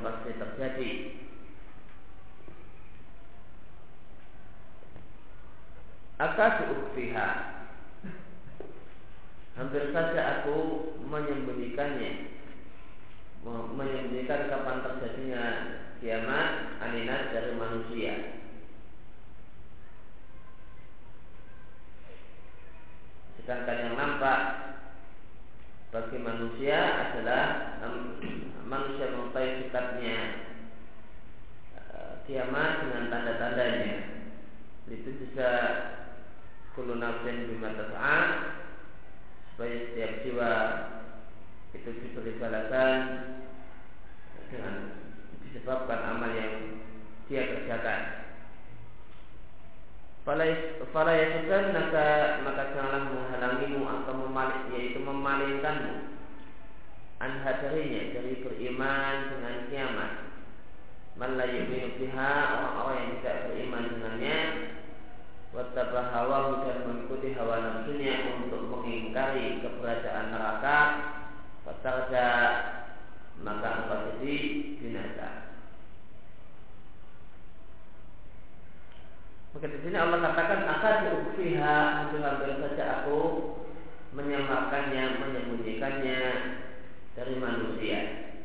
pasti terjadi. Akadu ukhfiha, hampir saja aku menyembunyikannya, menyembunyikan kapan terjadinya kiamat aninas dari manusia. Sedangkan yang nampak bagi manusia adalah manusia mengetahui sikapnya kiamat dengan tanda-tandanya. Itu bisa kullu nafsin bima tas'a, supaya setiap jiwa itu diberi balasan dengan disebabkan amal yang dia kerjakan. Fala yasudannaka, maka janganlah menghalangimu atau memalingkanmu anha darinya, dari beriman dengan kiamat. Man la yu'minu biha, orang-orang yang tidak beriman dengannya, wattaba hawahu, dan mengikuti hawa nafsunya untuk mengingkari keberadaan neraka, fatarja, maka engkau jadi binasa. Maka di sini Allah katakan akadu ukhfiha, hampir saja aku menyamarkannya, menyembunyikannya dari manusia.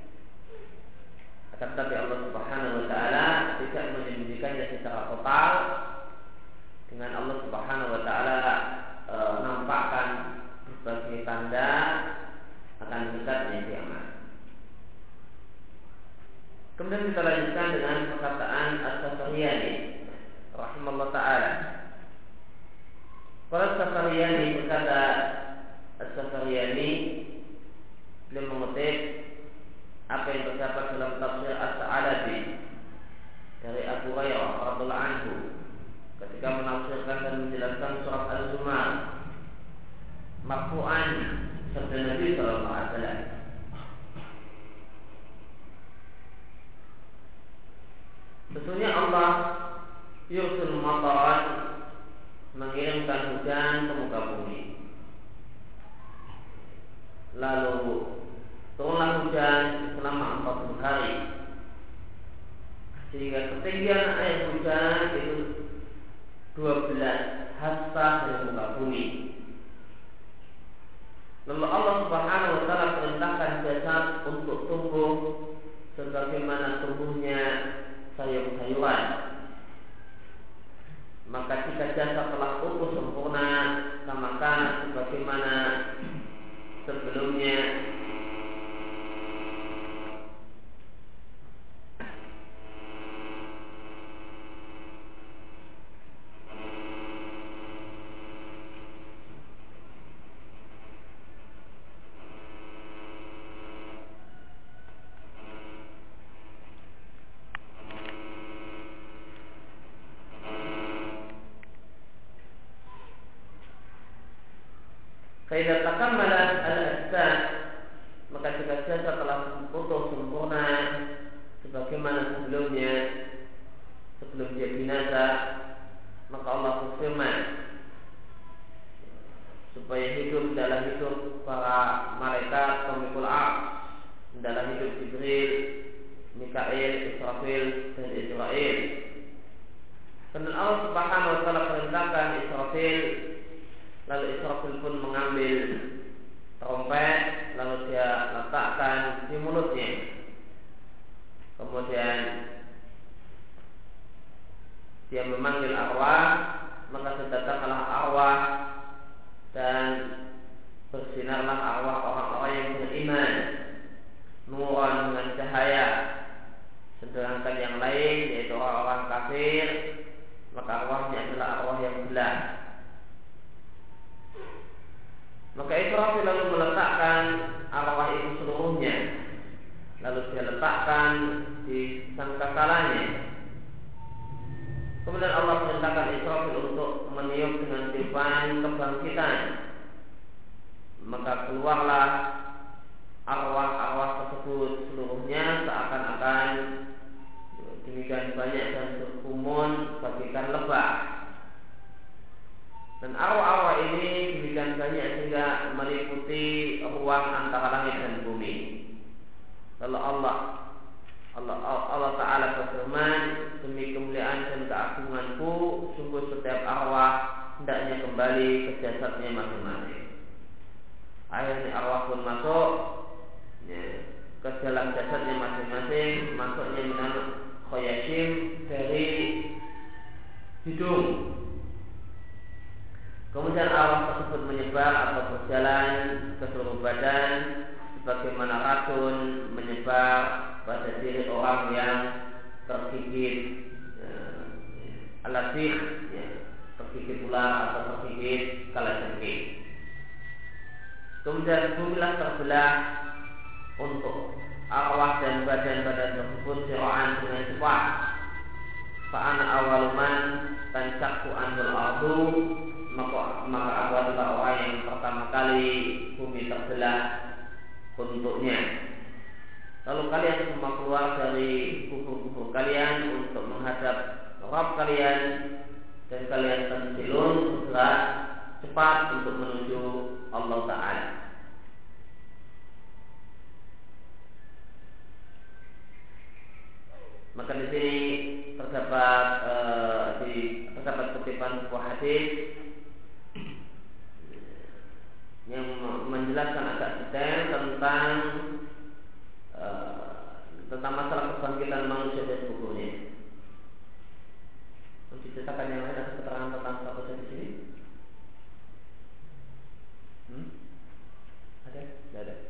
Akan tetapi Allah Subhanahu wa taala tidak menyembunyikannya secara total. Dengan Allah Subhanahu wa taala nampakkan berbagai tanda akan dekatnya kiamat. Kemudian kita lanjutkan dengan perkataan As-Safariyani rahimallahu taala. Para Safariyani berkata, As-Safariyani beliau mengutip apa yang terdapat dalam tafsir As-Sa'alabi dari Abu Hurairah radhiyallahu anhu ketika menafsirkan dan menjelaskan surat Al-Zumar marfu'an sabda Nabi sallallahu alaihi wasallam. Sesungguhnya Allah yursul mataran, mengirimkan hujan ke muka bumi. Lalu turunlah hujan selama 40 hari, sehingga ketinggian air hujan itu 12 hasta dari muka bumi. Lalu Allah Subhanahu wa taala perintahkan jasad untuk tumbuh sebagaimana tumbuhnya sayur-sayuran. Maka jika jasad telah tumbuh sempurna sama kan sebagaimana sebelumnya, Faidah takammalat al-ajsad, maka jika jasad telah utuh sempurna sebagaimana sebelumnya, sebelum dia binasa, maka Allah berfirman supaya hidup dalam hidup para malaikat pemikul ars, dalam hidup Jibril, Mikail, Israfil, dan Israel. Dan Allah Subhanahu wa taala perintahkan Israfil. Lalu Israfil pun mengambil trompet, lalu dia letakkan di mulutnya. Kemudian dia memanggil arwah, maka datanglah arwah dan bersinarlah arwah orang-orang yang beriman, nuran dengan cahaya. Sedangkan yang lain, yaitu orang-orang kafir, maka arwahnya adalah arwah yang gelap. Maka Israfil lalu meletakkan arwah itu seluruhnya, lalu dia letakkan di sangkakalanya. Kemudian Allah perintahkan Israfil untuk meniup dengan tiupan kebangkitan. Maka keluarlah arwah-arwah tersebut seluruhnya seakan-akan demikian banyak dan berkumpul bagikan lebah. Dan arwah-arwah ini demikian banyak sehingga meliputi ruang antara langit dan bumi. Lalu Allah Allah Ta'ala berfirman, demi kemuliaan dan keagunganku, sungguh setiap arwah hendaknya kembali ke jasadnya masing-masing. Akhirnya arwah pun masuk ke dalam jasadnya masing-masing, masuknya minal khoyashim, dari hidung. Kemudian arwah tersebut menyebar atau berjalan ke seluruh badan, sebagaimana racun menyebar pada diri orang yang tergigit alasih, tergigit ular atau tergigit kalajengking. Kemudian bumilah terbelah untuk arwah dan badan-badan tersebut siraan dengan cepat. Fa'ana awaluman tansakku anhul ardu, maka aku adalah orang yang pertama kali bumi terbelah untuknya. Lalu kalian semua keluar dari kubur-kubur kalian untuk menghadap Rabb kalian, dan kalian tersilun segera cepat untuk menuju Allah Ta'ala. Maka di sini terdapat kutipan sebuah hadis yang menjelaskan agak detail tentang masalah kebangkitan manusia dari kuburnya. Diceritakan yang lain ada keterangan tentang statusnya di sini? Ada? Tidak ada.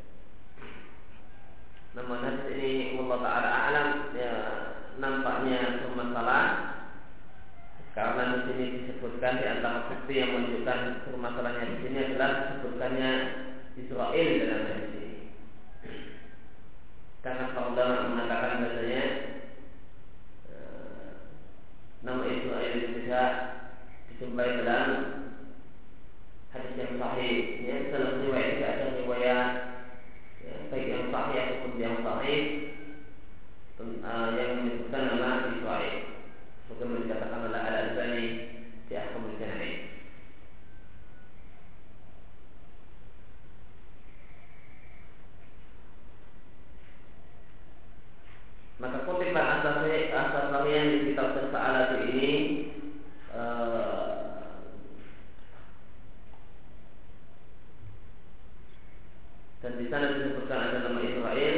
Namun hadis ini Allah Ta'ala a'lam, ya, nampaknya bermasalah karena di sini disebutkan di antara bukti yang menunjukkan permasalahannya di sini adalah disebutkannya Israel dalam hadis ini. Karena para ulama mengatakan bahasanya nama Israel itu tidak dijumpai dalam hadis yang sahih. Ya, dalam riwayat tidak ada riwayat baik yang sahih ataupun yang sahih yang menyebutkan nama Israel. Bagaimana dikatakan oleh Al-Albani di Ahkamul Jana'iz. Maka kutipan asas-asas di kitab Al-Sa'alatu ini dan di sana disebutkan ada nama Israel,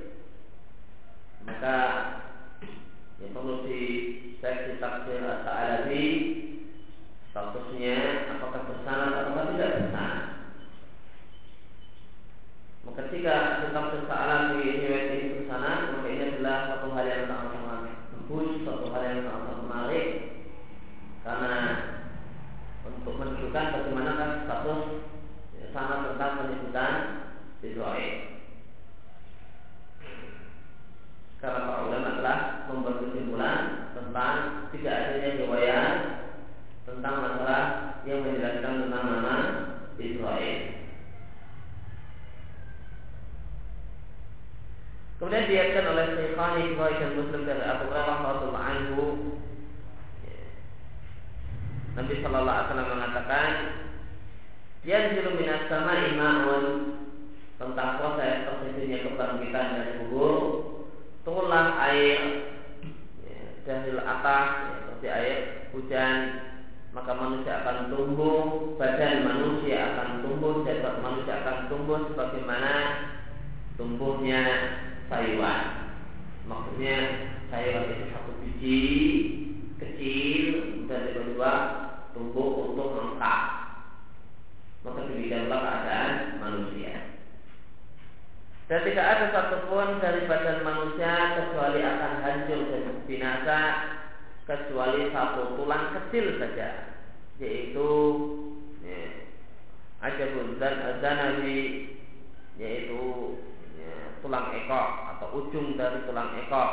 maka yang perlu dicek di tafsir As-Sa'alabi statusnya apakah bersanad atau tidak bersanad. Maka jika di tafsir As-Sa'alabi riwayat ini bersanad, maka ini adalah satu hal yang sangat-sangat bagus, satu hal yang sangat menarik, karena untuk menunjukkan bagaimana status sanad tentang penyebutan Israel. Karena para ulama telah membuat kesimpulan tentang tidak adanya riwayat tentang masalah yang menjelaskan tentang nama Israel. Kemudian diriwayatkan oleh Syekhani Bukhari dan Muslim dari Abu Hurairah radhiyallahu anhu, Nabi sallallahu alaihi wasallam mengatakan, yanzilu minas sama'i ma'un, tentang proses terjadinya kebangkitan dari kubur, turunlah air dari atas seperti air hujan, maka manusia akan tumbuh, badan manusia akan tumbuh, jasad manusia akan tumbuh sebagaimana tumbuhnya sayuran. Maksudnya sayuran itu satu biji kecil dan tiba-tiba tumbuh untuk lengkap. Maka demikianlah keadaan manusia. Dan tidak ada satupun dari badan manusia kecuali akan hancur dan binasa, kecuali satu tulang kecil saja, yaitu ajabun zanawi, yaitu tulang ekor atau ujung dari tulang ekor.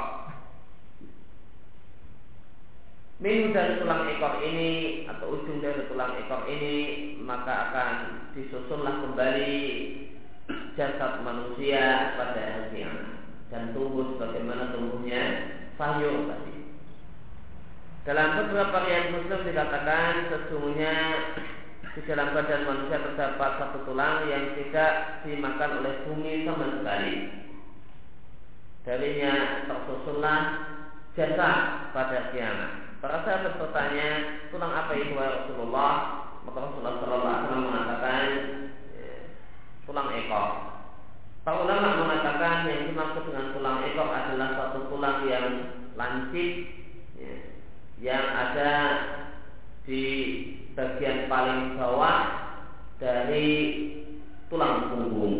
Minum dari tulang ekor ini atau ujung dari tulang ekor ini, maka akan disusunlah kembali jasad manusia pada hari kiamat dan tumbuh sebagaimana tumbuhnya sayur tadi. Dalam beberapa riwayat Muslim dikatakan sesungguhnya di dalam badan manusia terdapat satu tulang yang tidak dimakan oleh bumi sama sekali. darinya tersusunlah jasa pada kiamat. Para sahabat bertanya, tulang apa itu ya Rasulullah? Maka Rasulullah SAW mengatakan tulang ekor. Para ulama mengatakan yang dimaksud dengan tulang ekor adalah satu tulang yang lancip, yang ada di bagian paling bawah dari tulang punggung.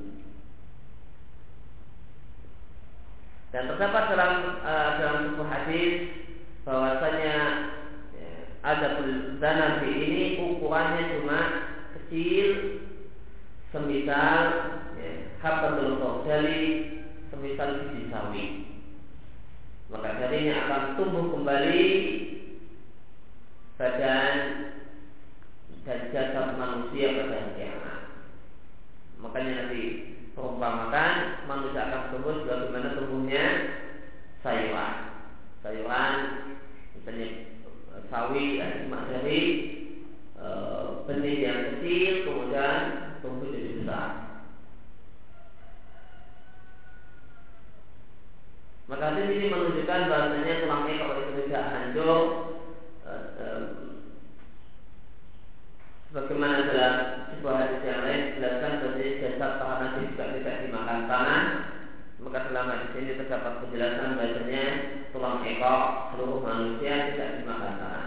Dan terdapat dalam sebuah hadis bahwasanya adabul zanabi ini ukurannya cuma kecil, semisal habbatul khardali, semisal biji sawi. Maka darinya akan tumbuh kembali badan dan jasad manusia pada hari kiamat. Makanya nanti perumpamakan manusia akan tumbuh sebagaimana tumbuhnya sayuran. Sayuran misalnya sawi cuma dari benih yang kecil kemudian tumbuh jadi besar. Maka hadis ini menunjukkan bahasanya tulang ekor itu tidak hancur, sebagaimana dalam sebuah hadis yang lain dijelaskan bahwa jasad para nabi juga tidak dimakan tangan. Maka dalam hadis ini terdapat penjelasan bahasanya tulang ekor seluruh manusia tidak dimakan tangan.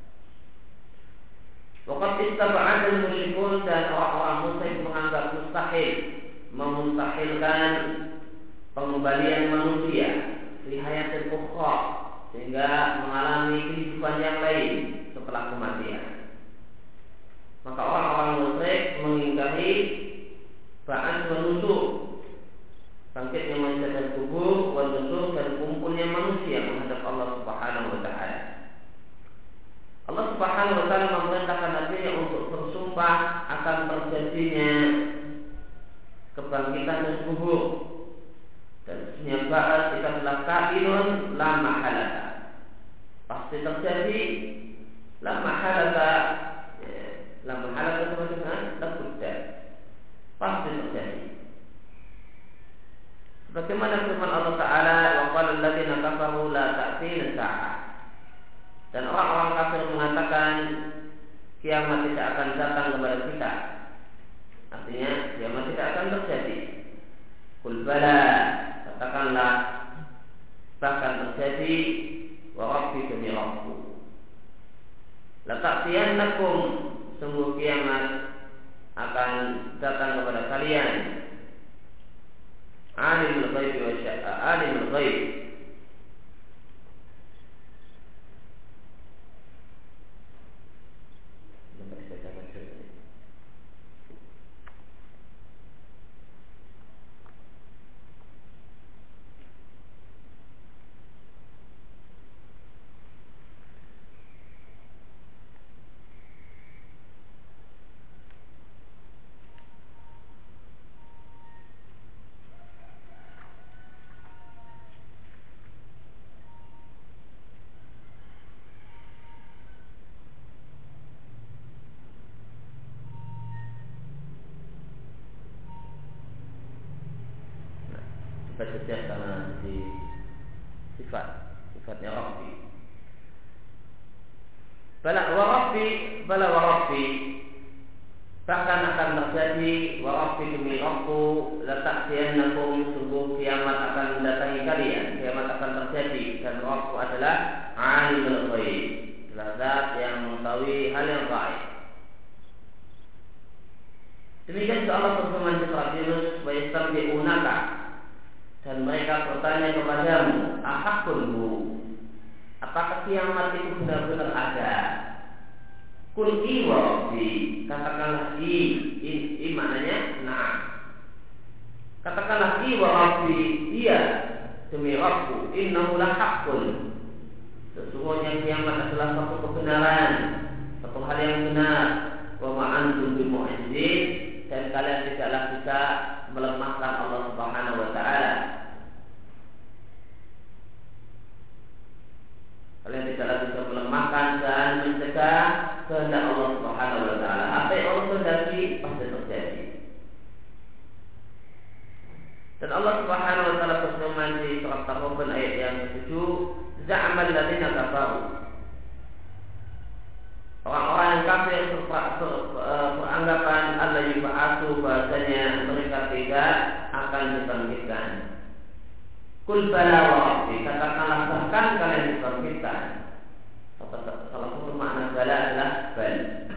Waqad istaba'ad al-musyrikun, dan orang-orang musyrik menganggap mustahil memustahilkan pengembalian manusia di hayatul ukhra, sehingga mengalami kehidupan yang lain setelah kematian. Maka orang-orang musyrik mengingkari ba'ats wa nusyur, bangkitnya manusia dari kubur, wa nusyur, dan kumpulnya manusia menghadap Allah Subhanahu wa taala. Allah Subhanahu wa taala memerintahkan nabinya untuk bersumpah akan terjadinya kebangkitan dari kubur. Dan sesungguhnya ba'ats itu adalah kainun la mahalata, pasti terjadi, la mahalata, la mahalata sebenarnya la budda, pasti terjadi. Sebagaimana firman Allah Taala, wa qala alladziina kafaru la ta'tina sa'ah, dan orang-orang kafir mengatakan kiamat tidak akan datang kepada kita. Artinya kiamat tidak akan terjadi. Qul bala, katakanlah bahkan terjadi, wa rabbi demi Rabbku, la ta'tiyannakum, sungguh kiamat akan datang kepada kalian. Alimul ghaib wa syahada, alimul ghaib, sejak karena di sifatnya Rabbi. Bala wa Rabbi, bahkan akan terjadi, wa Rabbi demi Rabbku, la ta'tiyannakum, sungguh kiamat akan mendatangi kalian, kiamat akan terjadi, dan Rabbku adalah alimul ghaib, zat yang mengetahui hal yang gaib. Demikian juga Allah berfirman di surat Yunus, wa yastabbi'unaka, dan mereka bertanya kepadamu, ahakkunhu, apakah kiamat itu benar-benar ada? Kul i wa rabbi, katakanlah i maknanya na'am. Katakanlah i wa rabbi, iya demi Rabbku, innahu lahaqqun, sesungguhnya kiamat adalah satu kebenaran, satu hal yang benar. Wa ma antum bimu'jizzin, dan kalian tidaklah bisa melemahkan Allah Subhanahu wa taala. Kalian tidaklah bisa melemahkan dan mencegah kehendak Allah Subhanahu wa taala. Apa yang Allah kehendaki pasti terjadi. Dan Allah Subhanahu wa taala berfirman di surat Taghabun ayat yang ke-7, za'amal ladzina kafaru. Orang-orang yang kafir beranggapan Allah yub'atsu, bahasanya mereka tidak akan dibangkitkan. Qul bala wa rabbi, katakanlah bahkan kalian dibangkitkan. Salah satu makna bala adalah bal.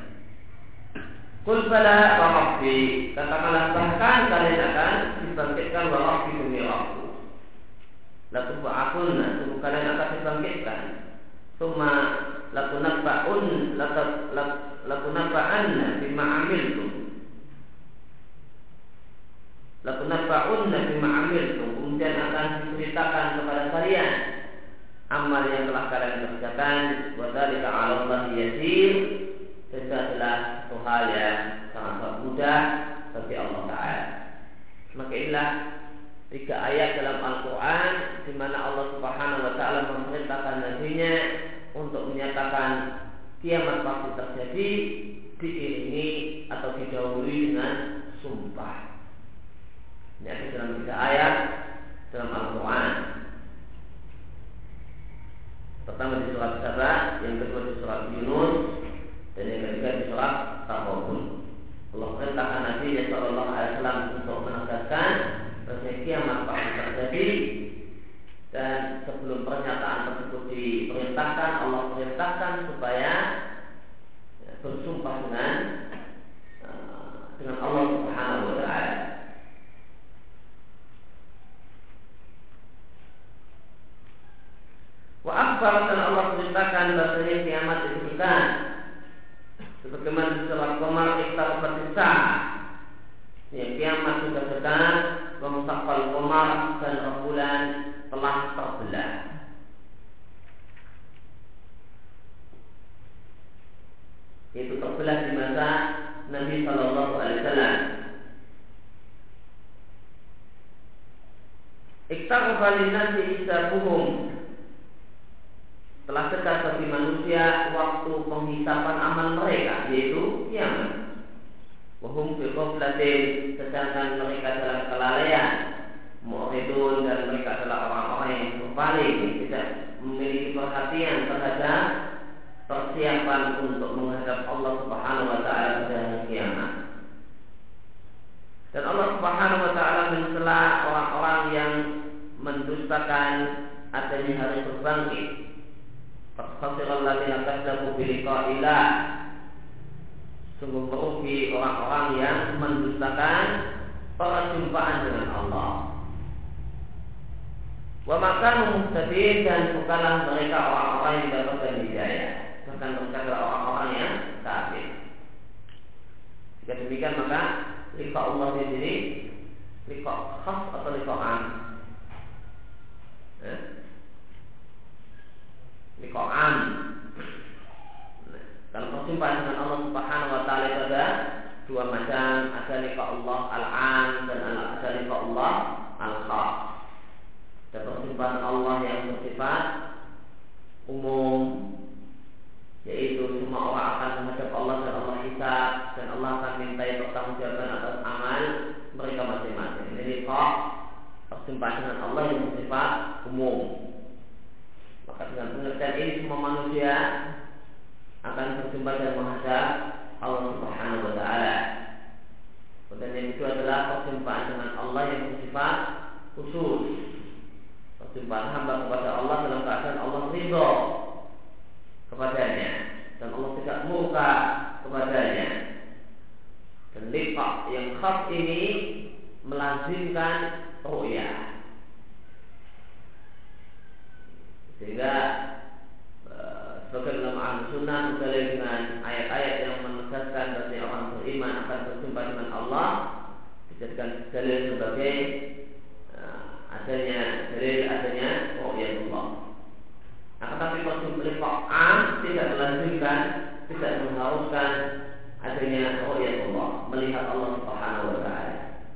Qul bala wa rabbi, katakanlah bahkan kalian akan dibangkitkan, wa rabbi demi Rabbku. La tub'atsunna, kalian akan dibangkitkan. Tsumma latunabba'anna bima 'amiltum. Latunabba'unna bima 'amiltum, kemudian akan diceritakan kepada kalian amal yang telah kalian kerjakan. Wa dzalika 'ala Allahi yasir, itu adalah satu hal yang sangat mudah bagi Allah Ta'ala. Maka inilah 3 ayat dalam Al-Quran di mana Allah Subhanahu wa taala memerintahkan nabinya untuk menyatakan kiamat pasti terjadi, diiringi atau didahului dengan sumpah. Ini ada dalam 3 ayat dalam Al-Quran. Pertama di surat Saba, yang kedua di surat Yunus, dan yang ketiga di surat Taghabun. Allah perintahkan Nabi Sallallahu Alaihi Wasallam untuk menegaskan bahwa kiamat pasti terjadi. Dan sebelum pernyataan tersebut diperintahkan, Allah perintahkan supaya bersumpah dengan Allah Subhanahu wa taala. Wa akhbar, dan Allah perintahkan bahwasanya kiamat itu dekat. Sebagaimana di surat Qamar, iqtarabat as-saah. Ya, kiamat sudah dekat, wa musaqqal qamar, dan rembulan telah terbelah. Itu terbelah di masa Nabi Sallallahu Alaihi Wasallam. Iqtaraba linnasi hisabuhum, telah dekat bagi manusia waktu penghisapan amal mereka, yaitu kiamat. Wahum fi ghaflatin, sedangkan mereka dalam kelalaian. Mu'ridun, dan mereka adalah orang-orang yang berpaling, tidak memiliki perhatian terhadap persiapan untuk menghadap Allah Subhanahu wa taala pada hari kiamat. Dan Allah Subhanahu wa taala mencela orang-orang yang mendustakan adanya hari berbangkit. Khasiral ladzina kadzdzabu bi liqa'illah, sungguh merugi orang-orang yang mendustakan perjumpaan dengan Allah. Wa makanu muhtadin, dan bukanlah mereka orang-orang yang mendapatkan hidayah, bahkan mereka adalah orang-orang yang kafir. Jika demikian, maka liqa Allah di sini liqa khas atau liqa am? Liqa am. Kalau perjumpaan dengan Allah Subhanahu wa taala itu ada 2 macam, ada liqa Allah al-am dan ada liqa Allah al-khas. Dan perjumpaan Allah yang bersifat umum, yaitu semua orang akan menghadap Allah dan Allah hisab, dan Allah akan mintai pertanggungjawaban atas amal mereka masing-masing. Ini perjumpaan dengan Allah yang bersifat umum. Maka dengan pengertian ini semua manusia akan berjumpa dan menghadap Allah Subhanahu wa taala. Dan yang kedua adalah perjumpaan dengan Allah yang bersifat khusus, perjumpaan hamba kepada Allah dalam keadaan Allah ridho kepadanya dan Allah tidak murka kepadanya. Dan liqa yang khas ini melazimkan ru'yah, sehingga sebagai ulama Ahlussunnah berdalil dengan ayat-ayat yang menegaskan bahwa orang beriman akan berjumpa dengan Allah, dijadikan dalil sebagai adanya ru'yatullah. Akan tapi perjumpaan tidak melanjutkan, tidak mengharuskan adanya ru'yatullah, melihat Allah Subhanahu wa taala.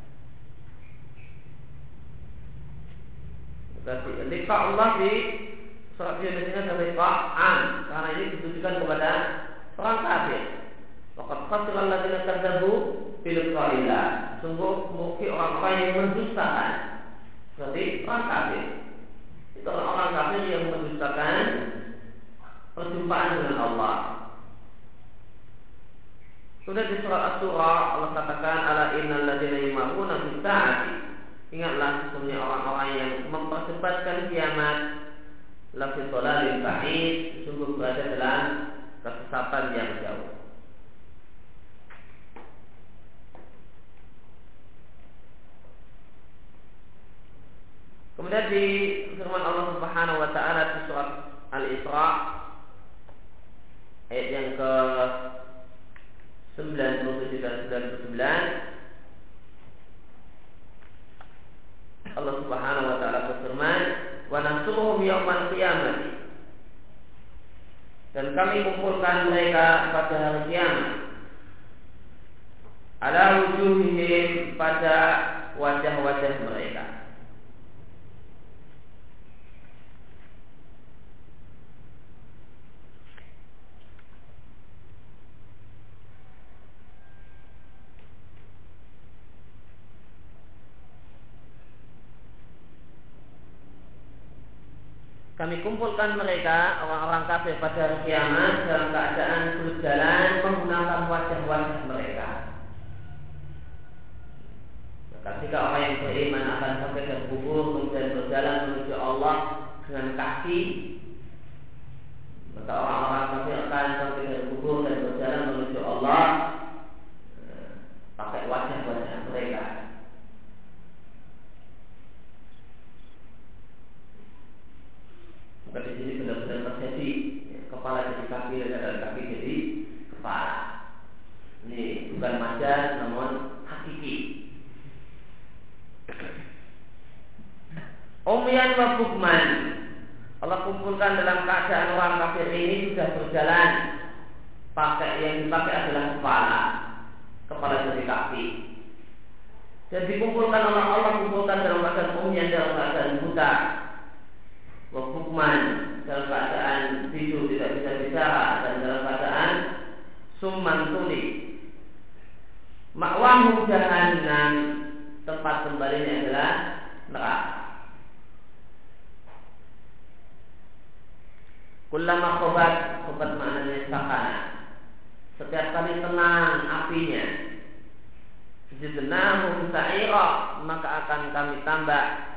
Berarti liqa Allah di surat Yunus ini adalah liqa'an, karena ini ditujukan kepada orang kafir. Waqad khasira alladziina kadzdzabu bi liqa'illah, sungguh merugi orang-orang yang mendustakan Berarti orang kafir itu orang kafir yang mendustakan perjumpaan dengan Allah. Sudah di surat Asy-Syura Allah katakan ala innal ladzina yumaruna bis saati. Ingatlah sesungguhnya orang-orang yang mempercepat kiamat lafi dhalalin ba'id, sungguh berada dalam kesesatan yang jauh. Kemudian di firman Allah Subhanahu wa taala di surat Al-Isra ayat yang ke 97 dan 99, Allah Subhanahu wa taala berfirman, "Wa nasuruhum yaumal qiyamah." Dan kami kumpulkan mereka pada hari kiamat. Ala wujuhihim, pada wajah-wajah mereka. Kami kumpulkan mereka, orang-orang kafir pada hari kiamat dalam keadaan berjalan menggunakan wajah-wajah mereka. Maka jika orang yang beriman akan sampai ke kubur kemudian berjalan menuju Allah dengan kaki, maka orang-orang kafir akan sampai ke kubur dan berjalan menuju Allah pakai wajah-wajah mereka. Maka di sini benar-benar terjadi kepala jadi kaki dan kaki jadi kepala. Ini bukan majaz namun hakiki. Umyan wa bukman, Allah kumpulkan dalam keadaan orang kafir ini sudah berjalan yang dipakai adalah kepala jadi kaki. Dan dikumpulkan Allah kumpulkan dalam keadaan umyan, dalam keadaan buta. Wabukman, dalam keadaan tidur tidak bisa bicara, dan dalam keadaan summan tuli. Ma'wahum jahannam, tempat kembalinya adalah neraka. Kullama khobat maknanya sakana. Setiap kali tenang apinya, zidnahum sa'ira, maka akan kami tambah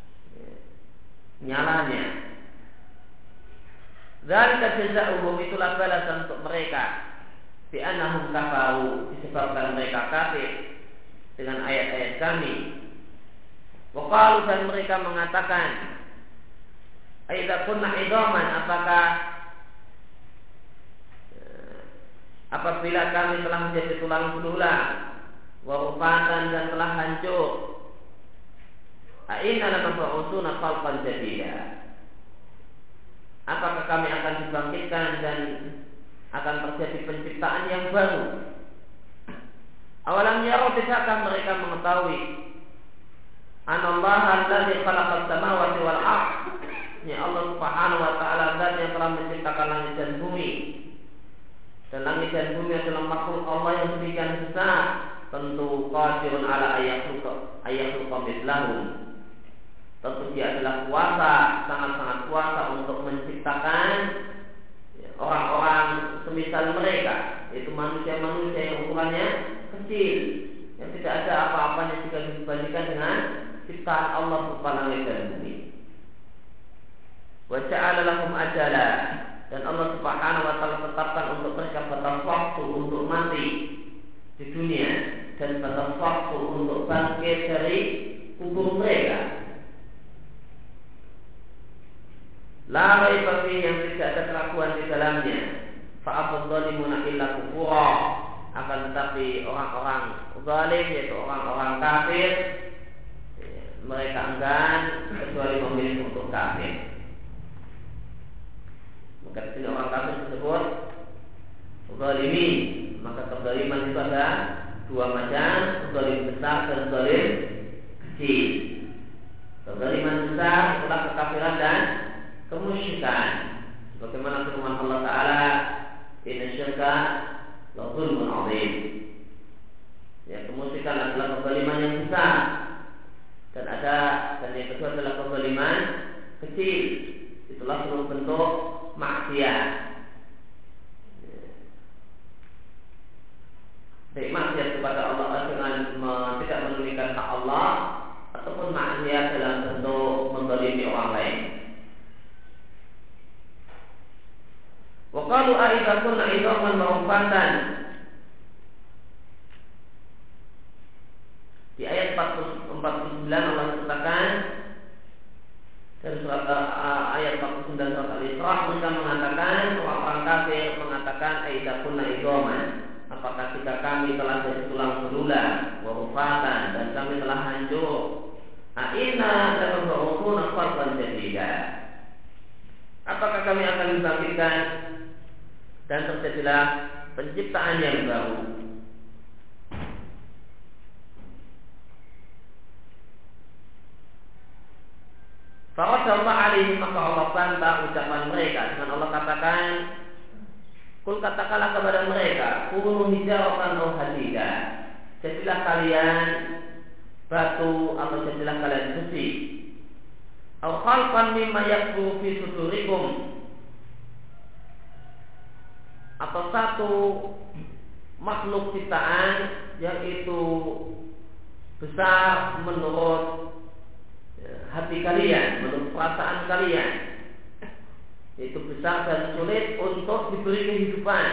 nyalanya. Dzalika jazaa'uhum, itulah balasan untuk mereka. Bi annahum kafaru, disebabkan mereka kafir dengan ayat-ayat kami. Wa qalu, dan mereka mengatakan, aidza kunna idhaman, apabila kami telah menjadi tulang belulang, wa rufatan, dan telah hancur, Aina lamab'utsuna khalqan jadida, apakah kami akan dibangkitkan dan akan terjadi penciptaan yang baru? Awalam yaraw, tidakkah mereka mengetahui anallaha alladzi khalaqas samawati wal ardh, ya Allah Subhanahu wa taala zat yang telah menciptakan langit dan bumi, dan langit dan bumi adalah makhluk Allah yang demikian besar, tentu qadirun ala ayakhluqa mithlahum, tentu dia adalah kuasa, sangat-sangat kuasa untuk menciptakan orang-orang semisal mereka, yaitu manusia-manusia yang ukurannya kecil, yang tidak ada apa-apanya jika dibandingkan dengan ciptaan Allah berupa langit dan bumi. Wa ja'ala lahum ajala, dan Allah Subhanahu wa taala tetapkan untuk mereka batas waktu untuk mati di dunia dan batas waktu untuk bangkit dari kubur mereka. La raiba fihi, yang tidak ada keraguan di dalamnya. Fa'afadh dhalimuna illa kufura, akan tetapi orang-orang zalim, yaitu orang-orang kafir, mereka enggan kecuali memilih untuk kafir. Maka di sini orang kafir tersebut zalimin. Maka kezaliman itu ada dua macam, zalim besar dan zalim kecil. Kezaliman besar itulah kekafiran dan kemusyrikan, bagaimana firman Allah Taala, inna syirka la dzulmun 'adzim. Ya, kemusyrikan adalah kezaliman yang besar. dan yang kedua adalah kezaliman kecil. Itulah seluruh bentuk maksiat. Baik maksiat kepada Allah dengan tidak menunaikan hak Allah, ataupun maksiat dalam bentuk menzalimi orang lain. Wa qalu a idza kunna idhaman ma'rufatan. Di ayat 49 Allah katakan dari surat ayat 49 surat Al-Isra, mereka mengatakan, orang-orang kafir mengatakan aidza kunna idhaman, apakah jika kami telah jadi tulang belulang, wa rufatan, dan kami telah hancur, aina lamab'utsuna khalqan jadida, apakah kami akan dibangkitkan dan terjadilah penciptaan yang baru. Faradallahu alaihi, maka Allah bantah ucapan mereka dengan Allah katakan, kul katakanlah kepada mereka, kunu hijaratan aw hadida, jadilah kalian batu atau jadilah kalian besi, aw khalqan mimma yakbu fi sudurikum, atau satu makhluk ciptaan yang itu besar menurut hati kalian, menurut perasaan kalian, itu besar dan sulit untuk diberi kehidupan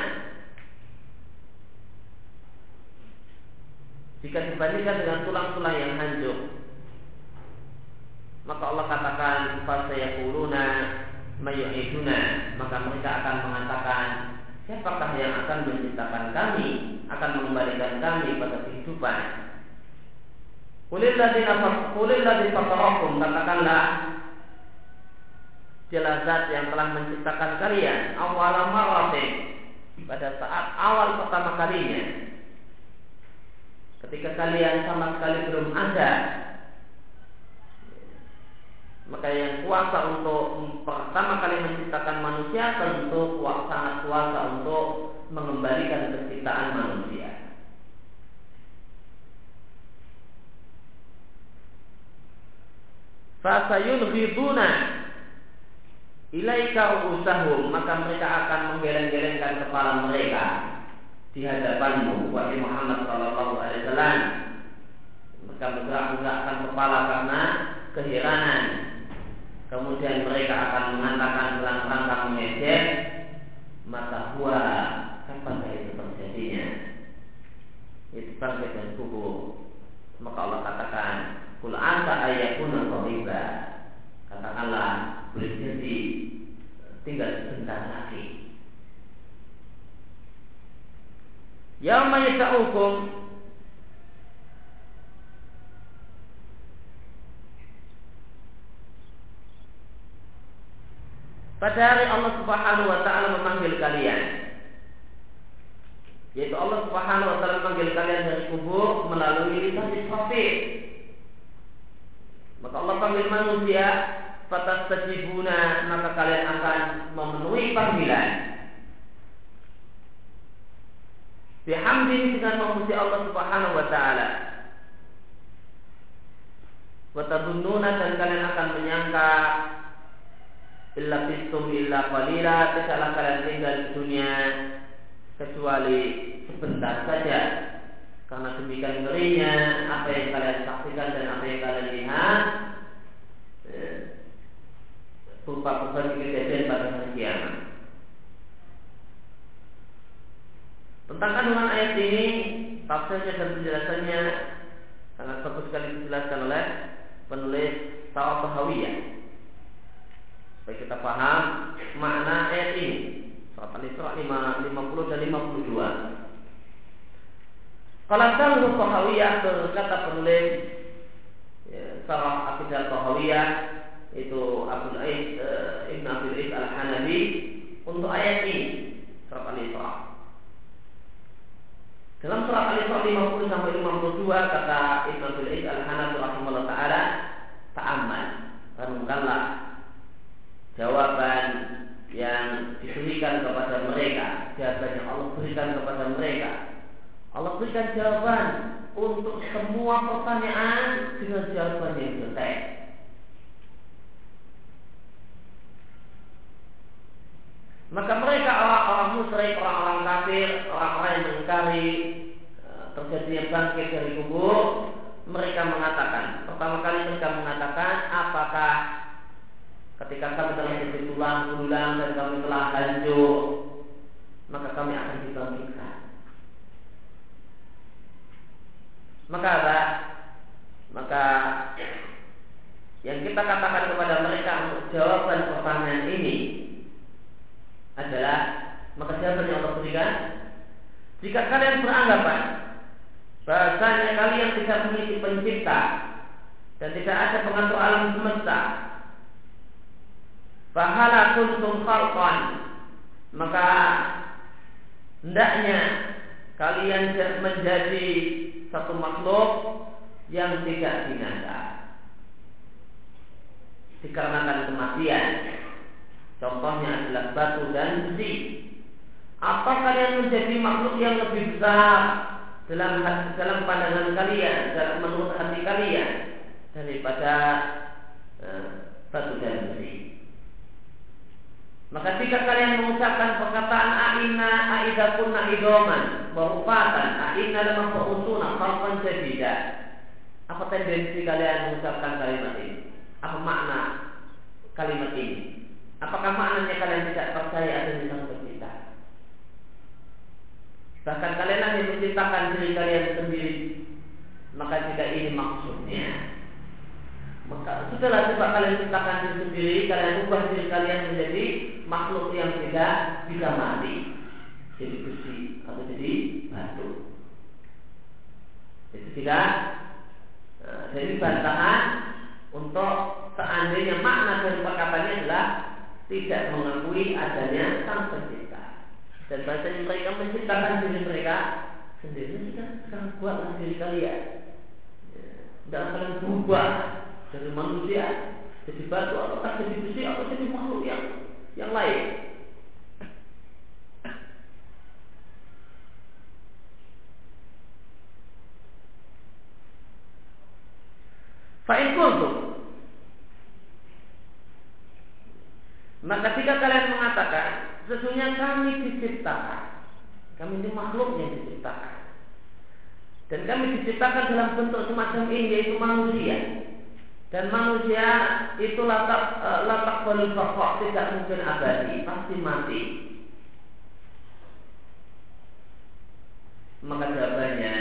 jika dibandingkan dengan tulang-tulang yang hancur. Maka Allah katakan, fasayaquluna mayu'iduna, maka mereka akan mengatakan, siapakah yang akan menciptakan kami, akan mengembalikan kami pada kehidupan? Qulil ladzi fatarakum, katakanlah, dialah zat yang telah menciptakan kalian awal maratin, pada saat awal pertama kalinya, ketika kalian sama sekali belum ada. Maka yang kuasa untuk pertama kali menciptakan manusia tentu sangat kuasa untuk mengembalikan penciptaan manusia. Fasayulghiduna ilaika usahum, maka mereka akan menggeleng-gelengkan kepala mereka di hadapanmu, wahai Muhammad sallallahu alaihi wasallam. Mereka menggerak-gerakkan kepala karena keheranan. Kemudian mereka akan mengatakan dalam rangka mengejek, mata huwa, kapan itu terjadinya? Itu bangkit dan kubur. Maka Allah katakan, kul anta ayakuna qariba, katakanlah boleh jadi tinggal sebentar lagi. Yauma yas'ukum, pada hari Allah Subhanahu wa taala memanggil kalian, yaitu Allah Subhanahu wa taala memanggil kalian dari kubur melalui lisan Israfil. Maka Allah panggil manusia, fatastajibuna, maka kalian akan memenuhi panggilan. Bihamdin, dengan memuji Allah Subhanahu wa taala. Wa tadunnuna, dan kalian akan menyangka, illa bistum illa qalila, tidaklah kalian tinggal di dunia kecuali sebentar saja. Karena demikian ngerinya apa yang kalian saksikan dan apa yang kalian lihat berupa berbagai kejadian pada hari kiamat. Tentang kandungan ayat ini, tafsirnya dan penjelasannya sangat bagus sekali dijelaskan oleh penulis Tawaf Tahawiyah, supaya kita paham makna ayat ini. Surat Al-Isra 50 dan 52. Kalau Tawaf Tahawiyah, berkata penulis Sarah Akidah Tahawiyah, itu Abdul Ais Ibn Abdul Ais Al-Hanafi, untuk ayat ini surat Al-Isra. Dalam surat Al-Isra 50 sampai 52, kata Ibn Abdul Ais Al-Hanafi rahimahullah taala, ta'ammal, renungkanlah jawaban yang diberikan kepada mereka, jawaban yang Allah berikan kepada mereka. Allah berikan jawaban untuk semua pertanyaan dengan jawaban yang jelek. Maka mereka orang-orang musyrik, orang-orang kafir, orang-orang yang mengingkari terjadinya bangkit dari kubur, mereka mengatakan, pertama kali mereka mengatakan, apakah ketika kami telah jadi tulang belulang dan kami telah hancur, maka kami akan dibangkitkan. Maka apa? Maka yang kita katakan kepada mereka untuk jawaban pertanyaan ini adalah, maka jawaban yang Allah berikan, jika kalian beranggapan bahasanya kalian tidak memiliki pencipta dan tidak ada pengatur alam semesta, fahala kuntum khalqan, maka hendaknya kalian menjadi satu makhluk yang tidak binasa dikarenakan kematian. Contohnya adalah batu dan besi. Apa kalian menjadi makhluk yang lebih besar dalam pandangan kalian, dalam menurut hati kalian daripada batu dan besi? Maka jika kalian mengucapkan perkataan a'inna a'idha kunna idoman warufatan a'inna lama fa'usuna khalqan jadida, apa tendensi kalian mengucapkan kalimat ini? Apa makna kalimat ini? Apakah maknanya kalian tidak percaya adanya Sang Pencipta? Bahkan kalian hanya menciptakan diri kalian sendiri. Maka jika ini maksudnya, maka sudahlah, coba kalian ciptakan diri sendiri, kalian ubah diri kalian menjadi makhluk yang tidak bisa mati, jadi besi atau jadi batu. Itu tidak jadi bantahan untuk seandainya makna dari perkataannya adalah tidak mengakui adanya Sang Pencipta. Dan bahasanya mereka menciptakan diri mereka sendiri. Sekarang buatlah diri kalian. Tidak kalian berubah dari manusia jadi batu, ataukah jadi besi, atau jadi makhluk yang lain. Fa'in kuntum, maka jika kalian mengatakan sesungguhnya kami diciptakan, kami ini makhluk yang diciptakan, dan kami diciptakan dalam bentuk semacam ini, yaitu manusia, dan manusia itu latak boleh pokok, tidak mungkin abadi, pasti mati. Maka jawabannya,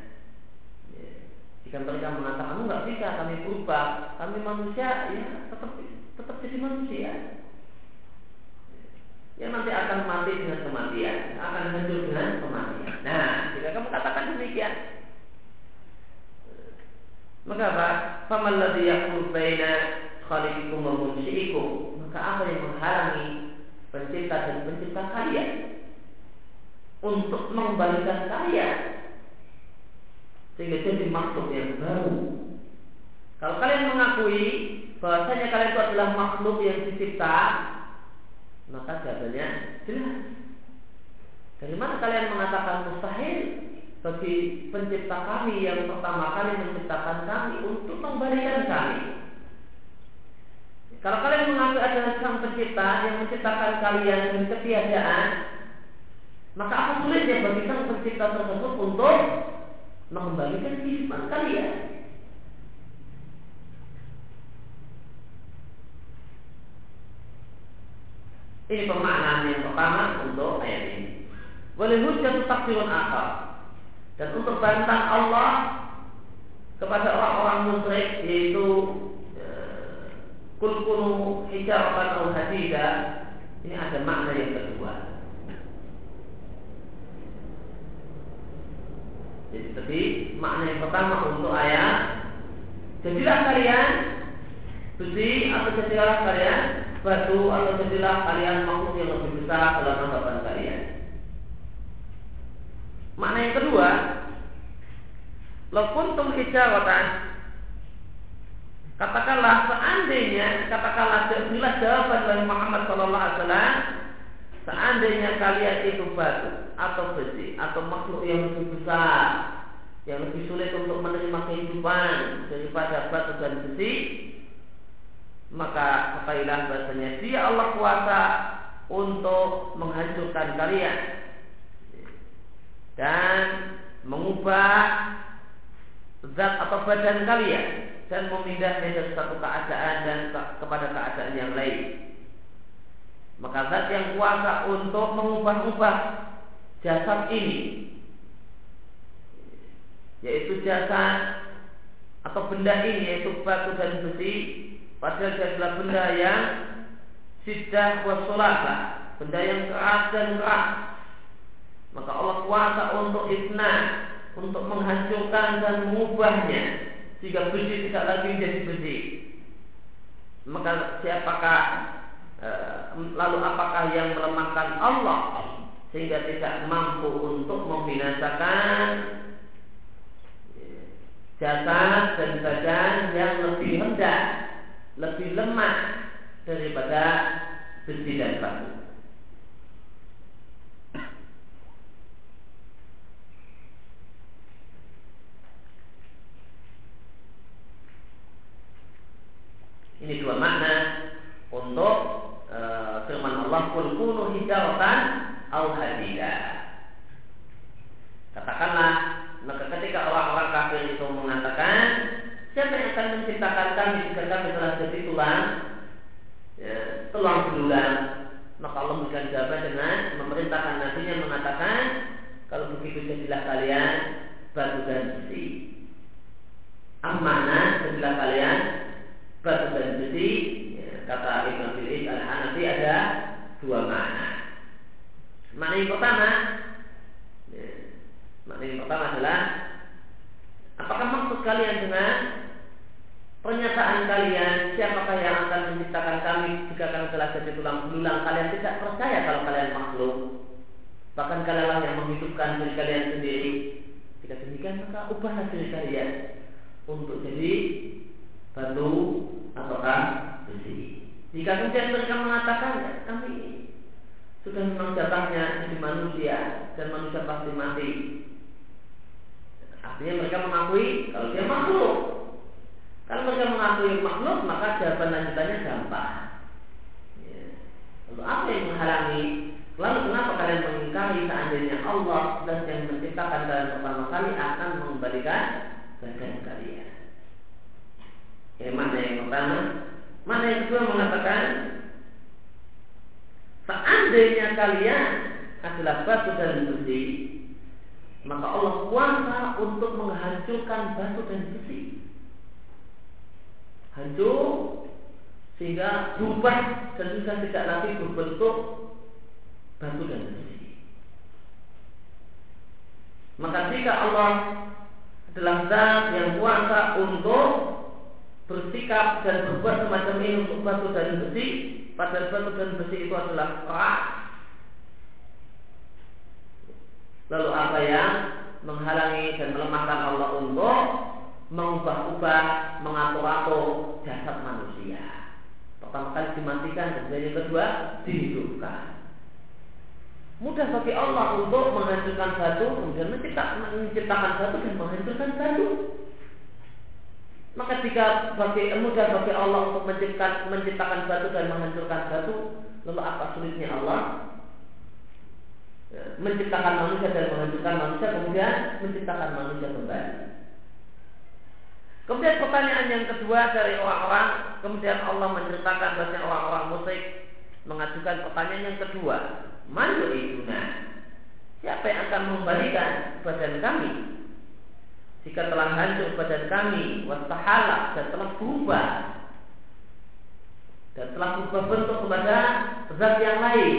jika mereka mengatakan nggak bisa, kami berubah, kami manusia, ya tetap jadi manusia. Yang nanti akan mati dengan kematian, akan hancur dengan kematian. Nah, jika kamu katakan demikian, maka apa? Famal ladzi yaqulu baina khaliqikum wa munsyi'ikum, maka apa yang menghalangi pencipta dan pencipta kalian untuk mengembalikan kalian sehingga jadi makhluk yang baru? Kalau kalian mengakui bahwasanya kalian itu adalah makhluk yang dicipta, maka jawabannya jelas. Dari mana kalian mengatakan mustahil bagi pencipta kami yang pertama kali menciptakan kami untuk mengembalikan kami? Kalau kalian mengaku adalah Sang Pencipta yang menciptakan kalian dari ketiadaan, maka apa sulitnya bagi Sang Pencipta tersebut untuk mengembalikan kehidupan kalian? Ini pemaknaan yang pertama untuk ayat ini. Walil hujjatu tafsirun akhar. Dan untuk bantah Allah kepada orang-orang musyrik, yaitu kul kunu hijaratan aw hadida, ini ada makna yang kedua. Jadi tadi makna yang pertama untuk ayat, jadilah kalian besi atau jadilah kalian batu, atau jadilah kalian makhluk yang lebih besar dalam anggapan kalian. Makna yang kedua, law kuntum hijaratan, katakanlah seandainya, katakanlah bila jawaban dari Muhammad sallallahu alaihi wasallam, seandainya kalian itu batu atau besi atau makhluk yang lebih besar yang lebih sulit untuk menerima kehidupan daripada batu dan besi, maka ketahuilah bahasanya Dia Allah kuasa untuk menghancurkan kalian dan mengubah zat atau badan kalian dan memindahnya dari satu keadaan dan kepada keadaan yang lain. Maka zat yang kuasa untuk mengubah-ubah jasad ini, yaitu jasad atau benda ini, yaitu batu dan besi, padahal dia adalah benda yang siddah wa sulasa, benda yang keras dan keras. Maka Allah kuasa untuk isnah, untuk menghancurkan dan mengubahnya sehingga besi tidak lagi menjadi besi. Maka lalu apakah yang melemahkan Allah sehingga tidak mampu untuk membinasakan jasad dan badan yang lebih rendah, lebih lemah daripada besi dan batu. Ini dua makna untuk firman Allah, "Qul kunu hijaratan aw hadida." Katakanlah, maka ketika orang-orang kafir itu mengatakan, siapa yang akan menciptakan kami jika kami telah jadi tulang belulang? Maka Allah memberikan jawaban dengan memerintahkan nabinya mengatakan, kalau begitu jadilah kalian batu dan besi. Amanah, jadilah kalian batu dan besi. Kata Ibn Abil Al-Hanafi ada dua makna. Makna yang pertama adalah, apakah maksud kalian dengan pernyataan kalian, siapakah yang akan menciptakan kami jika kami telah jadi tulang belulang? Kalian tidak percaya kalau kalian makhluk, bahkan kalianlah yang menghidupkan diri kalian sendiri. Jika demikian, maka ubahlah diri kalian untuk jadi batu ataukah besi. Jika kemudian mereka mengatakan, kami sudah memang jatahnya jadi manusia dan manusia pasti mati, artinya mereka mengakui kalau dia makhluk. Kalau mereka mengakui makhluk, maka jawaban lanjutannya gampang. Lalu apa yang menghalangi? Lalu kenapa kalian mengingkari seandainya Allah dan yang menciptakan kalian pertama kali akan mengembalikan badan kalian? Ini makna yang pertama. Makna yang kedua mengatakan, seandainya kalian adalah batu dan besi, maka Allah kuasa untuk menghancurkan batu dan besi, hancur sehingga berubah dan sudah tidak lagi berbentuk batu dan besi. Maka jika Allah adalah zat yang kuasa untuk bersikap dan berbuat semacam ini untuk batu dan besi, padahal batu dan besi itu adalah keras, lalu apa yang menghalangi dan melemahkan Allah untuk mengubah-ubah, mengatur-atur jasad manusia? Pertama kali dimatikan, kemudian yang kedua dihidupkan. Mudah bagi Allah untuk menghancurkan batu, kemudian menciptakan batu dan menghancurkan batu. Maka jika mudah bagi Allah untuk menciptakan batu dan menghancurkan batu, lalu apa sulitnya Allah menciptakan manusia dan menghancurkan manusia, kemudian menciptakan manusia kembali? Kemudian pertanyaan yang kedua dari orang-orang, kemudian Allah menceritakan bahwa orang-orang musyrik mengajukan pertanyaan yang kedua, man yu'iduna? Siapa yang akan mengembalikan badan kami jika telah hancur badan kami, wastahala, dan telah berubah bentuk kepada zat yang lain?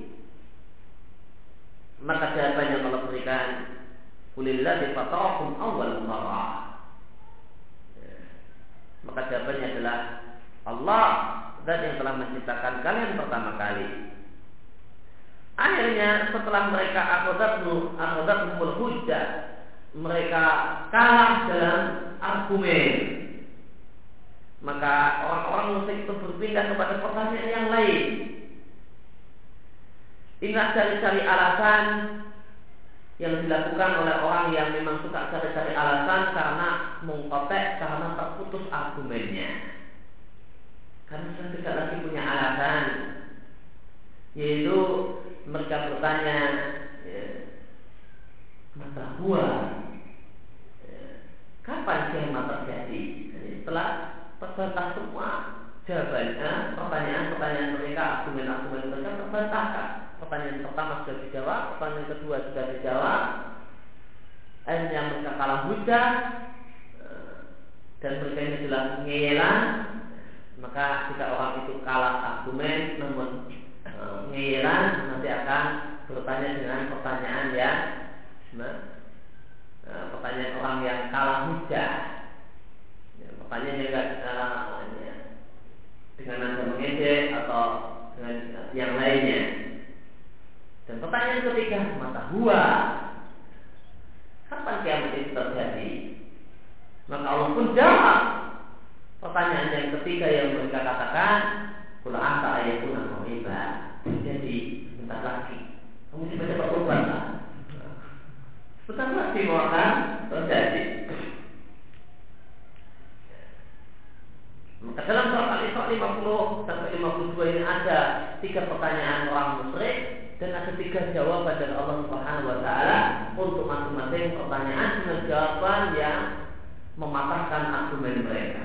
Maka jawaban yang Allah berikan, kulilladzi fatarakum awwal marrah. Maka jawabannya adalah Allah, zat yang telah menciptakan kalian pertama kali. Akhirnya setelah mereka akhadathumul hujjah, mereka kalah dalam argumen, maka orang-orang musyrik itu berpindah kepada pertanyaan yang lain. Ingat cari-cari alasan yang dilakukan oleh orang yang memang suka cari-cari alasan karena mengkotek, karena terputus argumennya, karena sudah tidak lagi punya alasan. Yaitu mereka bertanya, mata buah, kapan kiamat terjadi? Setelah terbantah semua jawabannya, pertanyaan-pertanyaan mereka, argumen-argumen mereka terbantahkan. Pertanyaan pertama sudah dijawab, pertanyaan kedua sudah dijawab. Akhirnya mereka kalah hujah dan mereka ini adalah ngeyelan. Maka jika orang itu kalah argumen namun ngeyelan, nanti akan bertanya dengan pertanyaan yang pertanyaan orang yang kalah hujah. Pertanyaan yang dengan nada mengejek atau dengan yang lainnya. Dan pertanyaan ketiga, mata buah, kapan kiamat itu terjadi? Maka Allah pun jawab pertanyaan yang ketiga yang mereka katakan, kula asa ayatuna qariba. Jadi sebentar lagi kamu coba cepat berubah. Sebentar lagi mau akan terjadi. Maka dalam surat Al-Isra 50 sampai 52 ini ada 3 pertanyaan orang musyrik dan ada 3 jawaban dari Allah Subhanahu wa taala untuk masing-masing pertanyaan dengan jawaban yang mematahkan argumen mereka.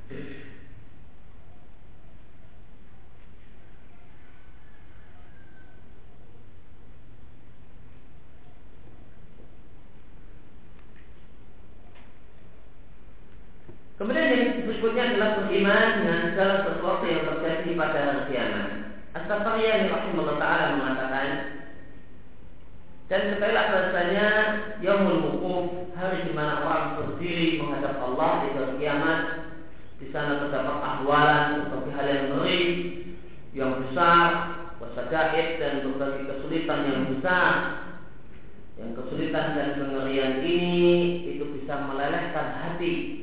Kemudian yang berikutnya adalah beriman dengan segala sesuatu yang terjadi pada hari kiamat. As-Safariyani rahimahullah ta'ala mengatakan, dan ketahuilah bahasanya yaumul wukuf, hari di mana orang berdiri menghadap Allah di hari kiamat. Di sana terdapat ahwalan seperti hal yang ngeri, yang besar, wasadaid, dan berbagai kesulitan yang besar. Yang kesulitan dan kengerian ini itu bisa melelehkan hati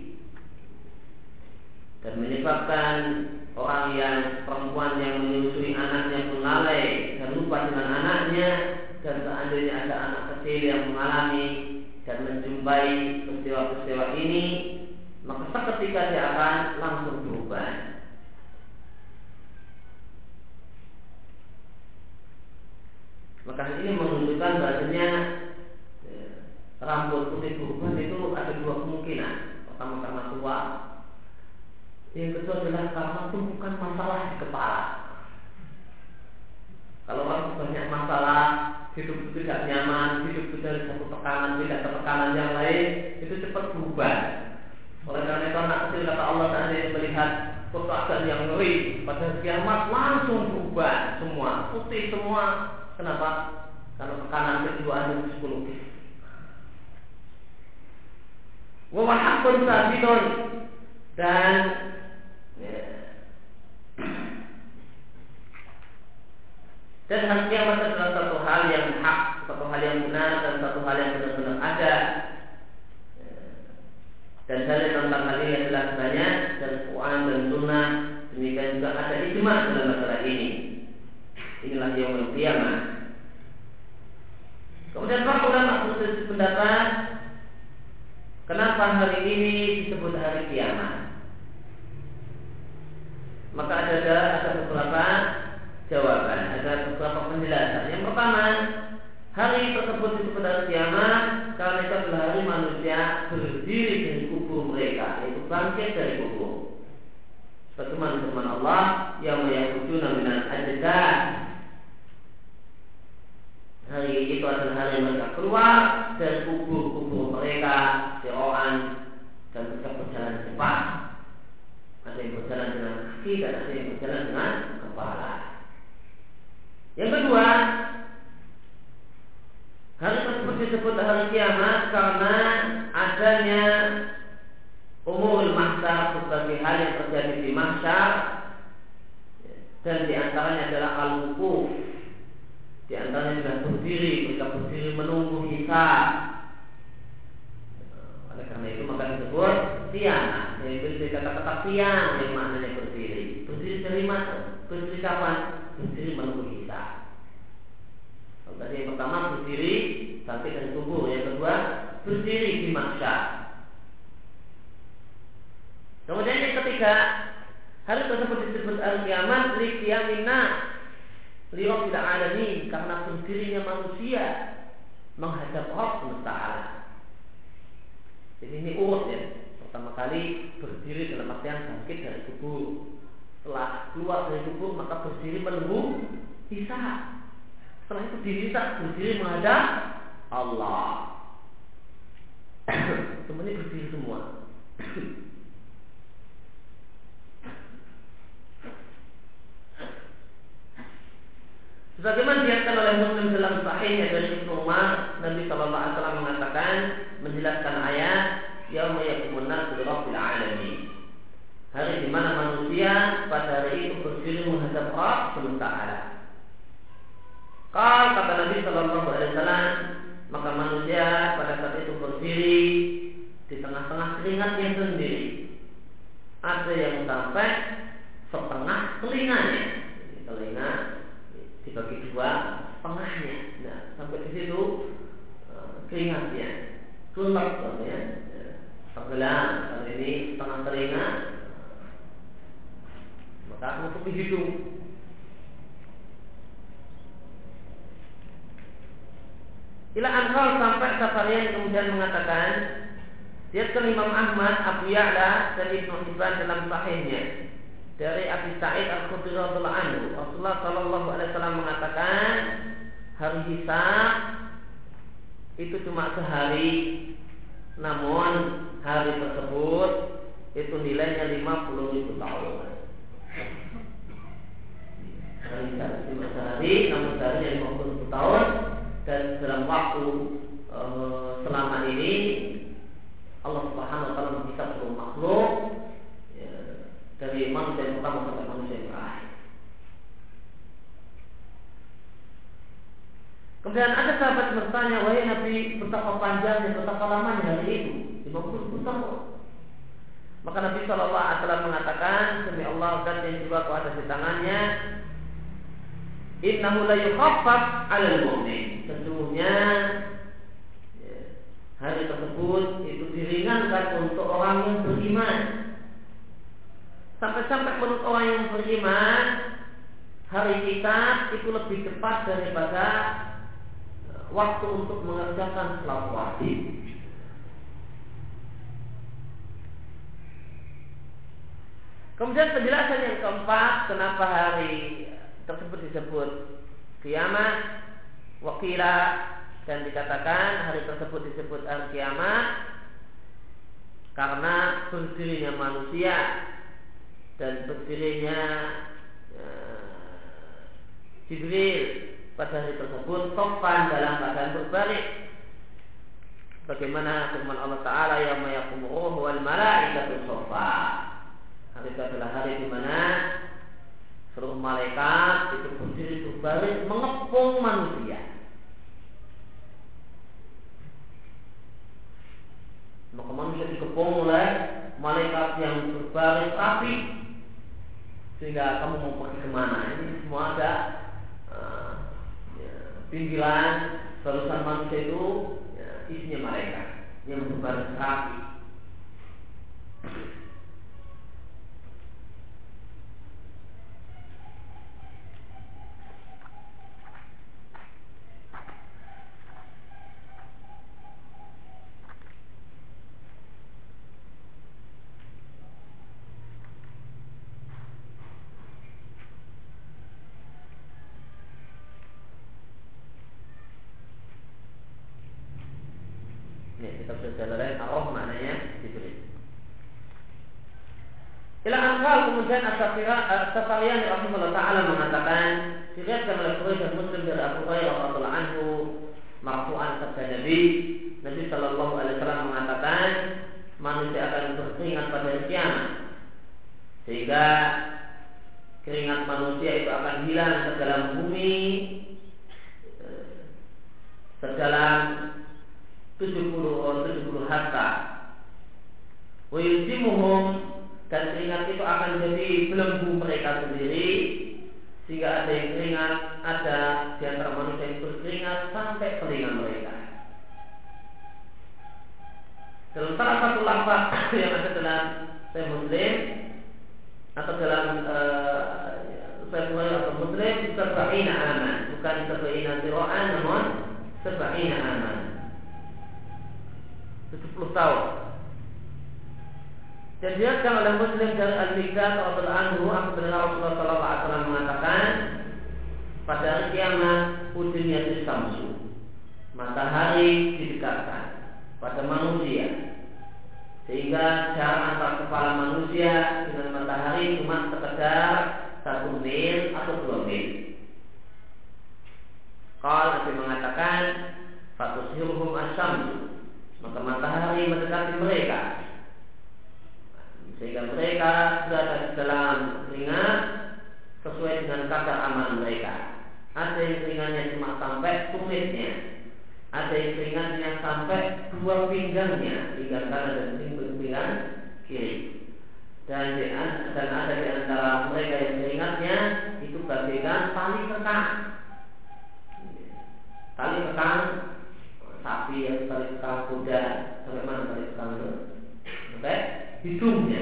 dan menyebabkan orang yang perempuan yang menyusui anaknya pun lalai dan lupa dengan anaknya. Dan seandainya ada anak kecil yang mengalami dan menjumpai peristiwa-peristiwa ini, maka seketika dia akan langsung berubah. Maka ini menunjukkan bahasanya rambut putih berubah itu ada 2 kemungkinan. Pertama karena tua, yang kedua adalah karena itu bukan masalah di kepala. Kalau orang banyak masalah, hidup itu tidak nyaman, hidup itu dari satu tekanan tidak ke tekanan yang lain, itu cepat berubah. Oleh karena itu anak kecil kata Allah tadi melihat keadaan yang ngeri pada kiamat langsung berubah semua, putih semua. Kenapa? Karena tekanan kejiwaan yang psikologis. Wa haqqun sabitun, dan dan hari kiamat adalah satu hal yang hak, satu hal yang benar, dan satu hal yang benar-benar ada. Dan dalil tentang hal ini adalah banyak, dan Quran dan Sunnah. Demikian juga ada ijma dalam masalah ini. Inilah yaumul qiyamah. Kemudian para ulama berselisih pendapat kenapa hari ini disebut hari kiamat. Maka ada beberapa jawaban, ada beberapa penjelasan. Yang pertama, hari tersebut disebut hari kiamat karena itu adalah hari manusia berdiri dari kubur mereka, yaitu bangkit dari kubur. Sebagaimana firman Allah, yauma yakhrujuna minal ajdad. Hari itu adalah hari mereka keluar dari kubur-kubur mereka, siroan, dan tetap berjalan cepat. Ada yang berjalan dengan kaki dan ada yang berjalan dengan kepala. Yang kedua, hari tersebut disebut hari kiamat karena adanya umurul mahsyar, sebagai hal yang terjadi di mahsyar, dan diantaranya adalah al-wukuf. Di antaranya sudah berdiri, mereka berdiri menunggu hisab. Oleh karena itu maka disebut qiyamah. Yaitu kata-kata qiyam yang maknanya berdiri. Berdiri dari mana? Berdiri kapan? Berdiri menunggu hisab. Kalau tadi yang pertama berdiri bangkit dari kubur. Yang kedua, berdiri di mahsyar. Kemudian yang ketiga, hari tersebut disebut al-qiyamah li qiyamina li rabbil alamin, karena berdirinya manusia menghadap Rabb semesta alam. Jadi ini urut ya. Pertama kali berdiri dalam artian bangkit dari kubur. Setelah keluar dari kubur maka berdiri menunggu hisab. Setelah itu dihisab, berdiri menghadap Allah. Semuanya berdiri semua. Sebagaimana diriwayatkan oleh Muslim dalam sahihnya dari Ibnu Umar, Nabi sallallahu alaihi wasallam mengatakan menjelaskan ayat yauma yaqumun nasu lirabbil alamin. Hari di mana manusia pada hari itu berdiri menghadap Rabb semesta alam. Kata Nabi sallallahu alaihi wasallam, maka manusia pada saat itu berdiri di tengah-tengah keringatnya sendiri. Ada yang sampai setengah telinganya. Telinga dibagi dua, setengahnya. Nah, sampai di situ keringatnya keluar ya. Tenggelam, kalau ini setengah telinga, maka menutupi hidung. Ila Anhal sampai Safarian kemudian mengatakan, diriwayatkan Imam Ahmad, Abu Ya'la dan Ibnu Hibban dalam sahihnya dari Abi Sa'id Al-Khudri radhiyallahu anhu, Rasulullah sallallahu alaihi wasallam mengatakan hari hisab itu cuma sehari, namun hari tersebut itu nilainya 50.000 tahun. Hari hisab cuma sehari, namun sehari 50.000 tahun, dan dalam waktu selama ini Allah Subhanahu wa taala menghisab seluruh makhluk dari manusia yang pertama sampai manusia yang terakhir. Kemudian ada sahabat bertanya, wahai Nabi, betapa panjangnya, betapa lamanya hari itu? 50 tahun. Maka Nabi sallallahu alaihi wasallam mengatakan, demi Allah zat yang jiwaku ada di tangannya, innahu la yukhaffaf 'alal mu'min. Sesungguhnya hari tersebut itu diringankan untuk orang yang beriman. Sampai-sampai menurut orang yang beriman, hari hisab itu lebih cepat daripada waktu untuk mengerjakan salat wajib. Kemudian penjelasan yang keempat, kenapa hari tersebut disebut kiamat, wakila, dan dikatakan hari tersebut disebut al-kiamat karena berdirinya manusia dan berdirinya Jibril pada hari tersebut sopan dalam keadaan berbalik, bagaimana firman Allah Taala yauma yaqumu ruhu wal malaikatu shoffa. Hari itu adalah hari di mana seluruh malaikat itu berdiri berbalik mengepung manusia. Maka manusia dikepung oleh malaikat yang berbaris rapi, sehingga kamu mau pergi kemana? Ini semua ada pinggiran barusan manusia itu isinya malaikat yang berbaris rapi. Kita berjalan lain Allah maknanya Jibril. Ila Anhal kemudian As-Safarian rahimahullah ta'ala mengatakan, diriwayatkan oleh Bukhari dan Muslim dari Abu Hurairah radhiyallahu anhu marfu'an sabda Nabi sallallahu alaihi wasallam mengatakan manusia akan berkeringat pada hari kiamat, sehingga keringat manusia itu akan hilang sedalam bumi, sedalam 70 hasta. Wa yusimuhum, dan keringat itu akan jadi belenggu mereka sendiri, sehingga ada yang keringat, ada di antara manusia yang berkeringat sampai telinga mereka. Dalam salah satu lafaz yang ada dalam Sahih Muslim atau dalam Sahih Bukhari atau Muslim, sab'ina aman, bukan sab'ina zira'an, namun sab'ina aman, 70 tahun. Dan diriwayatkan oleh Muslim dari Al-Miqdad radhiyallahu anhu, apabila Rasulullah sallallahu alaihi wasallam mengatakan, pada hari kiamat uduniyatis samsu, matahari didekatkan pada manusia, sehingga jarak antar kepala manusia dengan matahari cuma sekedar 1 mil atau 2 mil. Kalau Nabi mengatakan, fatushiruhum asyamsu, maka matahari mendekati mereka, sehingga mereka berada di dalam keringat sesuai dengan kadar amal mereka. Ada yang keringatnya cuma sampai kumitnya, ada yang keringatnya sampai 2 pinggangnya, pinggang kanan dan pinggang kiri. Dan ada di antara mereka yang keringatnya itu bagaikan tali kekang. Tali kekang sapi atau tali kekang kuda, sampai mana tali kekang itu? Sampai hidungnya.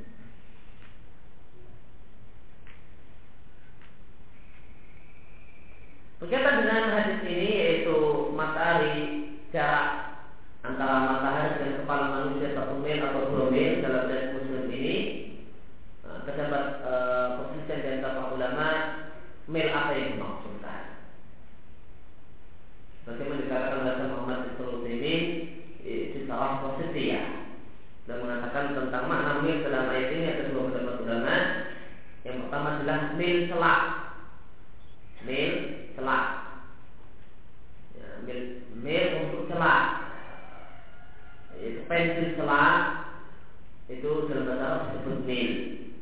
Berkaitan dengan hadis ini, yaitu matahari, jarak antara matahari dan kepala manusia 1 mil atau 2 mil dalam hadis Muslim ini, terdapat perselisihan di antara ulama mil apa yang dimaksudkan. Bagaimana dikatakan oleh Muhammad bin Sulaiman di Sarah Wasitiyah dan mengatakan tentang makna mil dalam ayat ini ada 2 pendapat ulama. Yang pertama adalah mil selak. Mil selak, ya, mil untuk selak, itu pensil selak, itu dalam bahasa Arab disebut mil.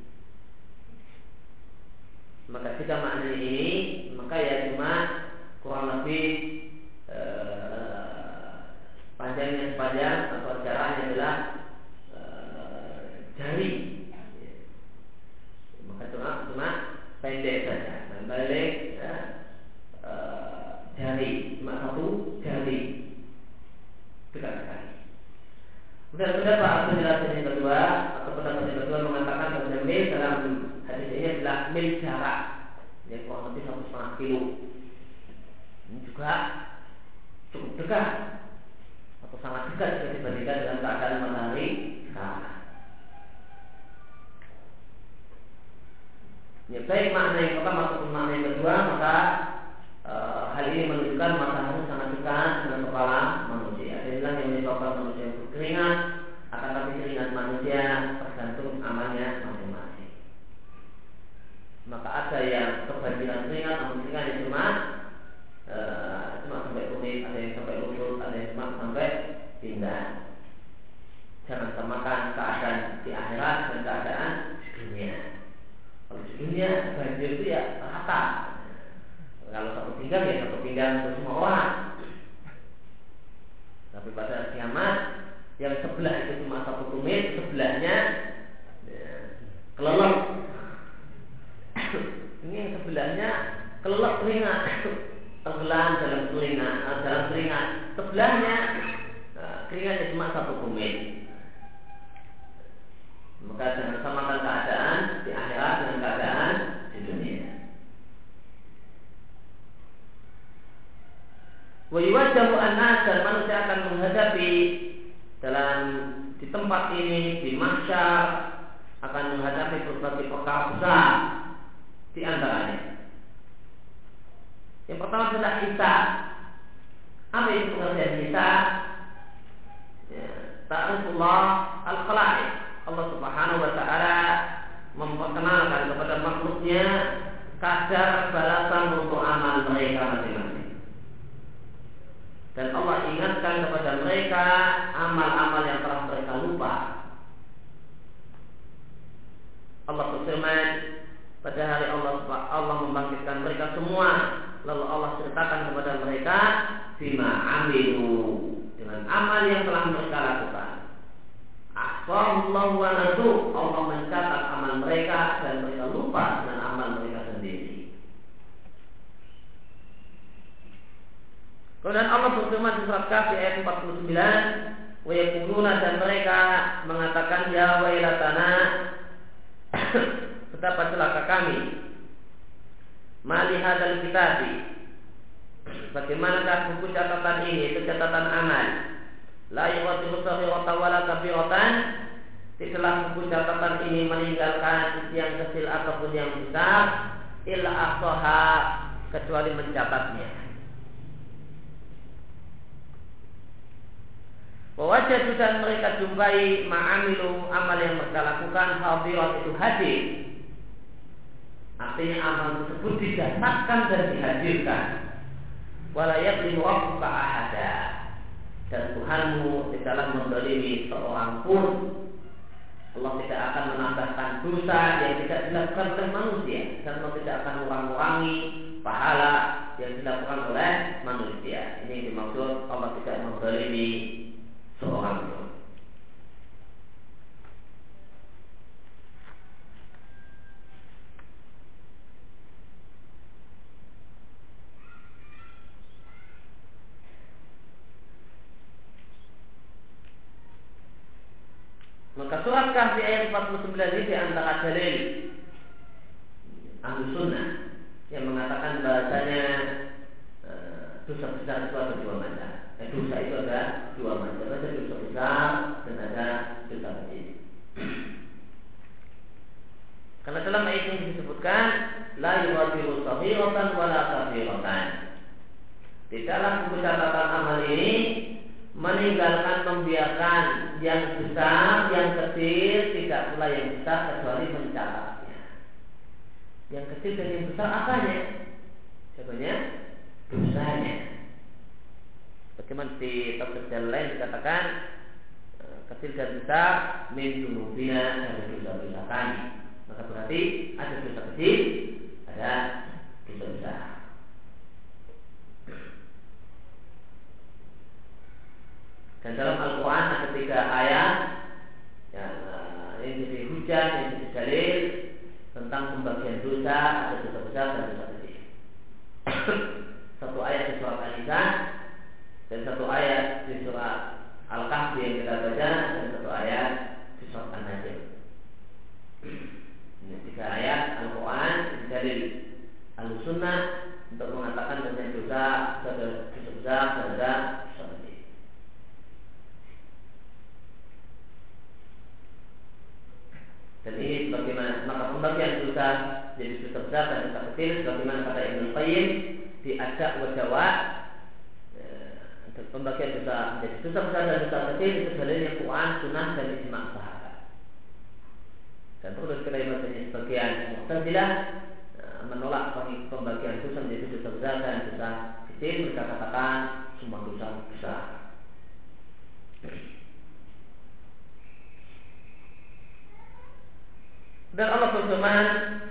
Maka jika maknanya ini, maka ya cuma kurang lebih panjangnya sepanjang atau jaraknya adalah jari, maka cuma pendek saja. Dan balik jari, cuma 1 jari, dekat sekali. Kemudian pendapat penjelasan yang kedua atau pendapat yang kedua mengatakan bahwa mil dalam hadis ini adalah mil jarak, ya kurang lebih 1,5 kilo. Ini juga cukup dekat atau sangat dekat jika dibandingkan dengan keadaan matahari sekarang. Ya, baik makna yang pertama ataupun makna yang kedua, maka hal ini menunjukkan matahari sangat dekat dengan kepala manusia. Ada yang menyebabkan manusia berkeringat, akan tapi keringat manusia tergantung amalnya masing-masing. Maka ada yang kebanjiran keringat, namun keringatnya cuma sampai kulit, ada yang sampai lutut, ada yang cuma sampai pinggang. Jangan samakan keadaan di akhirat dan keadaan di dunia. Kalau di dunia banjir itu ya rata. Kalau 1 pinggang ya 1 pinggang untuk semua orang. Tapi pada kiamat yang sebelah itu cuma 1 tumit, sebelahnya ya, kelelep. Ini yang sebelahnya kelelep keringat, tenggelam dalam keringat. Sebelahnya keringatnya cuma 1 tumit. Maka jangan samakan keadaan di akhirat dengan keadaan di dunia. Wa yuwajjahu an-nas, dan manusia akan menghadapi di tempat ini, di mahsyar, akan menghadapi berbagai perkara besar. Di antaranya, yang pertama adalah hisab. Apa itu pengertian hisab? Ya, ta'rifullah al-khalaiq. Allah Subhanahu wa ta'ala memperkenalkan kepada makhluknya kadar balasan untuk amal mereka masing-masing. Dan Allah ingatkan kepada mereka amal-amal yang telah mereka lupa. Allah berfirman, pada hari Allah membangkitkan mereka semua, lalu Allah ceritakan kepada mereka bima amilu, dengan amal yang telah mereka lakukan. Ahfahullahu wa nasu, Allah mencatat amal mereka dan mereka lupa dengan amal mereka sendiri. Kemudian Allah berfirman di surat Kahfi ayat 49, wa yaquluna, dan mereka mengatakan, ya wailatana, betapa celaka kami, ma li hadzal kitabi, bagaimanakah buku catatan ini, itu catatan amal, la yughadiru saghiratan wala kabiratan, tidaklah buku catatan ini meninggalkan yang kecil ataupun yang besar, illa ahsaha, kecuali mencatatnya. Wajah dan mereka jumpai ma'amilu, amal yang mereka lakukan, hadirat, itu hadir. Artinya amal tersebut didapatkan dan dihadirkan. Wala yadlimu rabbuka ahada, dan Tuhanmu tidaklah menzalimi seorang pun. Allah tidak akan menambahkan dosa yang tidak dilakukan oleh manusia, dan Allah tidak akan mengurangi pahala yang dilakukan oleh manusia. Ini yang dimaksud Allah tidak menzalimi seorang pun. Maka surat Kahfi ayat 49 ini di antara dalil Ahlus Sunnah yang mengatakan bahasanya dosa besar itu ada dua macam. Dosa itu ada dua macam, ada dosa besar dan ada dosa kecil. Karena dalam ayat ini disebutkan la yughadiru saghiratan wala kabiratan. Tidaklah buku catatan amal ini meninggalkan, membiarkan yang besar, yang kecil, tidak pula yang besar kecuali mencatatnya. Yang kecil dan yang besar apanya? Contohnya dosanya. Bagaimana di tafsir lain dikatakan kecil dan besar min dzunubina, dari dosa-dosa kami. Maka berarti ada dosa kecil, ada dosa besar. Dan dalam Al-Quran ada 3 ayat yang jadi hujah, yang jadi dalil tentang pembagian dosa, ada dosa besar dan dosa kecil. Satu ayat di surat An-Nisa dan satu ayat di surat Al-Kahfi yang kita baca, dan satu ayat di surat An-Najm. Ini 3 ayat Al-Quran dalil Al-Sunnah untuk mengatakan tentang dosa besar dan dosa kecil. Dan ini bagaimana maka pembagian dosa jadi dosa besar dan dosa kecil, sebagaimana kata Ibnu Qayyim di Ad-Da' wa Dawa', pembagian dosa menjadi dosa besar dan dosa kecil itu dalilnya Quran, Sunnah dan ijma' sahabat. Dan perlu kita imani sebagian Mu'tazilah menolak pembagian dosa menjadi dosa besar dan dosa kecil. Mereka katakan semua dosa besar. Dan Allah berfirman,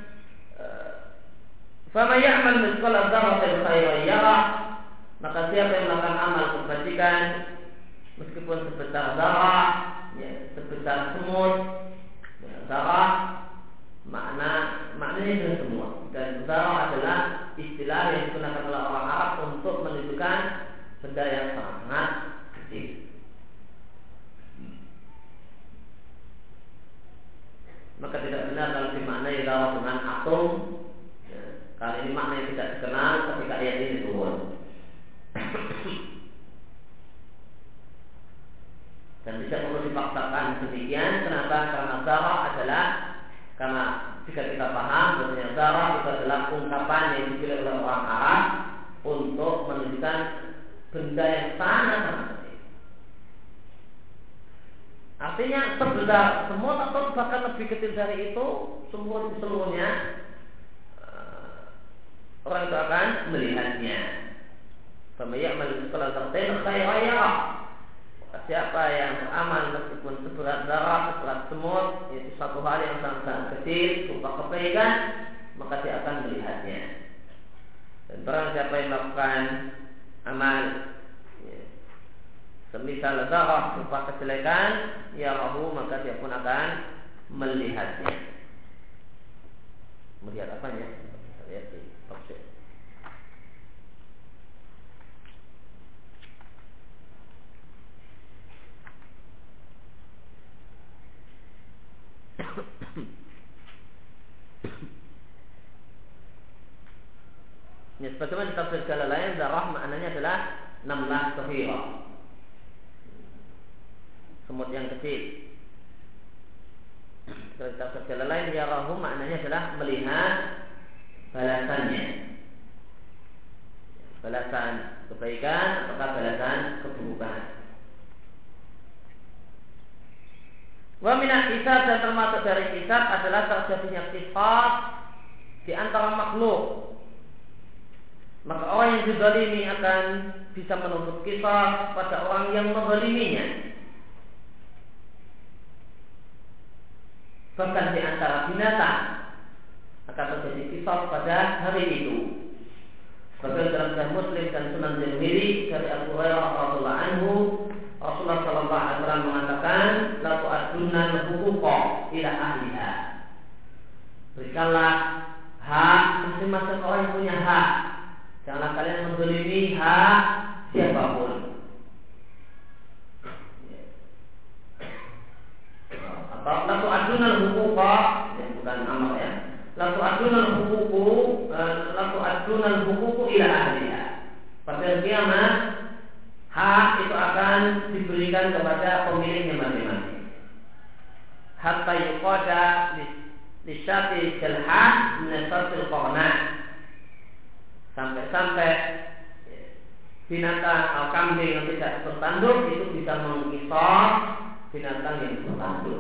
"Faman ya'mal mithqala dzarratin khairan yarah." Maka siapa yang melakukan amal kebajikan meskipun sebesar zarah, ya, sebesar semut, ya, zarah maknanya itu semua. Dan zarah adalah istilah yang digunakan oleh orang Arab untuk menunjukkan benda yang sangat kecil. Maka tidak benar kalau dimaknai zarah dengan atom. Ya, kali ini makna yang tidak dikenal ketika ayat ini turun. Dan tidak perlu dipaksakan demikian. Kenapa? Karena zarah adalah, karena jika kita paham bahwa zarah itu adalah ungkapan yang dipilih oleh orang Arab untuk menunjukkan benda yang sangat kecil. Artinya sebesar semut atau bahkan lebih kecil dari itu, seluruhnya orang itu akan melihatnya. Famayya'mal mithqala dzarratin khairan yarah. Siapa yang beramal meskipun seberat zarah, seberat semut, yaitu satu hal yang sangat kecil, berupa kebaikan, maka dia akan melihatnya. Dan barang siapa yang melakukan amal semisal zarah berupa kejelekan, ya rahu, maka dia pun akan melihatnya. Melihat apanya? Lihat di tafsir. Ya, sebagaimana di tafsir Jalalain, zarah maknanya adalah namlah saghirah, semut yang kecil. Kalau di tafsir Jalalain, yarahum maknanya adalah melihat balasannya, balasan kebaikan ataukah balasan keburukan. Wa minal hisab, dan termasuk dari hisab adalah terjadinya qisas di antara makhluk. Maka orang yang dizalimi akan bisa menuntut qisas pada orang yang menzaliminya. Bahkan di antara binatang akan terjadi qisas pada hari itu. Sebagai dalam Sahih Muslim dan Sunan Tirmidzi dari Abu Hurairah radhiyallahu anhu, Rasulullah sallallahu alaihi wasallam mengatakan, la tu'addunna al-huquqa ila ahliha. Berikanlah hak masing-masing orang yang punya hak. Janganlah kalian menzalimi hak siapapun. Atau la tu'addunna al-huquqa, bukan amar ya. La tu'addunna al-huququ ila ahliha. Pada hari kiamat hak itu akan diberikan kepada pemiliknya masing-masing. Hatta yuqada lisyati jalhah min asatil qarna. Sampai binatang atau kambing yang tidak bertanduk itu bisa mengqisas binatang yang bertanduk.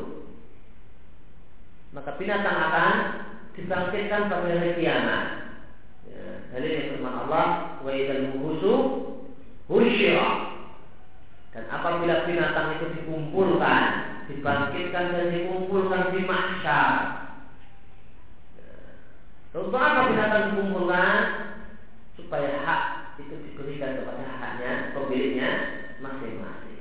Maka binatang akan dibangkitkan pada hari kiamat. Dalilnya firman Allah, wa idzal wuhusu husyira. Dan apabila binatang itu dikumpulkan, dibangkitkan dan dikumpulkan di mahsyar. Untuk apa binatang dikumpulkan? Supaya hak itu diberikan kepada haknya, pemiliknya masing-masing.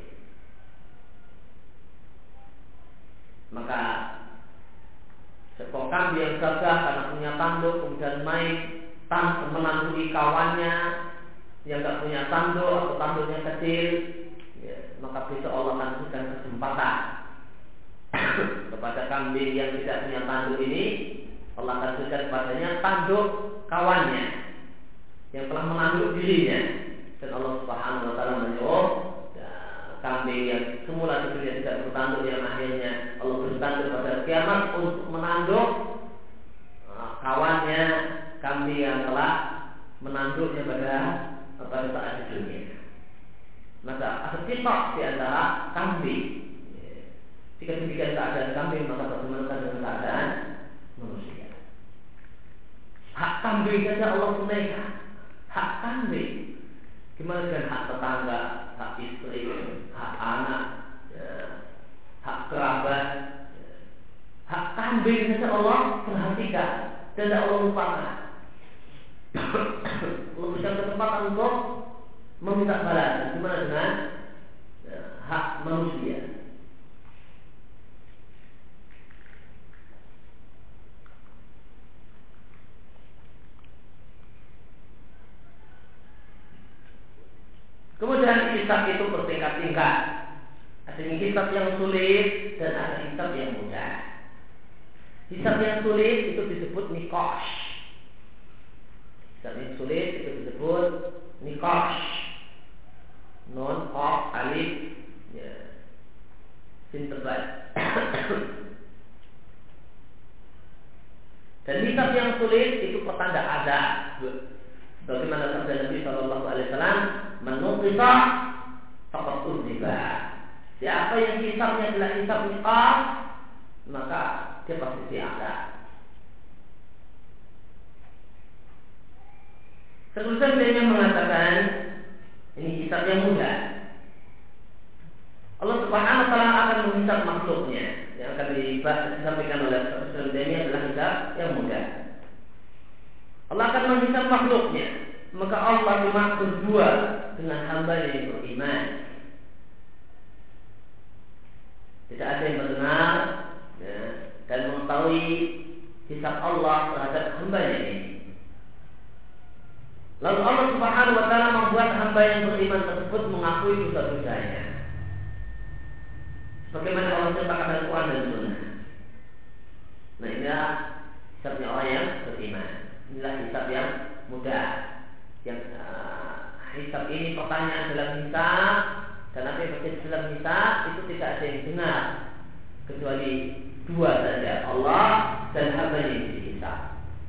Maka seekor kambing yang gagah karena punya tanduk kemudian main menandui kawannya yang tidak punya tanduk atau tanduknya kecil, ya, maka besok Allah akan berikan kesempatan kepada kambing yang tidak punya tanduk ini. Allah akan berikan padanya tanduk kawannya yang telah menanduk dirinya. Dan Allah Subhanahu wa taala menyuruh kambing yang semula diberi tidak bertanduk, yang akhirnya Allah berikan kepada kiamat untuk menanduk kawannya kambing yang telah menanduknya pada saat di dunia. Maka ada kitab di antara kambing. Jika demikian keadaan kambing, maka bagaimana dengan keadaan manusia? Hak kambing saja Allah tunaikan. Hak kambing. Gimana dengan hak tetangga, hak istri, hak anak, ya, hak kerabat, ya. Hak kambing saja Allah perhatikan dan tidak Allah lupakan. Allah berikan kesempatan untuk meminta balas. Gimana dengan ya, hak manusia? Kemudian hisab itu bertingkat-tingkat. Ada hisab yang sulit dan ada hisab yang mudah. Hisab yang sulit itu disebut nikosh. Hisab yang sulit itu disebut nikosh. Non, qaf, alif, ya, sin tebal. Dan hisab yang sulit itu pertanda ada. Bagaimana sabda Nabi Shallallahu Alaihi Wasallam, menukisa faqad udziba. Siapa yang hisabnya adalah hisab niqas, maka dia pasti diazab. Terusnya dia mengatakan ini hisab yang mudah. Allah Subhanahu Wa Taala akan menghisab makhluknya. Yang akan disampaikan oleh Rasul ini adalah hisab yang mudah. Allah akan menghisab makhluknya. Maka Allah cuma berdua dengan hamba yang beriman. Tidak ada yang mendengar ya, dan mengetahui hisab Allah terhadap hamba ini. Lalu Allah Subhanahu Wa Taala membuat hamba yang beriman tersebut mengakui dosa-dosanya. Sebagaimana Allah ceritakan dalam Quran dan Sunnah. Nah, inilah hisabnya orang yang beriman. Inilah hisab yang mudah. Yang hisab ini pertanyaan dalam hisab, dan apa yang terjadi dalam hisab itu tidak ada yang benar kecuali dua saja, Allah dan hamba yang dihisab.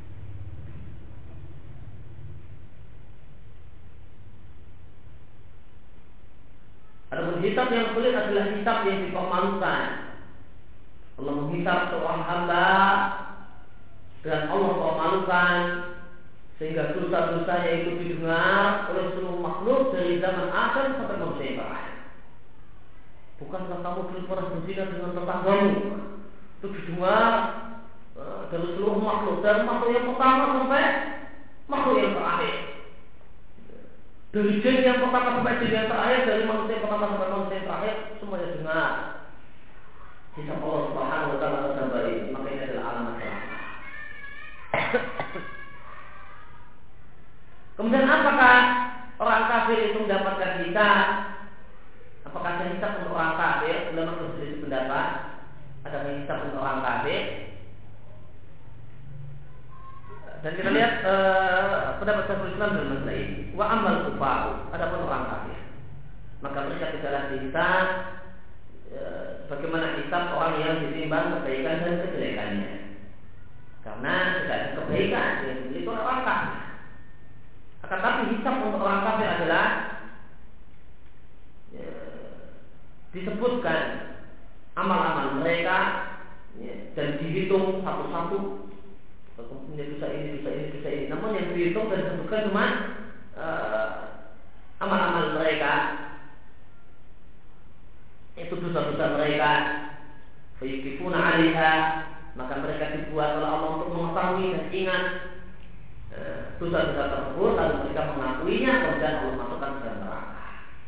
Adapun hisab yang sulit adalah hisab yang dipermalukan. Allah menghisab seorang hamba dan Allah permalukan sehingga dosa-dosanya itu didengar oleh seluruh makhluk dari zaman Adam sampai manusia yang terakhir. Bukankah kamu dulu pernah berzina dengan tetanggamu? Itu didengar dari seluruh makhluk, dari makhluk yang pertama sampai makhluk yang terakhir. Dari jin yang pertama sampai jin yang terakhir, dari manusia yang pertama sampai manusia yang terakhir, semuanya dengar. Hisab Allah Subhanahu wa taala sampai ini, maka ini adalah alamat selamat. Kemudian apakah orang kafir itu mendapatkan hisab? Apakah ada hisab untuk orang kafir? Ulama berselisih pendapat. Ada hisab untuk orang kafir? Dan kita lihat pendapat Syekhul Islam dalam masalah ini. Wa amal kufaru, adapun orang kafir, maka mereka tidaklah dihisab bagaimana hisab orang yang ditimbang kebaikan dan kejelekannya. Karena tidak ada kebaikan yang dimiliki oleh orang kafir. Akan tapi hisab untuk orang kafir adalah disebutkan amal-amal mereka dan dihitung satu-satu. Punya dosa ini, dosa ini, dosa ini. Namun yang dihitung dan disebutkan cuma amal-amal mereka, itu dosa-dosa mereka. Fayukifuna 'alaiha, maka mereka dibuat oleh Allah untuk mengetahui dan ingat dosa-dosa tersebut, lalu mereka mengakuinya, kemudian Allah masukkan ke dalam neraka.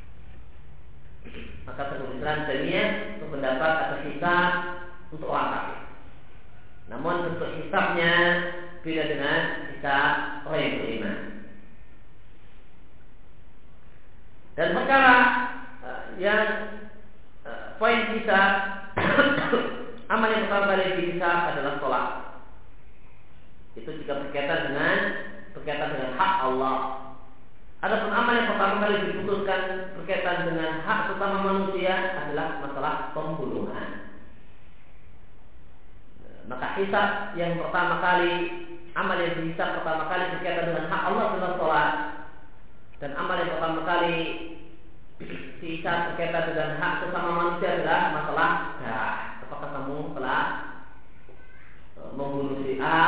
Maka Syekhul Islam berpendapat atas hisab untuk orang kafir. Namun bentuk hisabnya beda dengan hisab orang yang beriman. Dan perkara yang poin hisab amal yang pertama kali dihisab adalah sholat. Itu jika berkaitan dengan hak Allah. Adapun amal yang pertama kali diputuskan berkaitan dengan hak sesama manusia adalah masalah pembunuhan. Maka hisab yang pertama kali, amal yang dihisab pertama kali berkaitan dengan hak Allah adalah sholat. Dan amal yang pertama kali dihisab berkaitan dengan hak sesama manusia adalah masalah darah. Apakah kamu telah membunuh si A?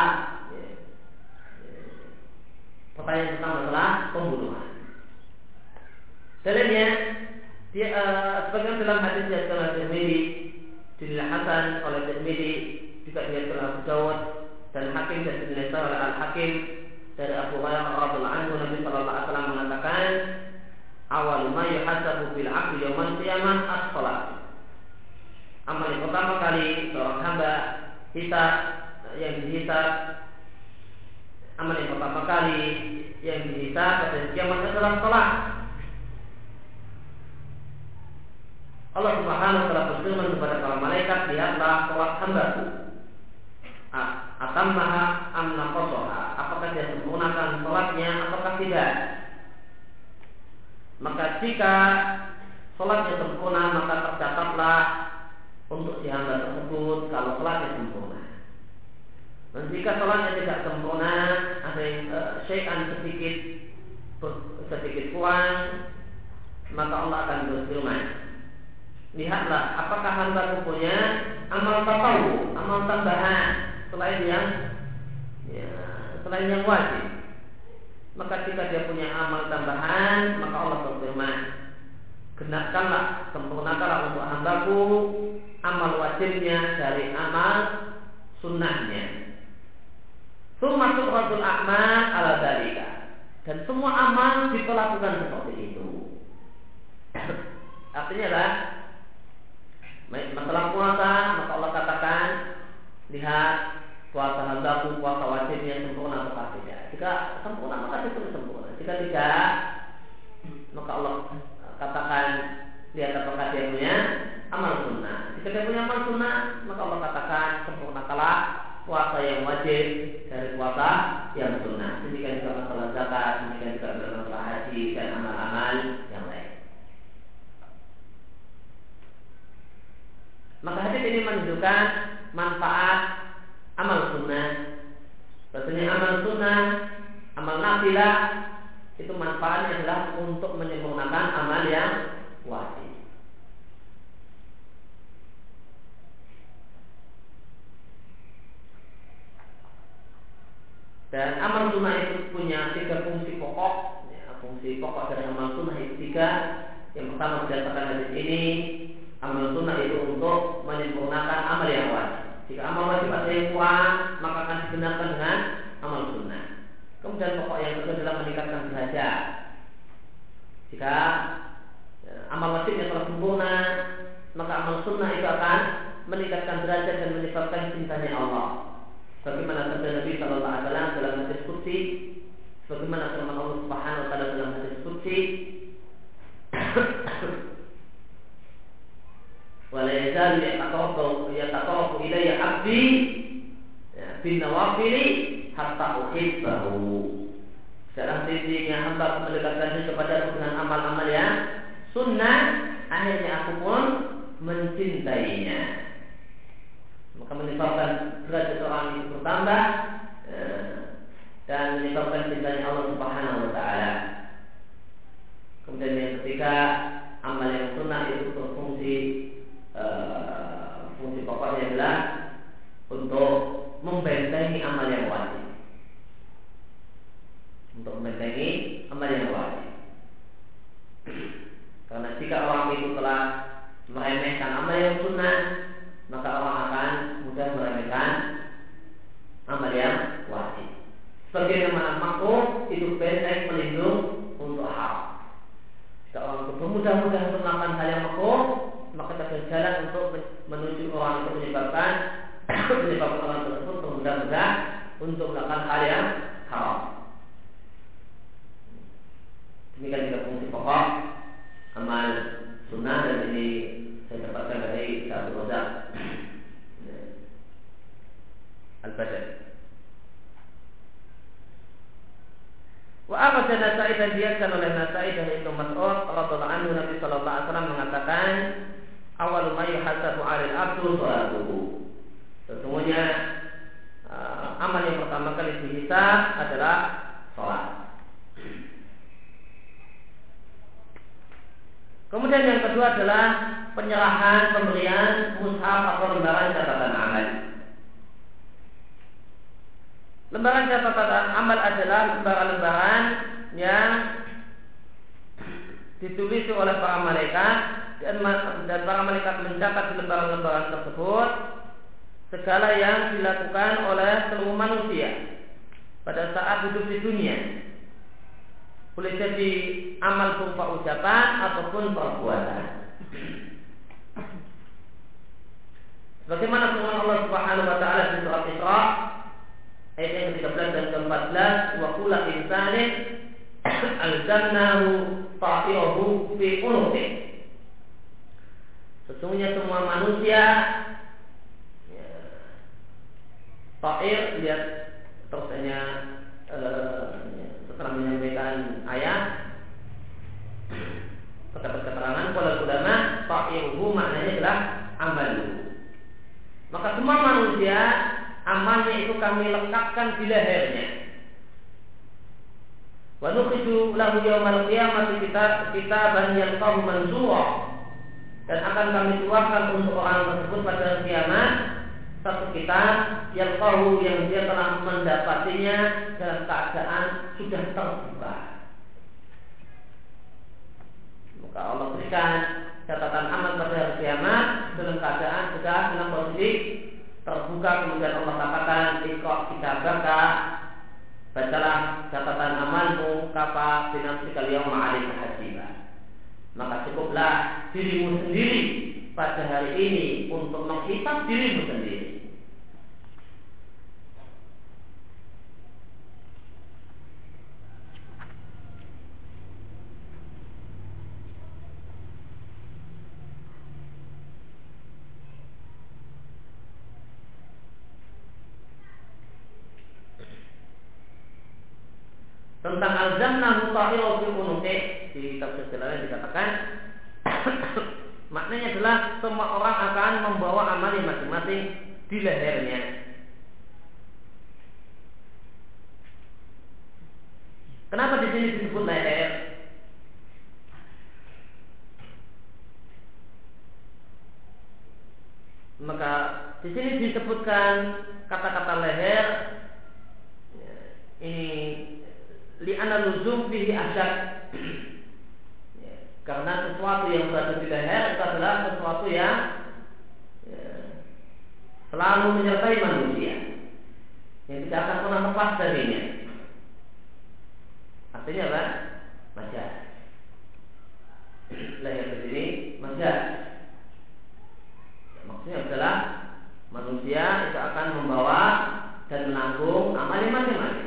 Pertanyaan pertama adalah pembunuhan. Dalilnya sebagian dalam hadis yang telah Tirmidzi dinilai hasan oleh Tirmidzi, juga diriwayatkan oleh Abu Dawud dan Hakim, dan dinilai oleh Al Hakim dari Abu Hurairah radhiyallahu anhu. Nabi sallallahu alaihi wasallam mengatakan, awal ma yuhasabu bil 'abdi yaumil qiyamah as-shalah. Amal yang pertama kali seorang hamba hisab yang dihisab, amal yang pertama kali yang dihisab pada kiamat adalah salat. Allah Subhanahu wa taala berfirman kepada para malaikat, lihatlah salat hambaku, atammaha am naqasaha, apakah dia sempurnakan salatnya ataukah tidak. Maka jika salatnya sempurna, maka tercatatlah untuk si hamba tersebut kalau salatnya sempurna. Dan jika salatnya tidak sempurna, ada yang syai'an sedikit kurang, maka Allah akan berfirman, lihatlah apakah hamba punya amal tatawu, amal tambahan selain yang wajib. Maka jika dia punya amal tambahan, maka Allah berfirman, genapkanlah, sempurnakanlah untuk hambaku amal wajibnya dari amal sunnahnya. Summa tu'radul a'mal ala dzalika, dan semua amal diperlakukan seperti itu. Artinya adalah masalah puasa, maka Allah katakan, lihat puasa hambaku, puasa wajibnya sempurna atau tidak. Jika sempurna maka itu sempurna. Jika tidak, maka Allah katakan, lihat apakah dia punya amal sunnah. Jika dia punya amal sunnah, maka Allah katakan, sempurnakanlah puasa yang wajib dari puasa yang sunnah. Demikian juga masalah zakat, demikian juga masalah haji dan amal-amal yang lain. Maka hadis ini menunjukkan manfaat amal sunnah. Bahasanya amal sunnah, amal nafilah itu manfaatnya adalah untuk menyempurnakan amal yang wajib. Dan amal sunnah itu punya 3 fungsi pokok. Fungsi pokok dari amal sunnah itu 3. Yang pertama berdasarkan hadis ini, amal sunnah itu untuk menyempurnakan amal yang wajib. Jika amal wajib ada yang kurang, maka akan dibenarkan dengan amal sunnah. Kemudian pokok yang kedua adalah meningkatkan derajat. Jika amal wajibnya telah sempurna, maka amal sunnah itu akan meningkatkan derajat dan menyebabkan cintanya Allah. Bagaimana sabda Nabi Sallallahu Alaihi Wasallam dalam hadis qudsi, bagaimana firman Allah Subhanahu Wa Taala dalam hadis qudsi, wala yazalu yataqarrabu ilayya 'abdi bin nawafili hatta uhibbahu. Dalam sisinya hamba mendekatkan diri kepada dengan amal-amal yang sunnah, akhirnya aku pun mencintainya. Maka menyebabkan derajat orang itu bertambah dan menyebabkan cintanya Allah Subhanahu Wa Taala. Kemudian yang ketiga, amal yang sunnah itu berfungsi fungsi pokoknya adalah untuk membentengi amal yang wajib. Untuk membentengi amal yang wajib. Karena jika orang itu telah meremehkan amal yang sunnah, maka orang akan mudah meremehkan amal yang wajib. Sebagaimana makruh itu benteng pelindung untuk haram. Jika orang itu bermudah-mudah untuk melakukan hal yang makruh, maka kita berjalan untuk menuju orang itu menyebabkan orang tersebut bermudah-mudah untuk melakukan hal yang haram. Demikian juga fungsi pokok amal sunnah, dan ini saya dapatkan dari Sa'ad Razak Al-Badr. Wa akhraja Nasa'i dan diatkan oleh Nasa'i dari Ibnu Mas'ud radhiyallahu anhu, Nabi sallallahu alaihi wasallam mengatakan, awwalu ma yuhasabu 'alal 'abdu salatuhu. Sesungguhnya amal yang pertama kali dihisab adalah salat. Kemudian yang kedua adalah penyerahan pemberian mushaf atau lembaran catatan amal. Lembaran catatan amal adalah lembaran-lembaran yang ditulis oleh para malaikat, dan para malaikat mencatat di lembaran-lembaran tersebut segala yang dilakukan oleh seluruh manusia pada saat hidup di dunia. Boleh jadi amal berupa ucapan ataupun perbuatan. Sebagaimana firman Allah Subhanahu Wa Taala di surat Isra ayat yang ke-13 dan ke-14, wa kullu insanin alzamnahu ta'irahu fi unuqih. Sesungguhnya semua manusia, ta'ir, lihat terusannya setelah menyampaikan ayat terdapat keterangan kalau ulama ta'iruhu maknanya adalah amalu. Maka semua manusia amalnya itu kami lengkapkan di lehernya. Wa nukhiju lahu yaumal qiyamati kitaban yalqahu mansura, dan akan kami keluarkan untuk orang tersebut pada hari kiamat satu kitab yalqahu yang dia telah mendapatinya dalam keadaan sudah terbuka. Maka Allah berikan catatan amal pada hari kiamat dalam keadaan sudah dalam posisi terbuka. Kemudian Allah katakan, iqra kitabaka, bacalah catatan amalmu, kafa binafsikal yawma 'alaika hasiba. Maka cukuplah dirimu sendiri pada hari ini untuk menghisab dirimu sendiri. tentang al-zamnahu ta'iru fil unuqi, di tafsir lain dikatakan maknanya adalah semua orang akan membawa amal masing-masing di lehernya. Kenapa di sini disebut leher? Maka di sini disebutkan kata-kata leher ini li'anna luzum fihi asyad, karena sesuatu yang berada di leher itu adalah sesuatu yang selalu menyertai manusia, yang tidak akan pernah lepas darinya. Artinya apa? Majaz. Leher di sini majaz. Maksudnya adalah manusia itu akan membawa dan menanggung amal masing-masing.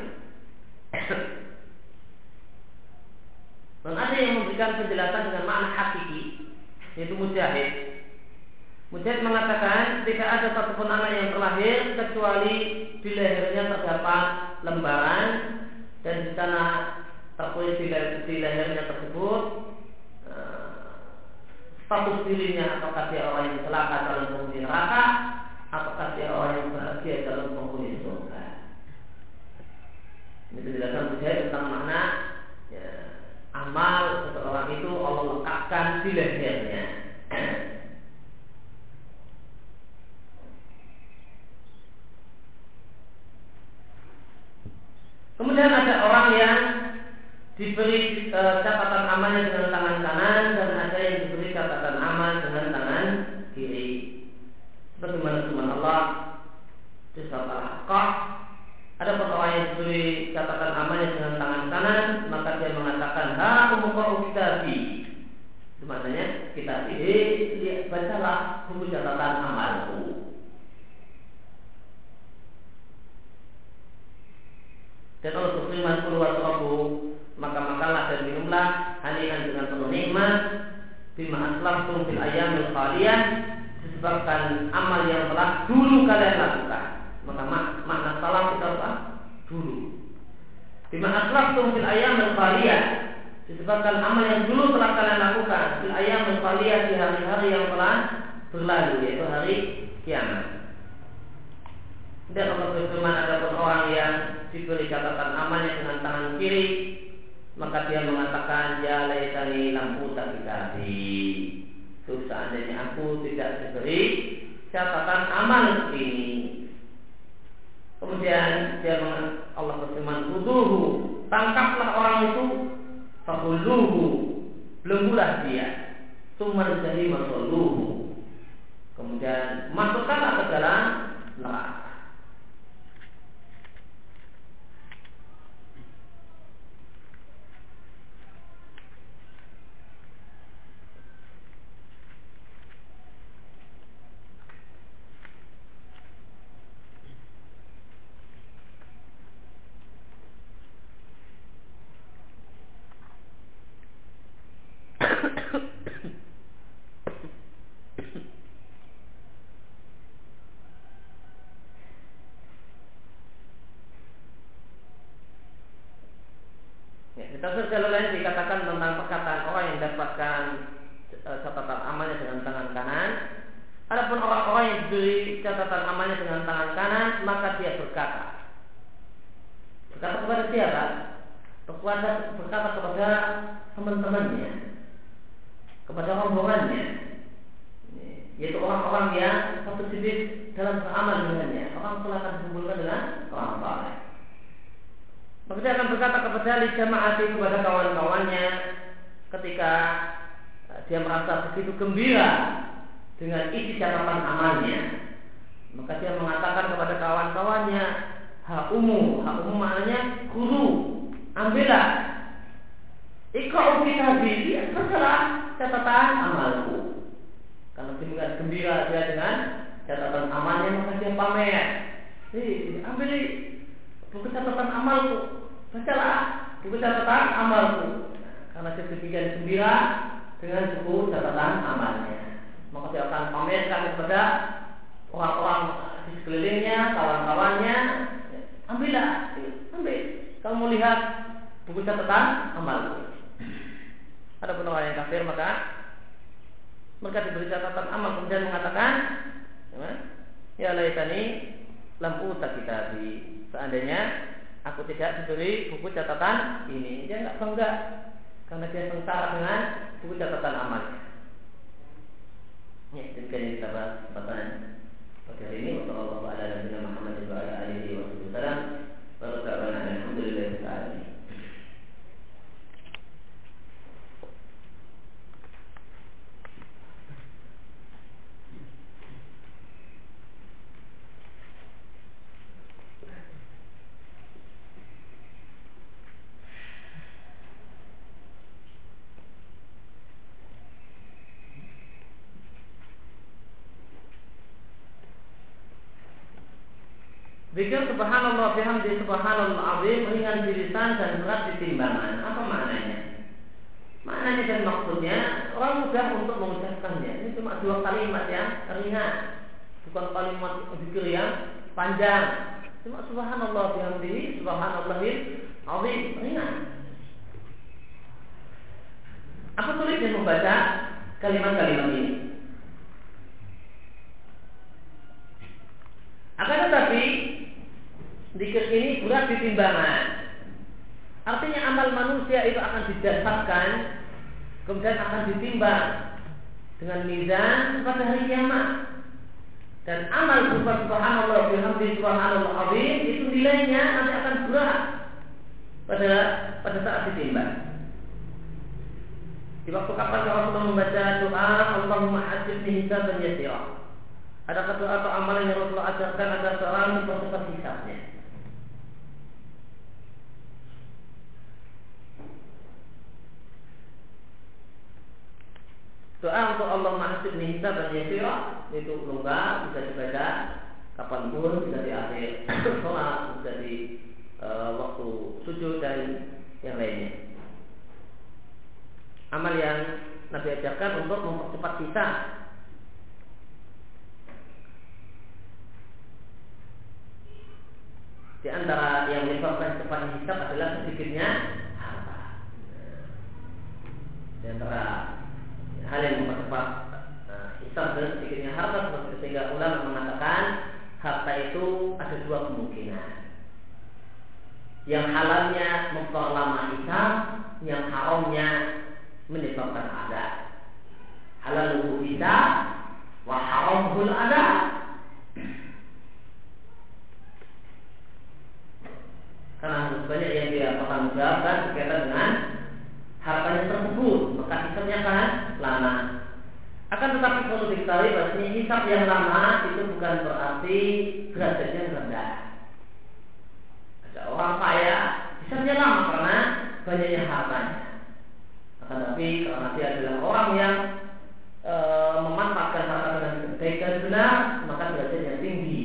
Dan ada yang memberikan penjelasan dengan makna hakiki, yaitu Mujahid. Mujahid mengatakan tidak ada satupun anak yang terlahir kecuali di lehernya terdapat lembaran, dan di sana tertulis di lehernya tersebut status dirinya, apakah dia orang yang celaka dalam penghuni neraka, apakah dia orang yang bahagia dalam penghuni surga. Ini penjelasan Mujahid tentang makna amal seseorang itu Allah letakkan di lehernya. Kemudian ada orang yang diberi catatan amalnya dengan tangan kanan, dan ada yang diberi catatan amal dengan tangan kiri. Sebagaimana firman Allah di surat Al-Haqqah, ada orang yang diberi catatan amalnya dengan tangan kanan, maka dia mengatakan ha umqa'u kitabi. Itu maknanya kitab ini bacalah buku catatan amalku. Dan Allah berfirman qul wasrabu, maka makanlah dan minumlah hanian dengan penuh nikmat bima aslaftum fil ayyamil khaliyah, disebabkan amal yang telah dulu kalian lakukan. Maka makna salam itu apa? Dulu. Bima aslaftum fil ayyamil khaliyah, disebabkan amal yang dulu telah kalian lakukan fil ayyamil khaliyah, di hari-hari yang telah berlalu, yaitu hari kiamat. Dan Allah berfirman, adapun orang yang diberi catatan amalnya dengan tangan kiri, maka dia mengatakan ya laitani lam uta kitabi. Seandainya aku tidak diberi catatan amal ini. Kemudian Allah berfirman, "Khuduhu", tangkaplah orang itu, "Fakhuluhu", belenggulah dia, "Tsumma jahima salluhu", kemudian masukkanlah ke dalam neraka. Tafsir jalur lain dikatakan tentang perkataan orang yang dapatkan catatan amalnya dengan tangan kanan. Adapun orang-orang yang diberi catatan amalnya dengan tangan kanan, maka dia berkata kepada siapa? Berkata kepada teman-temannya, kepada rombongannya, yaitu orang-orang yang positif dalam beramal dengannya. Orang telah akan dikumpulkan dengan orang saleh. Maka dia akan berkata kepada jamaati, kepada kawan-kawannya, ketika dia merasa begitu gembira dengan isi catatan amalnya, maka dia mengatakan kepada kawan-kawannya, ha umu maknanya guru, ambillah, iqra'u kitabi, bacalah catatan amalku. Karena dia gembira dia dengan catatan amalnya, maka dia pamer, ambil buku catatan amalku, bacalah buku catatan amalku. Karena dia demikian gembira dengan buku catatan amalnya, maka dia akan pamerkan kepada orang-orang di sekelilingnya, kawan-kawannya, ambil. Kamu lihat buku catatan amal. Adapun orang yang kafir maka mereka diberi catatan amal kemudian mengatakan, ya laitani lam uta kitabi. Seandainya aku tidak diberi buku catatan ini, dia nggak bangga karena dia sengsara dengan buku catatan amal. Ya, demikian yang kita bahas kesempatan pada hari ini. Wassallallahu ala nabiyina Muhammad wa ala alihi wasallam. Wa ta'ala alhamdulillahi ta'ala. Zikir subhanallah bihamdi subhanallah azim ringan di lisan dan berat di timbangan. Apa maknanya? Maknanya dan maksudnya orang mudah untuk mengucapkannya. Ini cuma dua kalimat yang ringan, bukan kalimat zikir yang panjang. Cuma subhanallah bihamdi subhanallahil azim ringan. Apa sulitnya membaca kalimat-kalimat ini? Akan tetapi zikir ini berat di timbangan. Artinya amal manusia itu akan didasarkan, kemudian akan ditimbang dengan mizan pada hari kiamat. Dan amal berupa subhanallah bihamdi subhanallah azim itu nilainya nanti akan berat pada saat ditimbang. Di waktu kapan Rasulullah membaca doa Allahumma hasibni hisaban yasira? Adakah doa atau amalan yang Rasulullah ajarkan agar seorang mempercepat hisabnya? Doa untuk Allah mahasibni hisaban yasira itu longgar, bisa dibaca kapanpun, bisa di akhir sholat, bisa di waktu sujud dan yang lainnya. Amal yang Nabi ajarkan untuk mempercepat hisab. Di antara yang menyebabkan cepat hisab adalah sedikitnya harta. Di antara hal yang mempercepat hisab adalah sedikitnya harta, sehingga ulama mengatakan harta itu ada dua kemungkinan. Yang halalnya memperlama hisab, yang haramnya menyebabkan adab. Halaluhu hisab wa haramul adab. Karena harus banyak yang dia pertanggungjawabkan berkaitan dengan hartanya tersebut, maka hisabnya akan lama. Akan tetapi perlu diketahui bahwa hisab yang lama itu bukan berarti derajatnya rendah. Ada orang kaya hisabnya lama karena banyaknya hartanya. Akan tetapi karena dia adalah orang yang memanfaatkan harta dengan baik dan benar, maka derajatnya tinggi,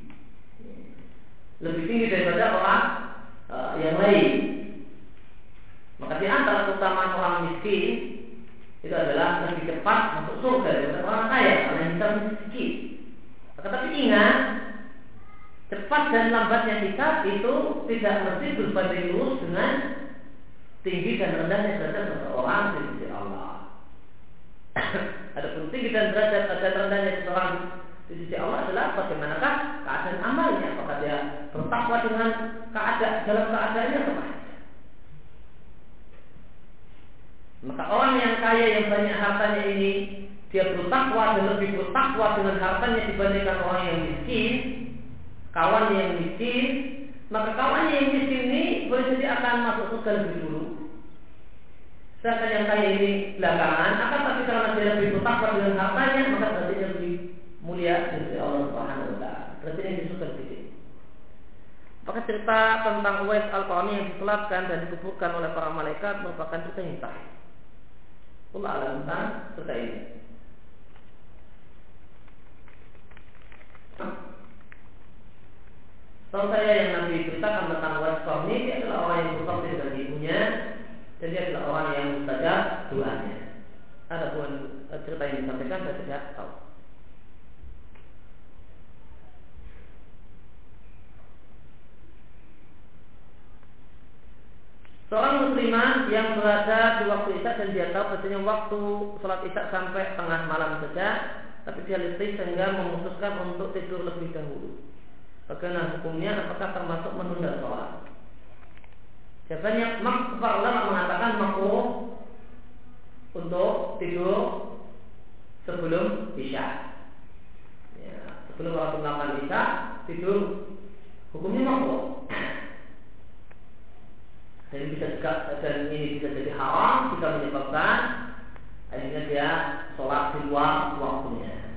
lebih tinggi daripada orang yang lain. Maka di antara keutamaan orang miskin itu adalah lebih cepat masuk surga daripada orang kaya karena hisab miskin. Tetapi ingat, cepat dan lambatnya hisab itu tidak mesti berbanding lurus dengan tinggi dan rendahnya derajat seseorang di sisi Allah. Adapun tinggi dan derajat rendahnya seseorang di sisi Allah adalah bagaimanakah keadaan amalnya, apakah dia bertakwa dengan dalam keadaannya atau tidak. Maka orang yang kaya yang banyak hartanya ini dia bertakwa dan lebih bertakwa dengan hartanya dibandingkan orang yang miskin, kawannya yang miskin, maka kawannya yang miskin ini boleh jadi akan masuk surga lebih dulu. Sedangkan yang kaya ini belakangan, akan tapi karena dia lebih bertakwa dengan hartanya, maka berarti dia lebih mulia dari Allah Subhanahu wa taala. Berarti yang disebut sedikit. Maka cerita tentang Uwais Al-Qarni yang diselatkan dan dikuburkan oleh para malaikat merupakan cerita yang sahih. Allah alam tentang cerita ini. Tahu saya yang Nabi beritakan tentang Uwais Al-Qarni, dia adalah orang yang berbakti dengan ibunya dan dia adalah orang yang mustajab doanya. Adapun cerita yang disampaikan saya tidak tahu. Seorang muslimah yang berada di waktu isya dan dia tahu bahwasanya waktu sholat isya sampai tengah malam saja, tapi dia letih sehingga memutuskan untuk tidur lebih dahulu. Bagaimana hukumnya? Apakah termasuk menunda sholat? Jawabannya, para ulama mengatakan makruh untuk tidur sebelum isya. Ya, sebelum waktu melakukan isya tidur, hukumnya makruh. Dan ini bisa jadi haram jika menyebabkan akhirnya dia sholat di luar waktunya.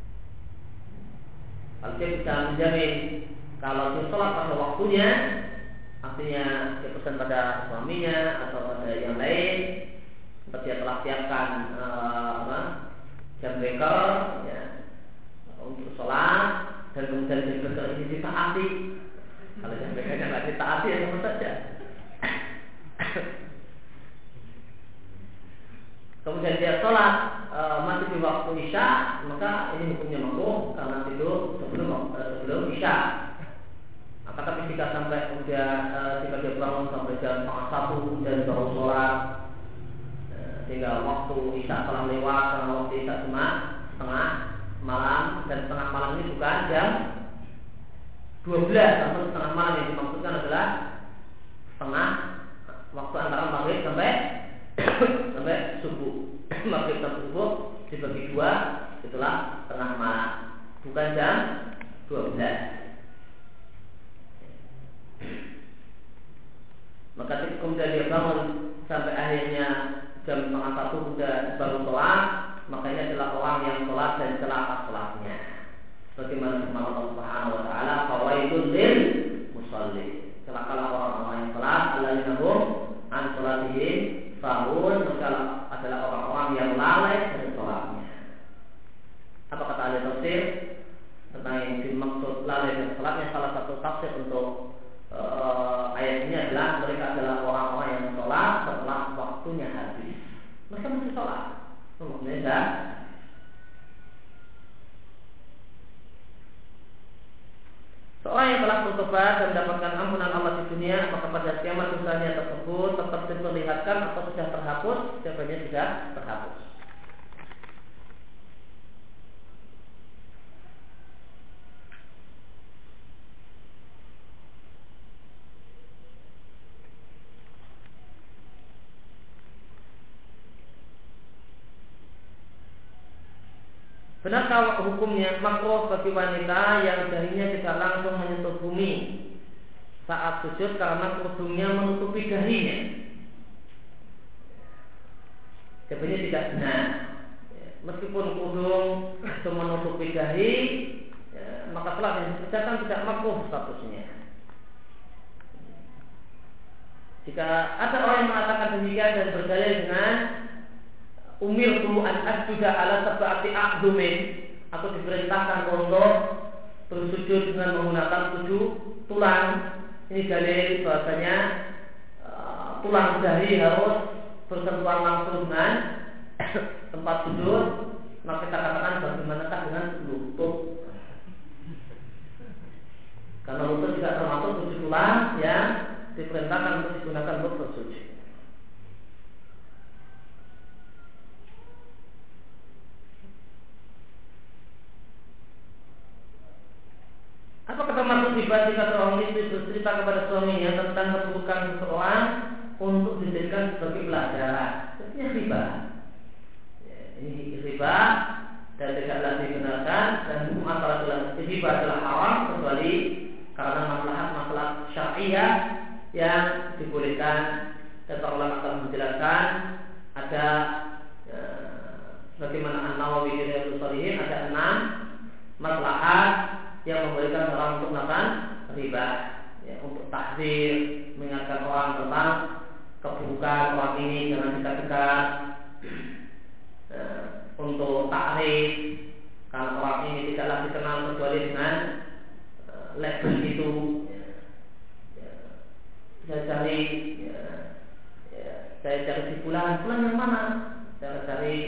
Kalau dia bisa menjamin kalau dia sholat pada waktunya, artinya dia pesan pada suaminya atau pada yang lain, seperti dia telah siapkan jam beker ya, untuk sholat, dan kemudian jam beker ini ditaati. Kalau jam bekernya nggak ditaati ya sama saja. Kemudian dia sholat masih di waktu isya, maka ini hukumnya makruh karena tidur sebelum isya. Maka tapi jika sampai kemudian jika dia bangun sampai jam 1 kemudian baru sholat, sehingga waktu isya telah lewat karena waktu isya cuma setengah malam, dan setengah malam ini bukan jam 12, namun setengah malam yang dimaksudkan adalah setengah waktu antara maghrib sampai subuh. Maghrib sampai subuh dibagi 2, itulah tengah malam, bukan jam 12. Maka kemudian dia bangun sampai akhirnya jam 12:30 kemudian baru sholat, maka ini adalah orang yang sholat dan celah atas sholatnya. Bagaimana firman Allah Subhanahu wa taala, "Fawailun lil musallin." Celakalah orang-orang yang sholat, alladzina hum an sholatihim sahun, mereka adalah orang-orang yang lalai dari sholatnya. Apa kata ahli tafsir tentang yang dimaksud lalai dari sholatnya? Salah satu tafsir untuk ayat ini adalah mereka adalah orang-orang yang sholat setelah waktunya habis. Mereka masih sholat, maksudnya dah. Seorang yang telah bertobat dan mendapatkan ampunan Allah di dunia, apakah pada kiamat dosanya tersebut tetap diperlihatkan atau sudah terhapus? Jawabannya sudah terhapus. Benarkah hukumnya makruh bagi wanita yang dahinya tidak langsung menyentuh bumi saat sujud karena kerudungnya menutupi dahinya? Jawabannya tidak benar. Meskipun kerudung itu menutupi dahi, maka telah yang dikerjakan tidak makruh statusnya. Jika ada orang yang mengatakan demikian dan berdalil dengan umirtu an asjuda ala sab'ati a'dhumin, atau diperintahkan untuk bersujud dengan menggunakan 7 tulang. Ini dalil bahasanya tulang dahi harus bersentuhan langsung dengan tempat sujud. Maka kita katakan bagaimanakah dengan lutut? Karena lutut juga termasuk 7 tulang yang diperintahkan untuk digunakan untuk bersujud. Apakah termasuk riba jika seorang istri bercerita kepada suaminya tentang keburukan seseorang untuk dijadikan sebagai pelajaran? Ini riba. Ini riba dan tidaklah dibenarkan, dan hukum asal riba adalah haram kecuali karena maslahat syariah yang dibolehkan. Dan para ulama telah menjelaskan ada bagaimana An-Nawawi di Riyadhus Shalihin ada 6 maslahat yang membolehkan orang untuk melakukan riba, ya, untuk tahdzir, mengingatkan orang tentang keburukan orang ini jangan dekat-dekat, untuk takrif karena orang ini tidaklah dikenal kecuali dengan label itu. Saya cari si fulan yang mana? Saya cari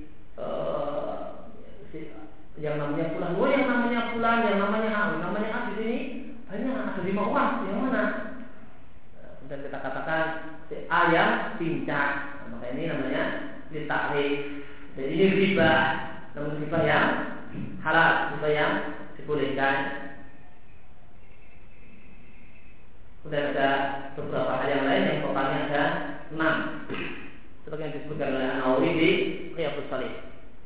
yang namanya fulan, yang namanya fulan, yang namanya A di sini banyak, ada 5 orang, yang mana? Dan kita katakan ayam pincang. Maka ini namanya ditakrif. Jadi ini riba, namun riba yang halal, riba yang dibolehkan. Kemudian ada beberapa hal yang lain yang totalnya ada 6. Seperti yang disebutkan oleh An-Nawawi di Riyadhus Shalihin.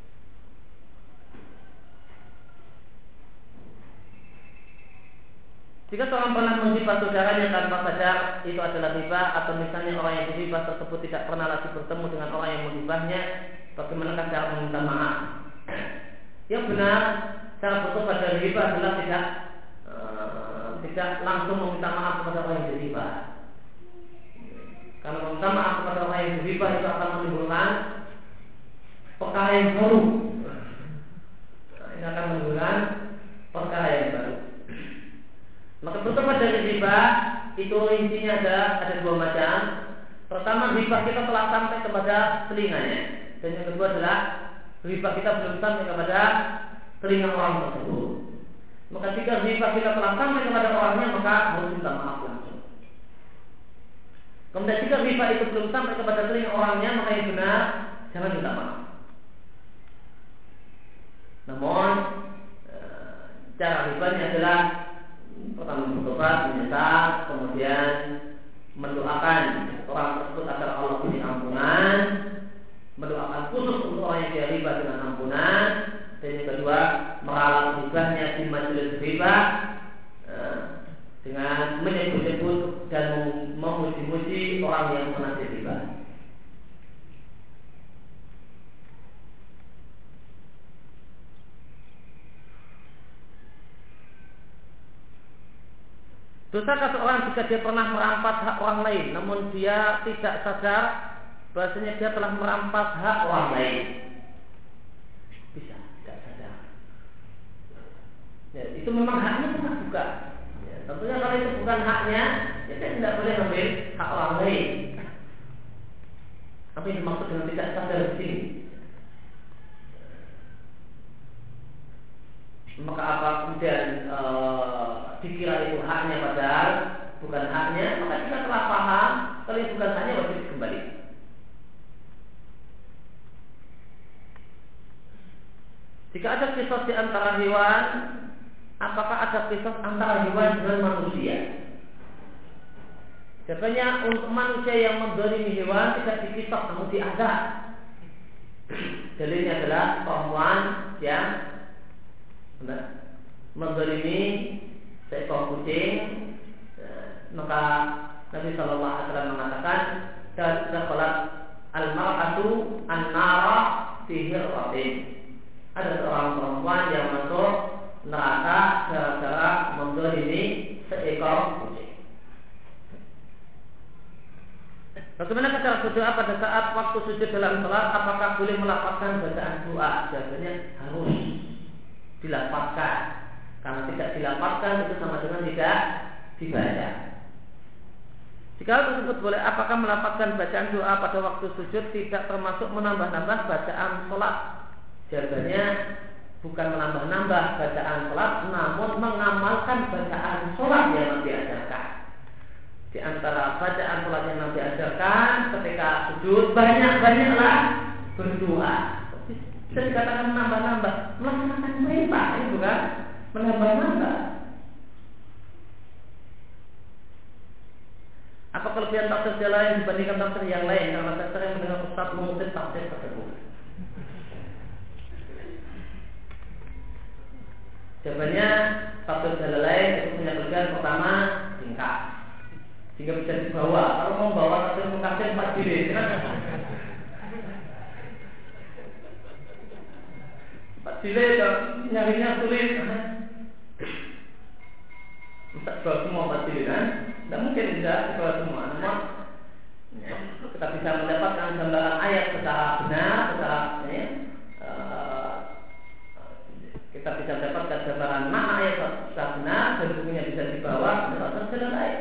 Jika seorang pernah menghibah saudaranya tanpa sadar, itu adalah riba. Atau misalnya orang yang dihibah tersebut tidak pernah lagi bertemu dengan orang yang menghibahnya, bagaimana cara meminta maaf? Yang benar, cara bertobat dari riba adalah tidak langsung meminta maaf kepada orang yang dihibah. Karena meminta maaf kepada orang yang dihibah itu akan menimbulkan perkara yang baru. Ini akan menimbulkan perkara yang baru. Maka bertobat dari riba itu intinya ada 2 macam. Pertama, riba kita telah sampai kepada telinganya, dan yang kedua adalah riba kita belum sampai kepada telinga orang tersebut. Maka jika riba kita telah sampai kepada orangnya, maka harus minta maaf langsung. Kemudian jika riba itu belum sampai kepada telinga orangnya, maka yang benar jangan minta maaf. Namun cara ribanya adalah pertama bertobat, menyesal, kemudian mendoakan orang tersebut agar Allah beri ampunan, mendoakan khusus untuk orang yang dia riba dengan ampunan, dan yang kedua meralat ribanya di majelis riba dengan menyebut-nyebut dan memuji-muji orang yang pernah riba. Dosakah seorang jika dia pernah merampas hak orang lain, namun dia tidak sadar bahasanya dia telah merampas hak orang lain? Bisa, tidak sadar. Ya, itu memang haknya bukan. Ya, tentunya kalau itu bukan haknya, ya dia tidak boleh ambil hak orang lain. Apa yang dimaksud dengan tidak sadar di sini? Maka apa kemudian dikira itu haknya padahal bukan haknya, maka kita telah paham kalau itu bukan haknya wajib kembali. Jika ada kisah di antara hewan, apakah ada kisah antara hewan dengan manusia? Sebenarnya untuk manusia yang menzalimi hewan tidak dikisah namun diazab. Dalilnya adalah perempuan yang menzalimi seekor kucing, maka Nabi Shallallahu Alaihi Wasallam mengatakan dakhalat al-mar'atu an-nara fi hirratin. Ada seorang perempuan yang masuk neraka gara-gara menzalimi seekor kucing. Bagaimana cara berdoa pada saat waktu sujud dalam salat? Apakah boleh melafazkan bacaan doa? Jawabannya harus dilafazkan. Karena tidak dilafazkan itu sama dengan tidak dibaca. Jika hal tersebut boleh, apakah melafazkan bacaan doa pada waktu sujud tidak termasuk menambah-nambah bacaan salat? Jawabannya bukan menambah-nambah bacaan salat, namun mengamalkan bacaan salat yang Nabi ajarkan. Di antara bacaan salat yang Nabi ajarkan ketika sujud, banyak-banyaklah berdoa. Bisa dikatakan menambah-nambah, melaksanakan perintah, ini bukan menambah-nambah. Apa kelebihan tafsir yang lain dibandingkan tafsir yang lain? Karena saya sering mendengar Ustaz mengutip tafsir tersebut. Jawabannya tafsir yang lain itu punya kelebihan pertama singkat, sehingga bisa dibawa. Kalau mau bawa tafsir Mukatsir 4 jilid, jilid nyarinya sulit. Bisa bawa semua 4 jilid kan? Tidak mungkin bisa bawa semua. Namun kita bisa mendapatkan gambaran ayat secara benar, kita bisa mendapatkan gambaran makna ayat secara benar dan bukunya bisa dibawa mendapatkan jalan ayat.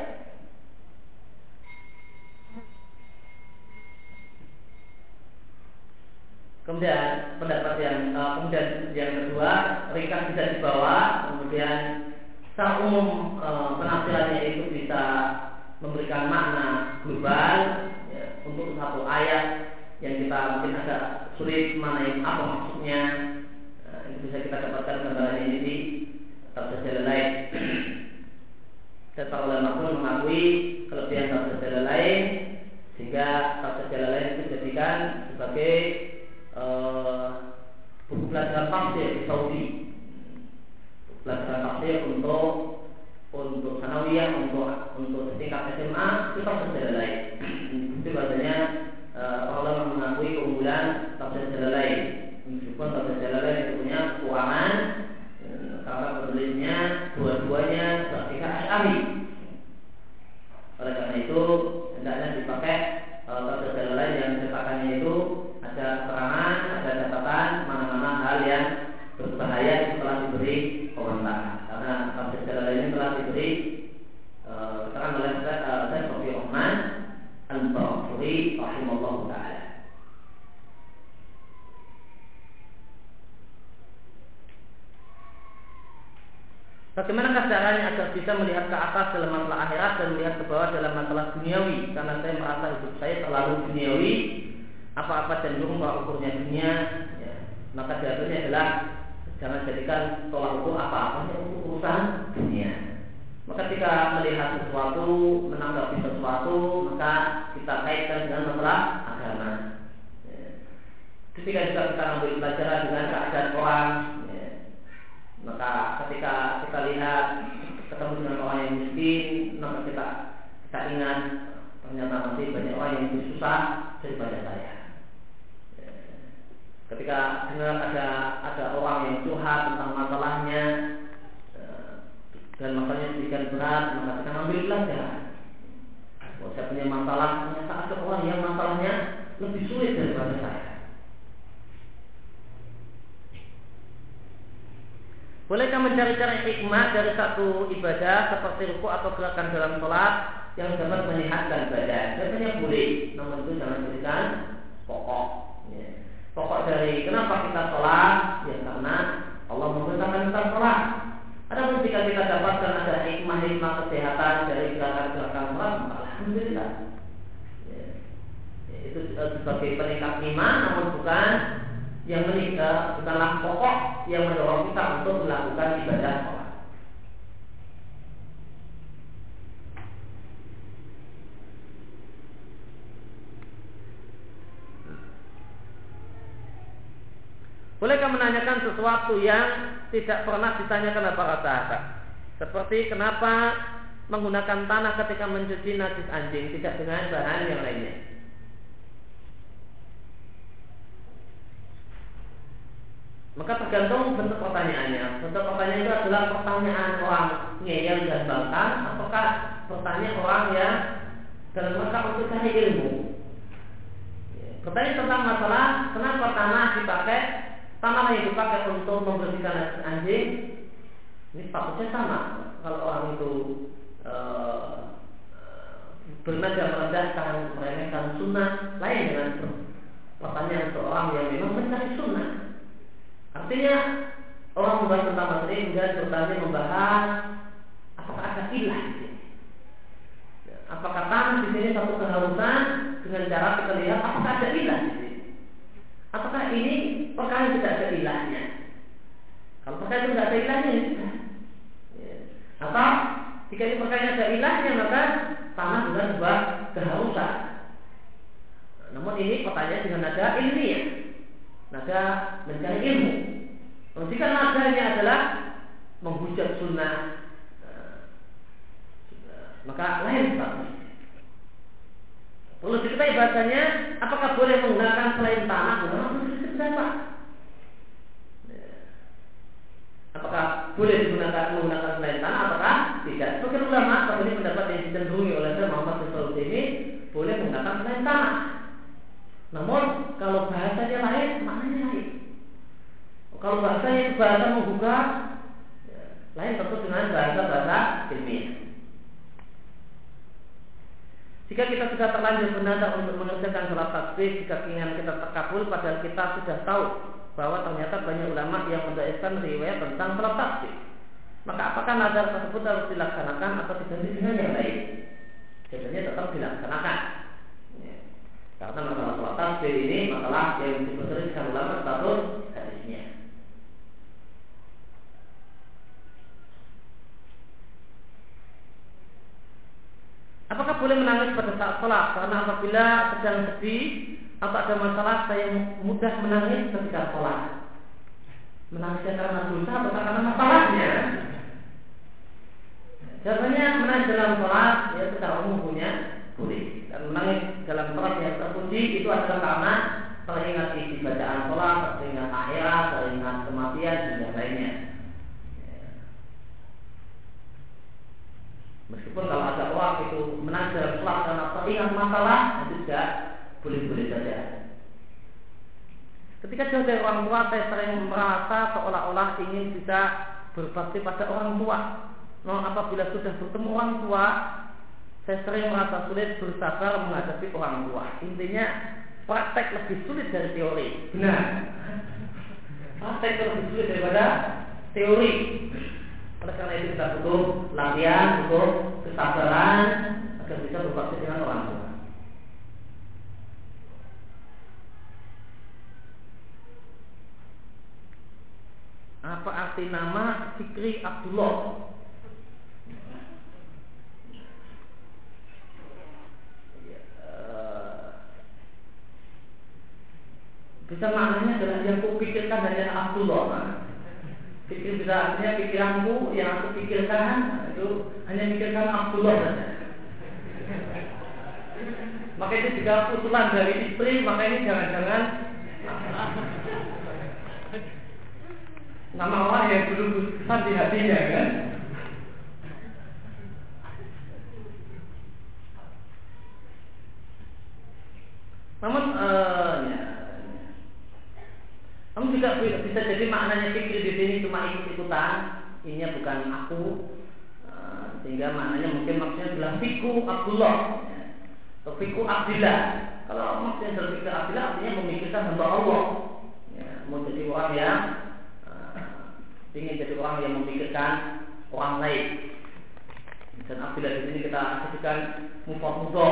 Kemudian pendapat kemudian yang kedua, ringkas bisa dibawa. Kemudian secara umum penafsirannya itu bisa memberikan makna global, untuk satu ayat yang kita mungkin agak sulit mengenai apa maksudnya, itu bisa kita dapatkan gambaran ini di tafsir Jalalain. Dan para ulama pun mengakui kelebihan tafsir Jalalain, sehingga tafsir Jalalain itu dijadikan sebagai buku pelajaran tafsir di Saudi, pelajaran tafsir untuk sanawiyah, untuk tingkat SMA, itu tafsir Jalalain. Itu bahasanya para ulama mengakui keunggulan tafsir Jalalain, meskipun tafsir Jalalain itu punya kekurangan karena penulisnya dua-duanya berakhidah Asy'ari. Oleh karena itu hendaknya dipakai tafsir Jalalain yang cetakannya itu ada keterangan, ada catatan mana-mana hal yang berbahaya itu telah diberi komentar. Karena tafsir Jalalain ini telah diberi keterangan oleh Syekh Sofi Rahman Al-Barakhuri rahimallahu ta'ala. Bagaimana caranya agar bisa melihat ke atas dalam masalah akhirat dan melihat ke bawah dalam masalah duniawi? Karena saya merasa hidup saya terlalu duniawi, apa-apa cenderung kalau ukurnya dunia, ya. Maka jawabannya adalah jangan jadikan tolak ukur apa-apa untuk urusan dunia. Maka ketika melihat sesuatu, menanggapi sesuatu, maka kita kaitkan dengan masalah agama. Ya. Ketika juga kita ambil pelajaran dengan keadaan orang, maka ketika kita lihat ketemu dengan orang yang miskin, maka kita ingat ternyata masih banyak orang yang lebih susah daripada saya. Ketika dengar ada orang yang curhat tentang masalahnya dan masalahnya sedikit berat, maka kita ambil pelajaran. Kalau saya punya masalah, ternyata ada orang yang masalahnya lebih sulit daripada saya. Bolehkah mencari-cari hikmah dari satu ibadah seperti ruku atau gerakan dalam sholat yang dapat menyehatkan badan? Biasanya boleh, namun itu jangan jadikan pokok. Ya. Pokok dari kenapa kita sholat, ya karena Allah memerintahkan kita sholat. Adapun jika kita dapatkan ada hikmah-hikmah kesehatan dari gerakan-gerakan sholat, alhamdulillah. Ya. Itu sebagai peningkat iman, namun bukan yang bukanlah pokok yang mendorong kita untuk melakukan ibadah sholat. Bolehkah menanyakan sesuatu yang tidak pernah ditanyakan oleh para sahabat? Seperti kenapa menggunakan tanah ketika mencuci najis anjing, tidak dengan bahan yang lainnya? Maka tergantung bentuk pertanyaannya. Bentuk pertanyaan itu adalah pertanyaan orang ngeyel dan bangkang, ataukah pertanyaan orang yang dalam rangka untuk cari ilmu. Pertanyaan tentang masalah kenapa tanah yang dipakai untuk membersihkan najis anjing, ini statusnya sama. Kalau orang itu bernada merendahkan, meremehkan sunnah, lain dengan pertanyaan seorang yang memang mencari sunnah. Artinya orang membahas tentang masalah ini kemudian bertanya membahas apakah ada ilah di sini. Apakah tanah di sini satu keharusan dengan cara kita lihat apakah ada ilah di sini. Apakah ini perkara yang tidak ada ilahnya? Kalau perkara itu tidak ada ilahnya, ya. Atau jika ini perkara yang ada ilahnya, maka tanah bukan sebuah keharusan. Namun ini pertanyaan dengan nada ilmiah, nada mencari ilmu. Jika nadanya adalah menghujat sunnah, maka lain status. Perlu diketahui bahasanya, apakah boleh menggunakan selain tanah? Pendapat. Apakah boleh menggunakan selain tanah? Apakah tidak? Sebagian ulama, kalau ini pendapat yang dicenderungi oleh Syekh Muhammad bin Shalih ini, boleh menggunakan selain tanah. Namun kalau bahasanya lain, maknanya lain. Kalau bahasanya itu bahasa membuka, lain tentu dengan bahasa ilmiah. Jika kita sudah terlanjur bernazar untuk mengerjakan sholat tasbih, jika keinginan kita terkabul, padahal kita sudah tahu bahwa ternyata banyak ulama yang mendhaifkan riwayat tentang sholat tasbih, maka apakah nazar tersebut harus dilaksanakan atau diganti dengan yang lain? Jadinya tetap dilaksanakan. Karena masalah sholat tasbih ini masalah yang diperselisihkan ulama status hadisnya. Apakah boleh menangis pada saat sholat? Karena apabila sedang sedih atau ada masalah, saya mudah menangis ketika sholat. Menangisnya karena dosa atau karena masalahnya? Jawabannya menangis dalam sholat ya secara umum punya boleh. Dan menangis dalam sholat yang terpuji itu adalah karena teringat isi bacaan sholat, teringat akhirat, teringat kematian dan yang lainnya. Meskipun kalau ada orang itu menangis dalam sholat karena teringat masalah, itu juga boleh-boleh saja. Ketika jauh dari orang tua, saya sering merasa seolah-olah ingin bisa berbakti pada orang tua. Nah, apabila sudah bertemu orang tua, saya sering merasa sulit bersabar menghadapi orang tua. Intinya, praktek lebih sulit dari teori. Benar. Praktek lebih sulit daripada teori. Oleh karena itu kita butuh latihan, butuh kesabaran agar bisa berbakti dengan orang tua. Apa arti nama Fikri Abdullah? Bisa maknanya adalah yang aku pikirkan hanya Abdullah. Pikir bisa artinya pikiranku yang aku pikirkan itu hanya pikirkan Abdullah saja. Maka itu jika usulan dari istri, maka ini jangan-jangan nama Allah yang dulu besar di hatinya kan. Namun juga bisa jadi maknanya fikir di sini cuma ikut-ikutan, ininya bukan aku, sehingga maknanya mungkin maksudnya adalah fiku Abdullah atau fiku Abdillah. Kalau maksudnya berpikir Abdillah artinya memikirkan hamba Allah, ya, mau jadi orang yang ingin jadi orang yang memikirkan orang lain. Dan Abdillah di sini kita artikan mufrad.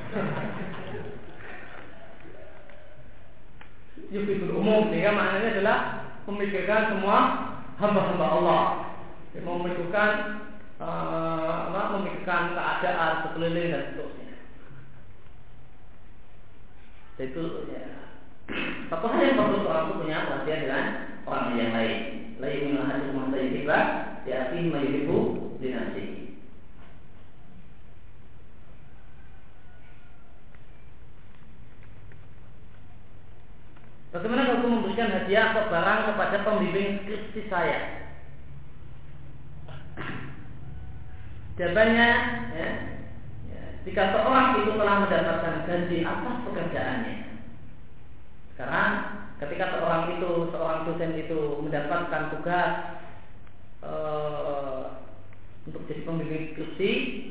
Yufidul umum, sehingga maknanya adalah memikirkan semua hamba-hamba Allah, memikirkan keadaan sekeliling dan seterusnya. Itu ya, satu hal yang perlu seorang itu punya perhatian dengan orang yang lain. Lain menghadapi masa yang tiba, diarti mayyubu dinasi. Bagaimana kalau memberikan hadiah atau barang kepada pembimbing skripsi saya? Jawabannya, jika seorang itu telah mendapatkan gaji atas pekerjaannya. Sekarang, ketika seorang dosen itu mendapatkan tugas untuk jadi pembimbing skripsi,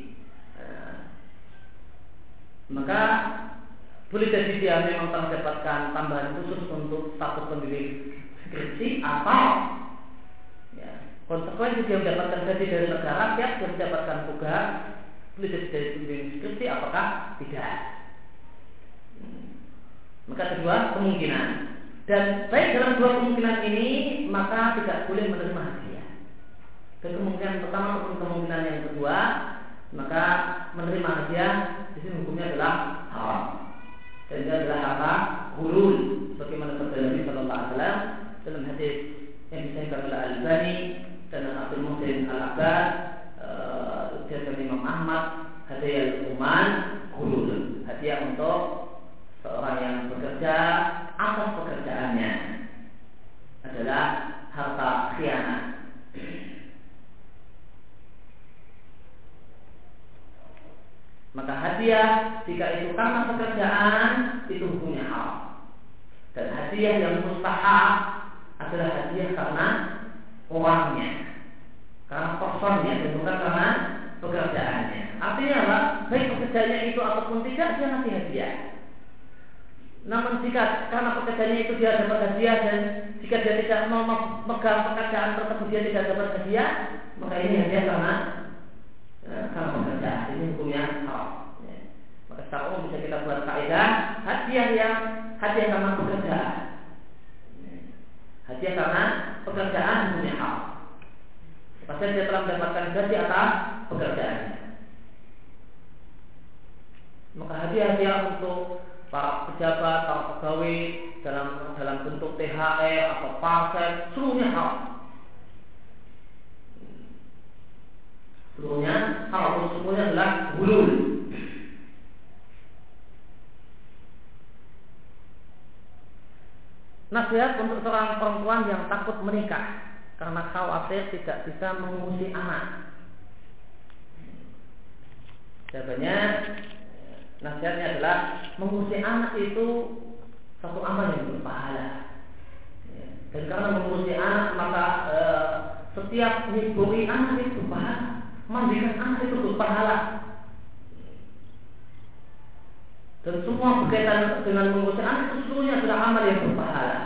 maka boleh jadi dia memang telah mendapatkan tambahan khusus untuk status pembimbing skripsi, atau konsekuensi dia mendapatkan gaji dari negara tiap dia mendapatkan tugas, boleh jadi dari pembimbing skripsi apakah tidak. Maka ada dua kemungkinan, dan baik dalam dua kemungkinan ini maka tidak boleh menerima hadiah. Dan kemungkinan pertama ataupun kemungkinan yang kedua, maka menerima hadiah di sini hukumnya adalah haram. Dan itu adalah harta gulul, sebagaimana sabda Nabi Sallallahu Alaihi Wasallam dalam hadis yang disahihkan oleh Al-Albani dan Abdul Muhsin Al-Abbad, ucapan Imam Ahmad, hadiah uman gulul, hadiah untuk seorang yang bekerja atas pekerjaannya adalah harta khianat. Maka hadiah jika itu karena pekerjaan itu hukumnya haram. Dan hadiah yang mustahab adalah hadiah karena orangnya, karena personnya, dan bukan karena pekerjaannya. Artinya apa? Baik pekerjaannya itu ataupun tidak, dia ngasih hadiah. Namun jika karena pekerjaannya itu dia dapat hadiah, dan jika dia tidak mau memegang pekerjaan tersebut dia tidak dapat hadiah, maka ini hadiah karena pekerjaan, ini hukumnya haram. Maka secara umum bisa kita buat kaidah hadiah karena pekerjaan. Hadiah karena pekerjaan punya hak. Pasal dia telah mendapatkan gaji atas pekerjaannya. Maka hadiah untuk para pejabat, para pegawai dalam bentuk THR atau parcel seluruhnya hak. Seluruhnya hal semuanya adalah hulul. Nasihat untuk seorang perempuan yang takut menikah karena khawatir tidak bisa mengurusi anak. Jawabannya, nasihatnya adalah mengurusi anak itu satu amal yang berpahala. Dan karena mengurusi anak maka setiap nyiburi anak itu berpahala. Mandikan anak itu berpahala. Dan semua berkaitan dengan mengurusi anak itu seluruhnya adalah amal yang berpahala.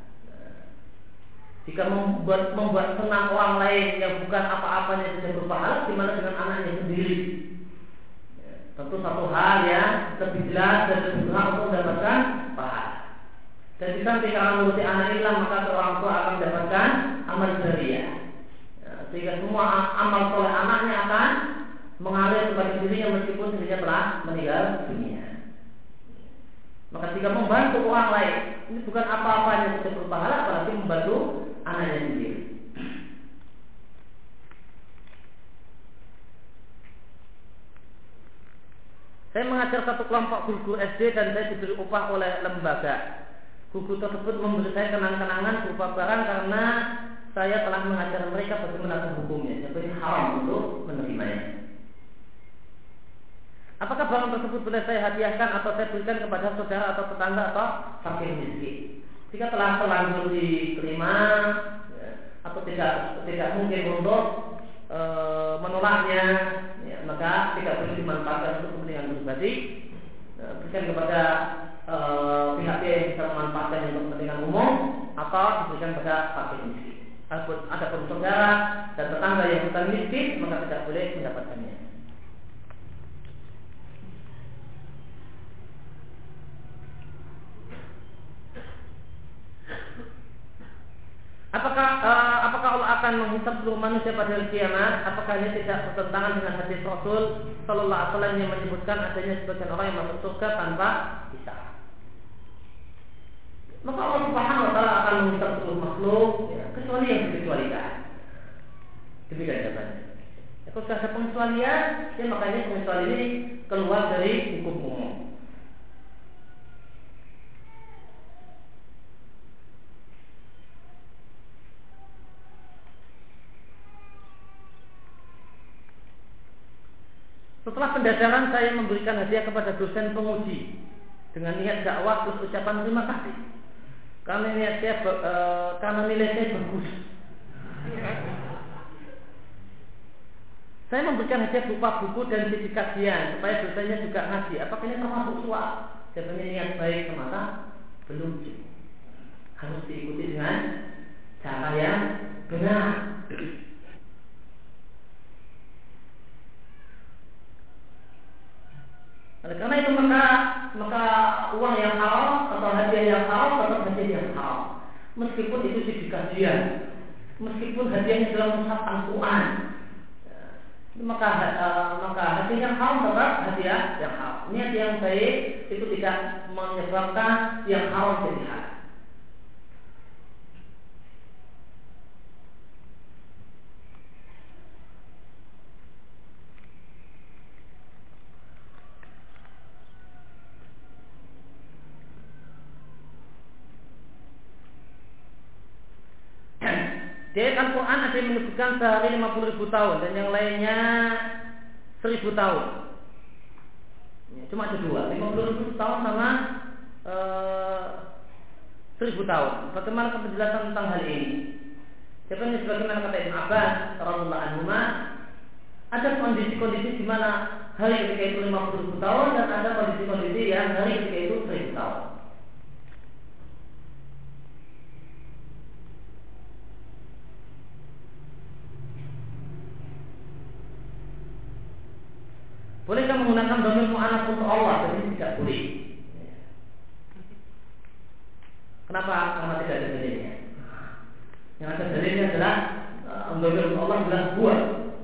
Jika membuat senang orang lain yang bukan apa-apanya saja berpahala, gimana dengan anaknya sendiri? Tentu satu hal yang lebih jelas dan lebih berat untuk mendapatkan pahala. Dan di samping karena mengurusi anak inilah maka orang tua akan mendapatkan amal jariah. Sehingga semua amal soleh anaknya akan mengalir kepada dirinya meskipun dirinya telah meninggal dunia. Maka jika membantu orang lain, ini bukan apa-apa yang bisa berpahala, apalagi membantu anaknya sendiri. Saya mengajar satu kelompok guru SD dan saya diberi upah oleh lembaga. Guru tersebut memberi saya kenang-kenangan berupa barang karena saya telah mengajar mereka bagaimana hukumnya. Jadi haram untuk menerimanya. Apakah barang tersebut boleh saya hadiahkan atau saya berikan kepada saudara atau tetangga atau fakir miskin? Jika telah terlanjur diterima atau tidak mungkin untuk menolaknya, ya, maka tidak boleh dimanfaatkan untuk kepentingan pribadi. Berikan kepada pihak yang bisa memanfaatkan untuk kepentingan umum atau diberikan kepada fakir miskin. Ada pun saudara dan tetangga yang bukan miskin maka tidak boleh mendapatkannya. Apakah Allah akan menghisab seluruh manusia pada hari kiamat? Apakah ini tidak bertentangan dengan hadis Rasul Sallallahu Alaihi Wasallam yang menyebutkan adanya sebagian orang yang masuk surga tanpa hisab? Maka Allah Subhanahu Wa Taala akan menghisab seluruh makhluk, ya, kecuali yang dikecualikan. Demikian jawabannya. Ya, kalau sudah ada pengecualian, ya makanya pengecualian ini keluar dari hukum umum. Setelah pendadaran saya memberikan hadiah kepada dosen penguji dengan niat dakwah plus ucapan terima kasih karena niat saya karena nilai saya bagus. Saya memberikan hadiah berupa buku dan CD kajian supaya dosennya juga ngaji. Apakah ini termasuk suap? Jawabannya niat baik semata belum cukup. Harus diikuti dengan cara yang benar. Oleh karena itu maka uang yang haram atau hadiah yang haram tetap hadiah yang haram, meskipun itu CD kajian, meskipun hadiahnya dalam mushaf Al-Quran, maka hadiah yang haram tetap hadiah yang haram. Niat yang baik itu tidak menyebabkan yang haram jadi halal. Di ayat Al-Quran ada yang menyebutkan sehari 50.000 tahun dan yang lainnya 1.000 tahun. Ya, cuma ada dua, 50.000 tahun sama 1.000 tahun. Bagaimana penjelasan tentang hal ini? Jawabannya sebagaimana kata Ibn Abbas radhiyallahu anhuma, ada kondisi-kondisi di mana hari ketika itu 50.000 tahun dan ada kondisi-kondisi yang hari ketika itu 1.000 tahun. Bolehkah menggunakan dhamir mu'anats untuk Allah Kenapa? Karena tidak ada dalilnya. Yang ada dalilnya adalah Allah bilang buat.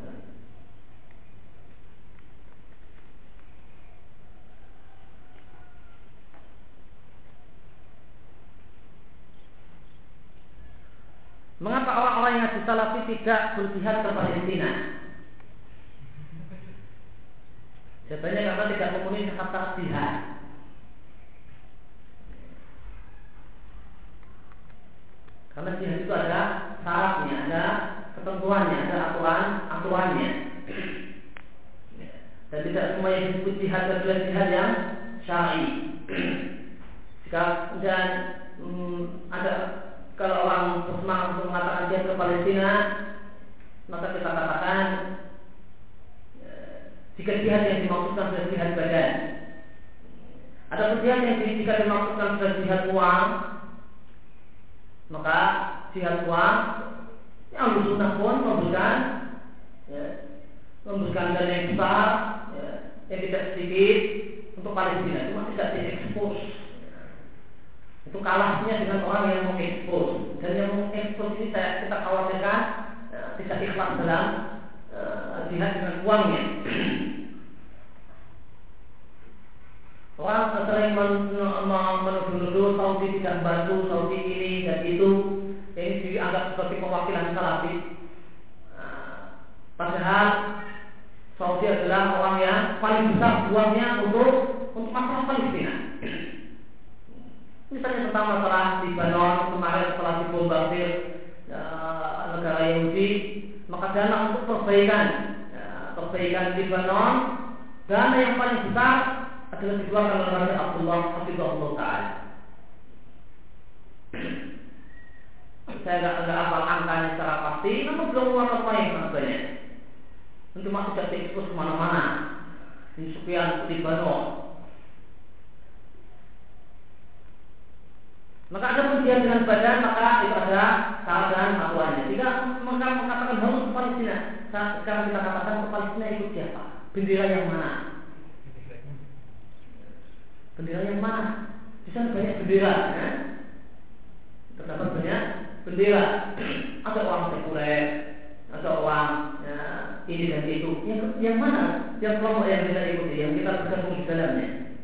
Mengapa orang-orang yang ngaji salafi tidak berjihad ke Palestina? Jawabannya karena tidak memenuhi syarat jihad. Karena jihad itu ada syaratnya, ada ketentuannya, ada aturannya. Dan tidak semua yang disebut jihad adalah jihad yang syar'i. Jika kemudian ada kalau orang bersemangat untuk mengatakan jihad ke Palestina, maka kita katakan jika jihad yang dimaksudkan adalah jihad badan. Ada jihad yang jika dimaksudkan adalah jihad uang, maka jihad uang yang sunnah pun memberikan dana yang besar, yang tidak sedikit untuk Palestina, cuma tidak diekspos. Itu kalahnya dengan orang yang mengekspos, dan yang mengekspos ini kita khawatirkan tidak ikhlas dalam jihad dengan uangnya. Orang sering menuduh Saudi tidak membantu, Saudi ini dan itu, ini dianggap seperti perwakilan salafi. Padahal Saudi adalah orang yang paling besar uangnya untuk masalah Palestina. Misalnya tentang masalah di Lebanon kemarin setelah dibombardir negara Yahudi, maka dana untuk perbaikan Lebanon, dana yang paling besar adalah dikeluarkan oleh Abdullah Hafizahullah Ta'ala. Saya tidak hafal angkanya secara pasti, namun belum mengeluarkan uang yang sangat banyak. Tentu masih tidak diekspos kemana-mana di sekian Lebanon. Maka ada penjihad dengan badan, maka itu ada syarat dan aturannya. Jika mengatakan harus ke Palestina, sekarang kita katakan ke Palestina ikut siapa? Bendera yang mana? Bendera yang mana? Di sana banyak bendera, ya? Terdapat banyak bendera. Ada orang sekuler, ada orang ini dan itu. Yang mana? Yang kelompok yang kita ikuti, yang kita bergabung di dalamnya.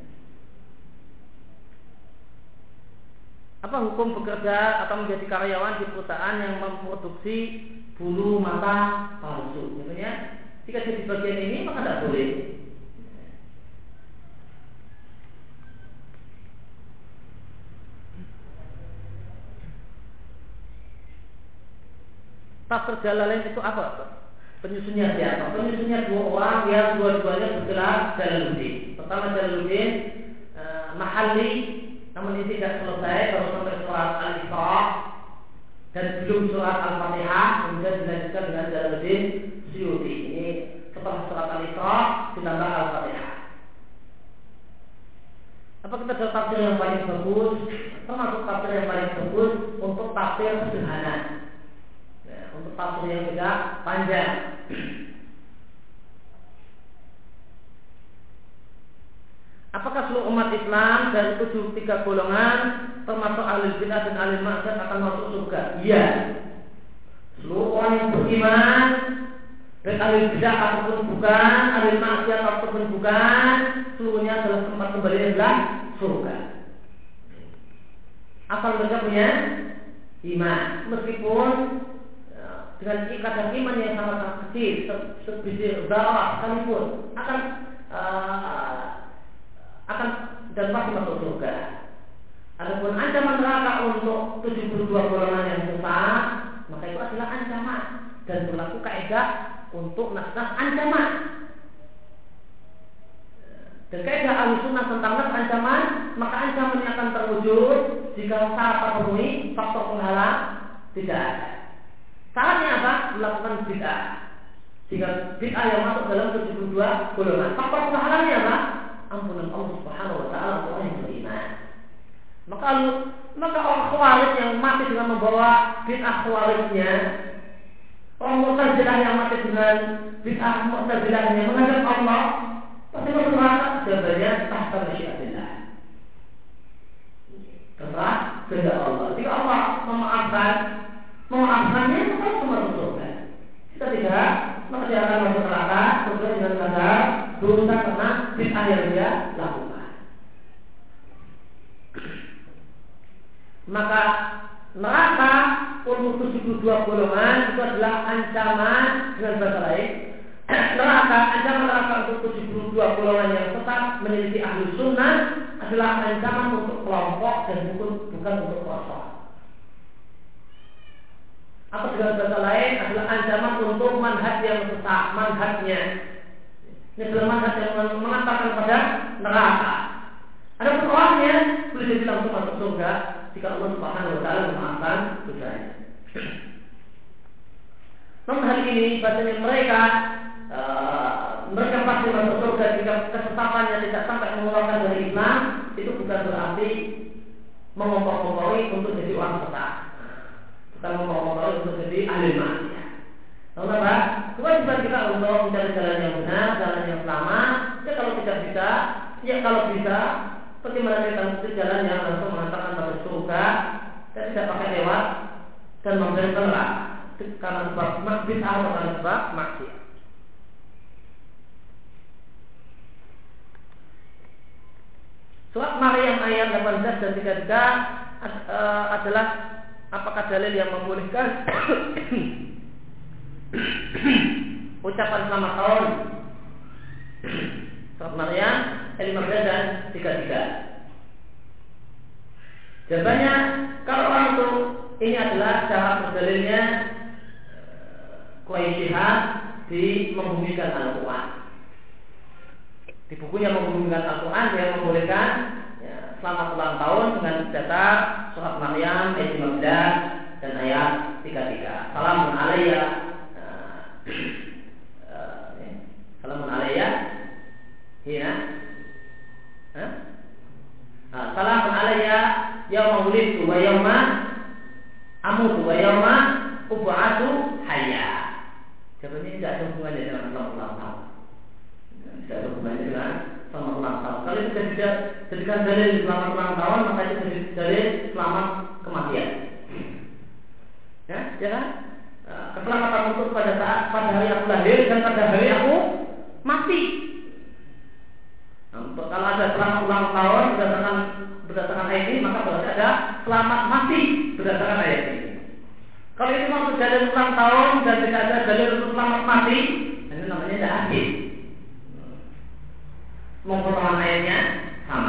Apa hukum bekerja atau menjadi karyawan di perusahaan yang memproduksi bulu mata palsu? Misalnya, jika jadi bagian ini maka tidak boleh. Tafsir Jalalain itu apa? Penyusunnya siapa? Penyusunnya dua orang yang dua-duanya bergelar Jalaluddin. Pertama Jalaluddin Mahalli, namun ini tidak selesai baru sampai surat Al-Isra dan belum surat Al-Fatihah, kemudian dilanjutkan dengan Jalaluddin Suyuti. Ini setelah surat Al-Isra ditambah Al-Fatihah. Apa kita ada tafsir yang paling bagus? Termasuk tafsir yang paling bagus untuk tafsir sederhana, untuk tafsir yang tidak panjang. Apakah seluruh umat Islam dari 73 golongan termasuk ahli bidah dan ahli maksiat akan masuk surga? Iya. Seluruh orang yang beriman dan ahli bidah ataupun bukan, ahli maksiat ataupun bukan, seluruhnya adalah tempat kembali adalah surga. Asal mereka punya iman, meskipun dengan kadar iman yang sangat kecil, sebesar darah sekalipun akan dan pasti masuk surga. Adapun ancaman neraka untuk 72 golongan yang sesat, maka itu adalah ancaman dan berlaku kaidah untuk naskah ancaman. Dan kaidah Ahlussunnah tentang naskah ancaman, maka ancaman yang akan terwujud jika syarat terpenuhi, faktor penghalang tidak ada. Syaratnya apa? Melakukan bid'ah. Jika bid'ah yang masuk dalam 72 golongan, faktor penghalangnya apa? Ampunan Allah Subhanahu wa taala untuk orang yang beriman. Maka orang Khawarij yang mati dengan membawa bid'ah Khawarijnya, orang Mu'tazilah yang mati dengan bid'ah Mu'tazilahnya menghadap Allah, pasti masuk neraka. Jawabannya tahta masyiatillah. Terserah kehendak Allah. Jika Allah memaafkannya, maka semua masuk surga. Jika tidak, maka dia akan masuk neraka surga dengan kadar dosa karena bid'ah yang dia lakukan. Maka neraka untuk 72 golongan itu adalah ancaman dengan bahasa lain. Ancaman neraka untuk 72 golongan yang tetap meneliti ahli sunnah adalah ancaman untuk kelompok dan bukan untuk kelompok. Atau dengan bahasa lain adalah ancaman untuk manhaj yang sesat, manhajnya. Ini adalah manhaj yang mengantarkan pada neraka. Ada orangnya boleh jadi langsung masuk surga jika Allah Subhanahu wa taala memaafkan dosanya. Namun hal ini bahasanya mereka pasti masuk surga jika kesesatan tidak sampai mengeluarkan dari Islam, itu bukan berarti mengompor-ngompori untuk jadi orang sesat. Bukan mengompor-ngompori untuk jadi ahli maksiat. Lalu apa? Kewajiban kita untuk mencari jalan yang benar, jalan yang selamat. Ya kalau tidak bisa, ya kalau bisa, bagaimana kita mencari jalan yang langsung mengatakan pada surga dan tidak pakai lewat dan memberi neraka karena sebab bid'ah atau karena sebab maksiat. Surat Maryam ayat 18 dan 33 adalah apakah dalil yang membolehkan ucapan selamat tahun. Surat Maryam ayat 15 dan 33. Jawabannya, kalau orang itu ini adalah cara berdalilnya Quraisyihah di membumikan Al-Quran. Di bukunya membumikan Al-Quran dia membolehkan selamat ulang tahun dengan data surat Maryam ayat 15 dan ayat 33. Salamun alayya, salamun alayya hina, salamun alayya yauma wulidtu wa yauma amutu wa yauma ub'atsu hayya. Jawabannya tidak ada hubungannya dengan selamat ulang tahun. Tidak ada hubungannya dengan selamat ulang tahun. Kalau itu tidak jadikan dalil selamat ulang tahun, maka itu jadi dalil selamat kematian. Ya kan? Keselamatan untuk pada hari aku lahir dan pada hari aku mati. Nah, kalau ada selamat ulang tahun berdasarkan ayat ini, maka berarti ada selamat mati berdasarkan ayat ini. Kalau itu maksud dalil ulang tahun dan tidak ada dalil untuk selamat mati, ini namanya tidak adil. Mengkotoran ayatnya sama.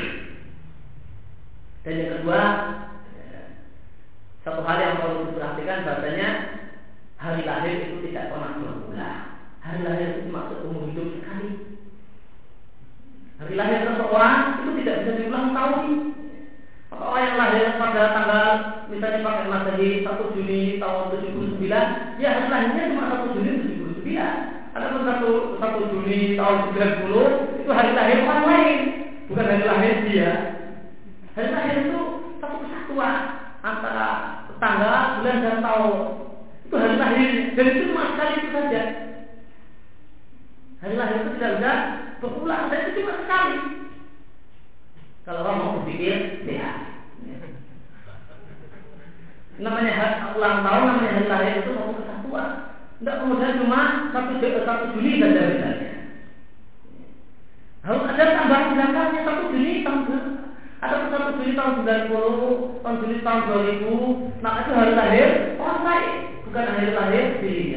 Dan yang kedua, satu hal yang perlu diperhatikan bahasanya hari lahir itu tidak pernah berulang. Hari lahir itu maksud umur hidup sekali. Hari lahir seseorang itu tidak bisa diulang tahun. Maka orang yang lahir pada tanggal misalnya pakai Masehi 1 Juni tahun 79, ya hari lahirnya cuma 1 Juni 79. Adapun 1 Juni tahun 90 itu hari lahir orang lain, bukan hari lahir dia. Hari lahir itu satu kesatuan antara tanggal, bulan dan tahun. Itu hari lahir, dan itu cuma sekali itu saja. Hari lahir itu tidak bisa berulang, dan itu cuma sekali. Kalau orang mau berpikir sehat. Namanya hari ulang tahun, namanya hari lahir itu satu kesatuan. Tidak kemudian cuma 1 Juni saja misalnya. Harus ada tambahan belakangnya 1 Juni tahun berapa? Ada 1 Juni tahun 90, 1 Juni tahun 2000. Maka itu hari lahir orang lain, bukan hari lahir dirinya.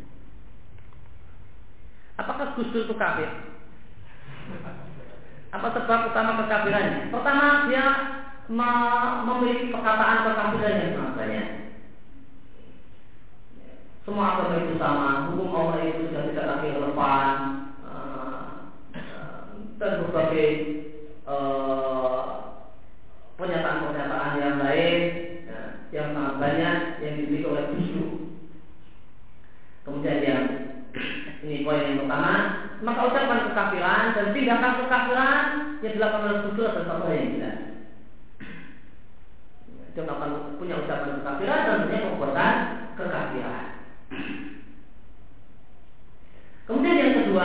Apakah Gus Dur itu kafir? Apa sebab utama kekafirannya? Pertama, dia memiliki perkataan kekafiran yang sangat banyak. Semua agama itu sama, hukum Allah itu sudah tidak lagi relevan, dan berbagai pernyataan-pernyataan yang lain yang sangat banyak yang dimiliki oleh Gus Dur. Kemudian yang ini poin yang pertama, maka ucapan kekafiran dan tindakan kekafiran yang dilakukan oleh Gus Dur adalah satu yang jelas. Dia punya ucapan kekafiran dan punya perbuatan kekafiran. Kemudian yang kedua,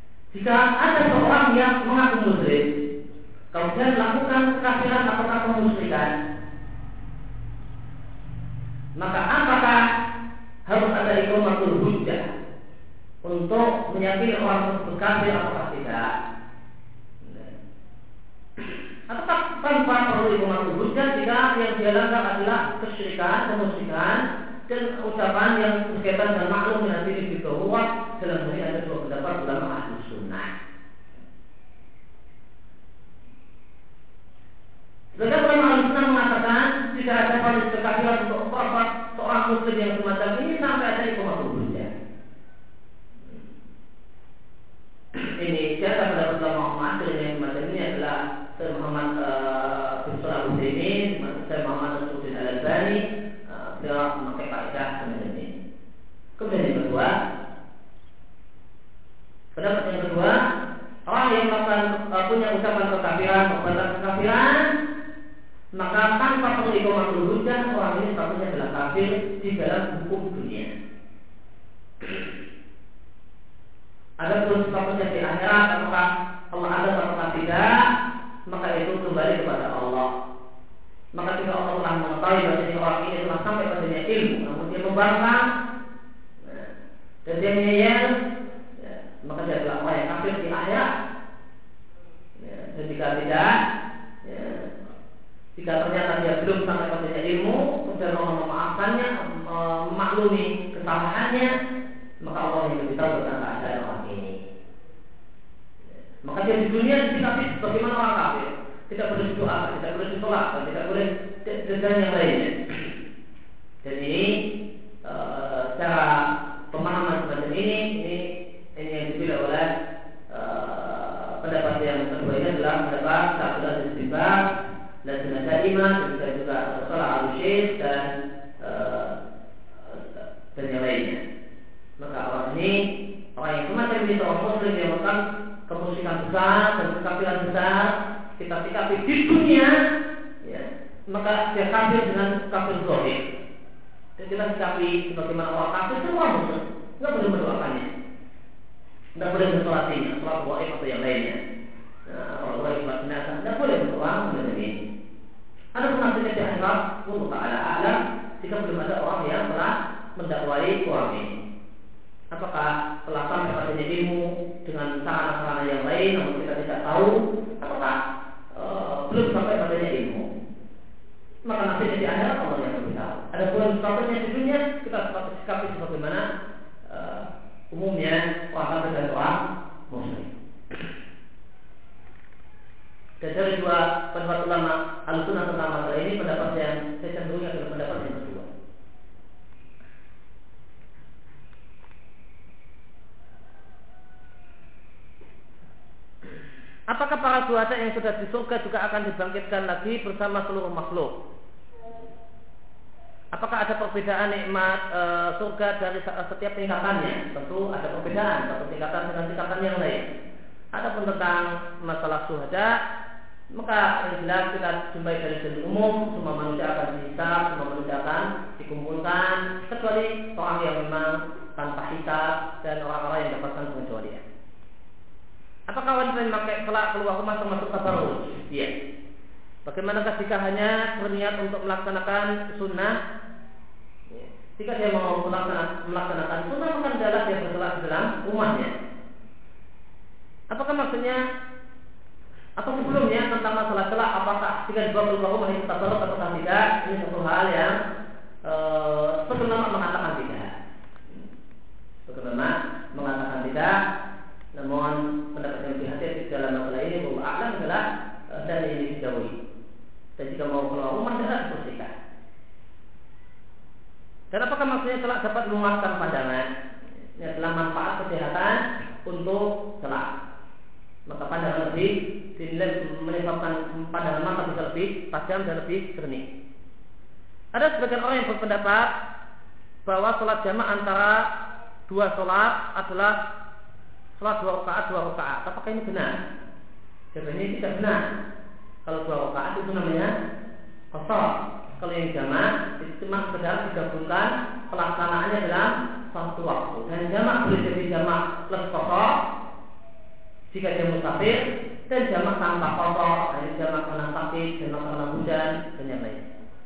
jika ada seorang yang mengaku muslim, kemudian melakukan kekafiran atau maka apakah harus ada iqamatul hujjah untuk meyakini orang tersebut kafir atau tidak? Ataukah tanpa perlu iqamatul hujjah jika yang dia lakukan adalah kesyirikan, kemusyrikan dan ucapan yang berkaitan dengan maklum dan diri bid'ah? Dalam hal ini ada dua pendapat ulama ahli sunnah. Sebagian ulama ahli sunnah mengatakan tidak ada vonis kekafiran untuk seorang muslim yang semacam ini sampai ada iqamatul hujjah. Ini siapa pendapat ulama mu'asir yang semacam ini adalah Syekh Muhammad bin Shalih Al-Utsaimin, Syekh Muhammad Nasruddin Al-Albani, beliau memakai kaidah semacam ini. Kemudian yang kedua, pendapat yang kedua, orang yang melakukan punya ucapan kekafiran, perbuatan kekafiran, maka tanpa perlu iqamatul hujjah orang ini statusnya adalah kafir di dalam hukum dunia. Adapun statusnya di akhirat, apakah Allah ada atau tidak, maka itu kembali kepada Allah. Maka jika Allah telah mengetahui bahwa orang ini telah sampai padanya ilmu, namun dia membangkang dan dia ngeyel, maka dia adalah orang yang kafir di akhirat. Dan jika tidak, jika ternyata dia belum sampai padanya ilmu, kemudian Allah memaafkannya, memaklumi kesalahannya, maka Allah yang lebih tahu tentang keadaan orang ini. Maka dia di dunia disikapi bagaimana orang kafir, tidak boleh berdoa, tidak boleh sholat, tidak boleh dan yang lainnya. Dan ini secara pemahaman semacam ini yang dipilih oleh pendapat yang kedua ini adalah pendapat Syaikhul Islam dan Sunnah Iman dan juga Salah Al-Syekh dan yang lainnya. Maka orang ini, orang yang semacam ini seorang muslim yang melakukan kemusyrikan besar dan kekafiran besar, kita sikapi di dunia, ya, maka dia kafir dengan kafir zahir. Dan kita sikapi sebagaimana orang kafir semua muslim, nggak boleh mendoakannya, nggak boleh mensolatinya, sholat gaib atau yang lainnya. Orang gaib jenazah nggak boleh berdoa mengenai ini. Ada penafsirnya di akhirat, untuk ta'ala jika belum ada orang yang telah mendakwai orang ini. Apakah telah sampai padanya ilmu dengan sarana-sarana yang lain, namun kita tidak tahu, apakah belum sampai padanya ilmu? Maka nanti di akhirat Allah yang lebih tahu. Ada pun statusnya di dunia, kita sikapi sebagaimana umumnya orang kafir dan orang muslim. Dan dari dua pendapat ulama Ahlussunnah tentang masalah ini, pendapat yang saya cenderungnya adalah pendapat yang kedua. Apakah para duhata yang sudah di surga juga akan dibangkitkan lagi bersama seluruh makhluk? Apakah ada perbedaan nikmat surga dari setiap tingkatannya? Tentu ada perbedaan satu tingkatan dengan tingkatan yang lain. Adapun tentang masalah syuhada, maka yang jelas kita jumpai dari segi umum, semua manusia akan dihisab, semua manusia akan dikumpulkan, kecuali orang yang memang tanpa hisab dan orang-orang yang dapatkan pengecualian. Apakah wanita yang memakai selak keluar rumah termasuk tabarruj? Iya. Bagaimanakah jika hanya berniat untuk melaksanakan sunnah? Jika dia mau melaksanakan sunnah, maka adalah dia berselak di dalam rumahnya. Apakah maksudnya atau sebelumnya tentang masalah selak, apakah jika dibawa keluar rumah itu tabarruj atau tidak? Ini satu hal yang sebenarnya mengatakan tidak. Sebenarnya mengatakan tidak. Namun pendapat yang lebih hati-hati dalam masalah ini bahwa a'lam adalah dan ini dijauhi. Dan jika mau keluar rumah adalah dibersihkan. Dan apakah maksudnya selak dapat meluaskan pandangan? Ini adalah manfaat kesehatan untuk selak. Maka pandangan lebih dinilai menyebabkan pandangan mata bisa lebih tajam dan lebih jernih. Ada sebagian orang yang berpendapat bahwa sholat jamaah antara dua sholat adalah sholat 2 rakaat. Apakah ini benar? Jawabannya ini tidak benar. Kalau 2 rakaat itu namanya qashar. Kalau yang jamaah itu cuma sekedar digabungkan pelaksanaannya dalam satu waktu. Dan jamaah boleh jadi jamaah plus qashar jika dia musafir, dan jamak tanpa kotor, jamak karena sakit, jamak karena hujan dan yang lain.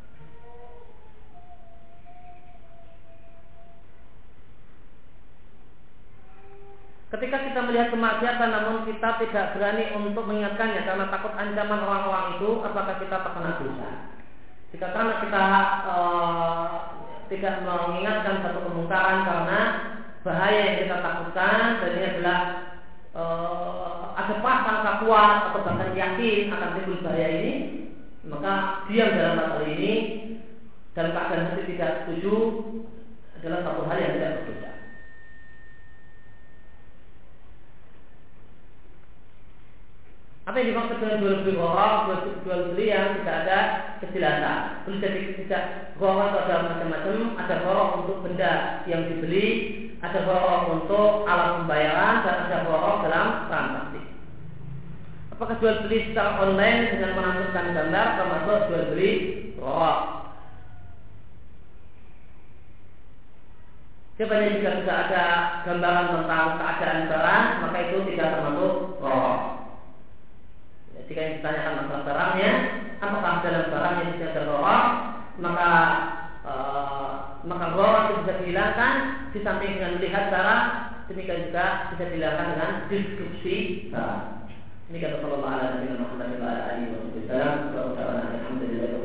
Ketika kita melihat kemaksiatan namun kita tidak berani untuk mengingatkannya karena takut ancaman orang-orang itu, apakah kita terkena dosa? Jika karena kita tidak mengingatkan satu kemungkaran karena bahaya yang kita takutkan, dan ini adalah ada prasangka kuat atau bahkan yakin akan timbul bahaya ini, maka diam dalam masalah ini dalam keadaan hati tidak setuju adalah satu hal yang tidak berdosa. Apa yang dimaksud dengan jual beli gharar, jual beli yang tidak ada kejelasan? Boleh jadi tidak gharar itu ada macam-macam, ada gharar untuk benda yang dibeli, ada gharar untuk alat pembayaran, dan ada gharar dalam transaksi. Apakah jual beli secara online dengan menampilkan gambar termasuk jual beli gharar? Sebenarnya jika tidak ada gambaran tentang keadaan barang, maka itu tidak termasuk gharar. Jika yang ditanyakan masalah barangnya, apakah dalam barang yang tidak ada gharar, maka gharar itu bisa dihilangkan di samping dengan melihat barang, demikian juga bisa dihilangkan dengan deskripsi barang. Ini kata sallallahu alaihi wasallam. Alhamdulillah.